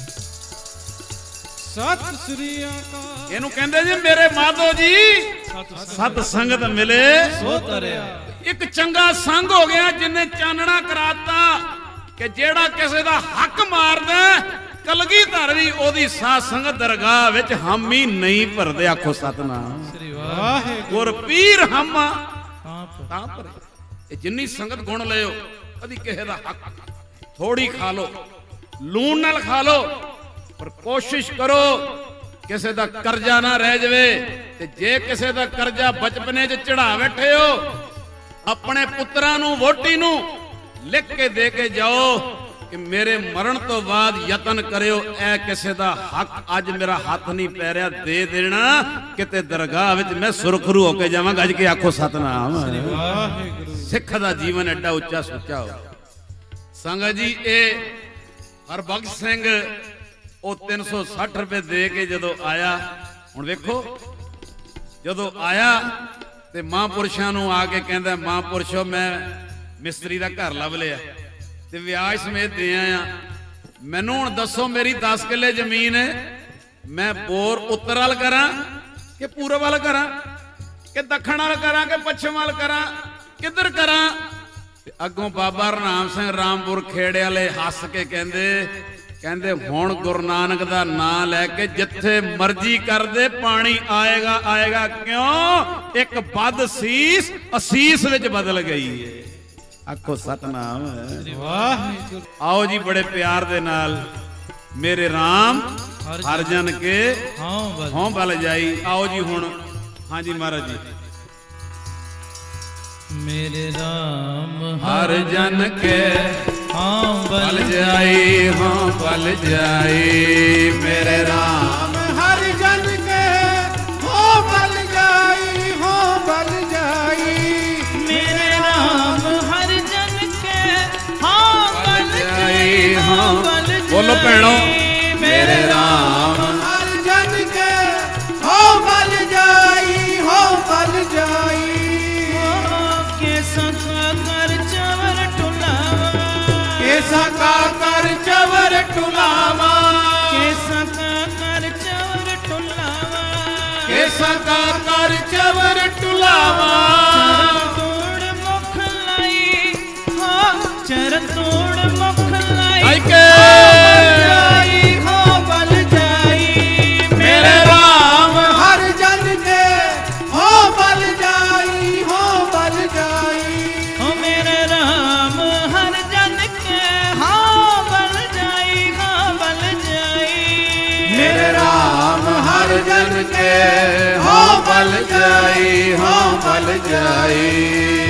ਸਤਿ ਸ੍ਰੀ ਅਕਾਲ। ਇਹਨੂੰ ਕਹਿੰਦੇ ਜੀ ਮੇਰੇ ਮਾਧੋ ਜੀ, ਸਤ ਸੰਗਤ ਮਿਲੇ ਸੋ ਤਰਿਆ। ਇੱਕ ਚੰਗਾ ਸੰਗ ਹੋ ਗਿਆ ਜਿਨੇ ਚਾਨਣਾ ਕਰਾਤਾ ਕਿ ਜਿਹੜਾ ਕਿਸੇ ਦਾ ਹੱਕ ਮਾਰਦਾ ਕਲਗੀਧਰ ਵੀ ਉਹਦੀ ਸਾਧ ਸੰਗਤ ਦਰਗਾਹ ਵਿੱਚ ਹਾਮੀ ਨਹੀਂ ਭਰਦੇ। ਆਖੋ ਸਤਨਾਮ ਸ੍ਰੀ ਵਾਹਿਗੁਰੂ। ਗੁਰ ਪੀਰ ਹਾਮਾ ਤਾਂ ਭਰੇ। ਇਹ ਜਿੰਨੀ ਸੰਗਤ ਗੁਣ ਲਿਓ, ਕਦੀ ਕਿਸੇ ਦਾ ਹੱਕ ਥੋੜੀ ਖਾ ਲੋ, ਲੂਣ ਨਾਲ ਖਾ ਲੋ, ਪਰ ਕੋਸ਼ਿਸ਼ ਕਰੋ ਕਿਸੇ ਦਾ ਕਰਜ਼ਾ ਨਾ ਰਹਿ ਜਾਵੇ। ਤੇ ਜੇ ਕਿਸੇ ਦਾ ਕਰਜ਼ਾ ਬਚਪਨੇ 'ਚ ਚੜਾ ਬੈਠੇ ਹੋ, ਆਪਣੇ ਪੁੱਤਰਾਂ ਨੂੰ ਵੋਟੀ ਨੂੰ ਲਿਖ ਕੇ ਦੇ ਕੇ ਜਾਓ ਕਿ ਮੇਰੇ ਮਰਨ ਤੋਂ ਬਾਅਦ ਯਤਨ ਕਰਿਓ ਐ ਕਿਸੇ ਦਾ ਹੱਕ ਅੱਜ ਮੇਰਾ ਹੱਥ ਨਹੀਂ ਪੈ ਰਿਹਾ, ਦੇ ਦੇਣਾ, ਕਿਤੇ ਦਰਗਾਹ ਵਿੱਚ ਮੈਂ ਸੁਰਖਰੂ ਹੋ ਕੇ ਜਾਵਾਂਗਾ। ਅੱਜ ਕੇ ਆਖੋ ਸਤਨਾਮ। ਸਿੱਖ ਦਾ ਜੀਵਨ ਐਡਾ ਉੱਚਾ ਸੁੱਚਾ ਹੋ। ਸੰਗਤ ਜੀ ਇਹ ਹਰਬਖਸ਼ ਸਿੰਘ ਉਹ 360 ਰੁਪਏ ਦੇ ਕੇ ਜਦੋਂ ਆਇਆ, ਹੁਣ ਵੇਖੋ ਜਦੋਂ ਆਇਆ ਤੇ ਮਹਾਂਪੁਰਸ਼ਾਂ ਨੂੰ ਆ ਕੇ ਕਹਿੰਦਾ ਮਹਾਂਪੁਰਸ਼ੋ ਮੈਂ ਮਿਸਤਰੀ ਦਾ ਘਰ ਲੱਭ ਲਿਆ ਤੇ ਵਿਆਜ ਸਮੇਤ ਦੇ ਆਇਆ। ਮੈਨੂੰ ਹੁਣ ਦੱਸੋ ਮੇਰੀ 10 ਕਿੱਲੇ ਜ਼ਮੀਨ ਹੈ, ਮੈਂ ਬੋਰ ਉੱਤਰ ਵੱਲ ਕਰਾਂ ਕਿ ਪੂਰਬ ਵੱਲ ਕਰਾਂ ਕਿ ਦੱਖਣ ਵੱਲ ਕਰਾਂ ਕਿ ਪੱਛਮ ਵੱਲ ਕਰਾਂ, ਕਿੱਧਰ ਕਰਾਂ। ਤੇ ਅੱਗੋਂ ਬਾਬਾ ਰਣਾਮ ਸਿੰਘ ਰਾਮਪੁਰ ਖੇੜੇ ਵਾਲੇ ਹੱਸ ਕੇ ਕਹਿੰਦੇ ਹੁਣ ਗੁਰੂ ਨਾਨਕ ਦਾ ਨਾਂ ਲੈ ਕੇ ਜਿੱਥੇ ਮਰਜ਼ੀ ਕਰਦੇ ਪਾਣੀ ਆਏਗਾ ਆਏਗਾ। ਕਿਉਂ? ਇੱਕ ਬਦ ਸੀਸ ਅਸੀਸ ਵਿੱਚ ਬਦਲ ਗਈ ਹੈ। ਆਖੋ ਸਤਨਾਮ ਵਾਹਿਗੁਰੂ। ਆਓ ਜੀ ਬੜੇ ਪਿਆਰ ਦੇ ਨਾਲ ਮੇਰੇ ਰਾਮ ਹਰ ਜਨ ਕੇ ਹਉ ਬਲ ਜਾਈ। ਆਓ ਜੀ ਹੁਣ। ਹਾਂਜੀ ਮਹਾਰਾਜ ਜੀ। ਮੇਰੇ ਰਾਮ ਹਰ ਜਨ ਕੇ ਹਉ ਬਲ ਜਾਈ, ਹਉ ਬਲ ਜਾਈ। ਮੇਰੇ ਰਾਮ ਹਰ ਜਨ ਕੇ ਹੋ ਬਲ ਜਾਈ, ਹੋ ਬਲ ਜਾਈ। ਮੇਰੇ ਰਾਮ ਹਰ ਜਨ ਕੇ ਹਉ ਬਲ ਜਾਈ, ਹਉ ਬਲ ਜਾਈ। ਬੋਲੋ ਭੈਣੋ। ਮੇਰੇ ਰਾਮ ਹਰ ਜਨ ਕੇ ਹੋ ਬਲ ਜਾਈ, ਹੋ ਬਲ ਜਾਈ। ਕੇਸਾ ਕਾ ਕਰ ਚਵਰ ਟੁਲਾਵਾ, ਕੇਸਾ ਕਾ ਕਰ ਚਵਰ ਟੁਲਾਵਾ, ਕੇਸਾ ਕਾ ਕਰ ਚਵਰ ਟੁਲਾਵਾ। ਕੇਸਾ ਕਾ ਕਰ ਚਵਰ ਟੁਲਾਵਾ। ਚਰਨ ਤੋੜ ਮੁਖ ਲਾਈ, ਹਾਂ ਚਰਨ ਤੋੜ ਮੁਖ ਲਾਈ। ਆਈ ਕੇ ਹੋ ਬਲ ਜਾਈ। ਮੇਰੇ ਰਾਮ ਹਰ ਜਨ ਕੇ ਹੋ ਬਲ ਜਾਈ, ਹੋ ਬਲ ਜਾਈ। ਓ ਮੇਰੇ ਰਾਮ ਹਰ ਜਨ ਕੇ ਹਾਂ ਬਲ ਜਾਈ, ਹਾਂ ਬਲ ਜਾਈ। ਮੇਰੇ ਰਾਮ ਹਰ ਜਨ ਕੇ ਹੋ ਬਲ ਜਾਈ, ਹੋ ਬਲ ਜਾਈ।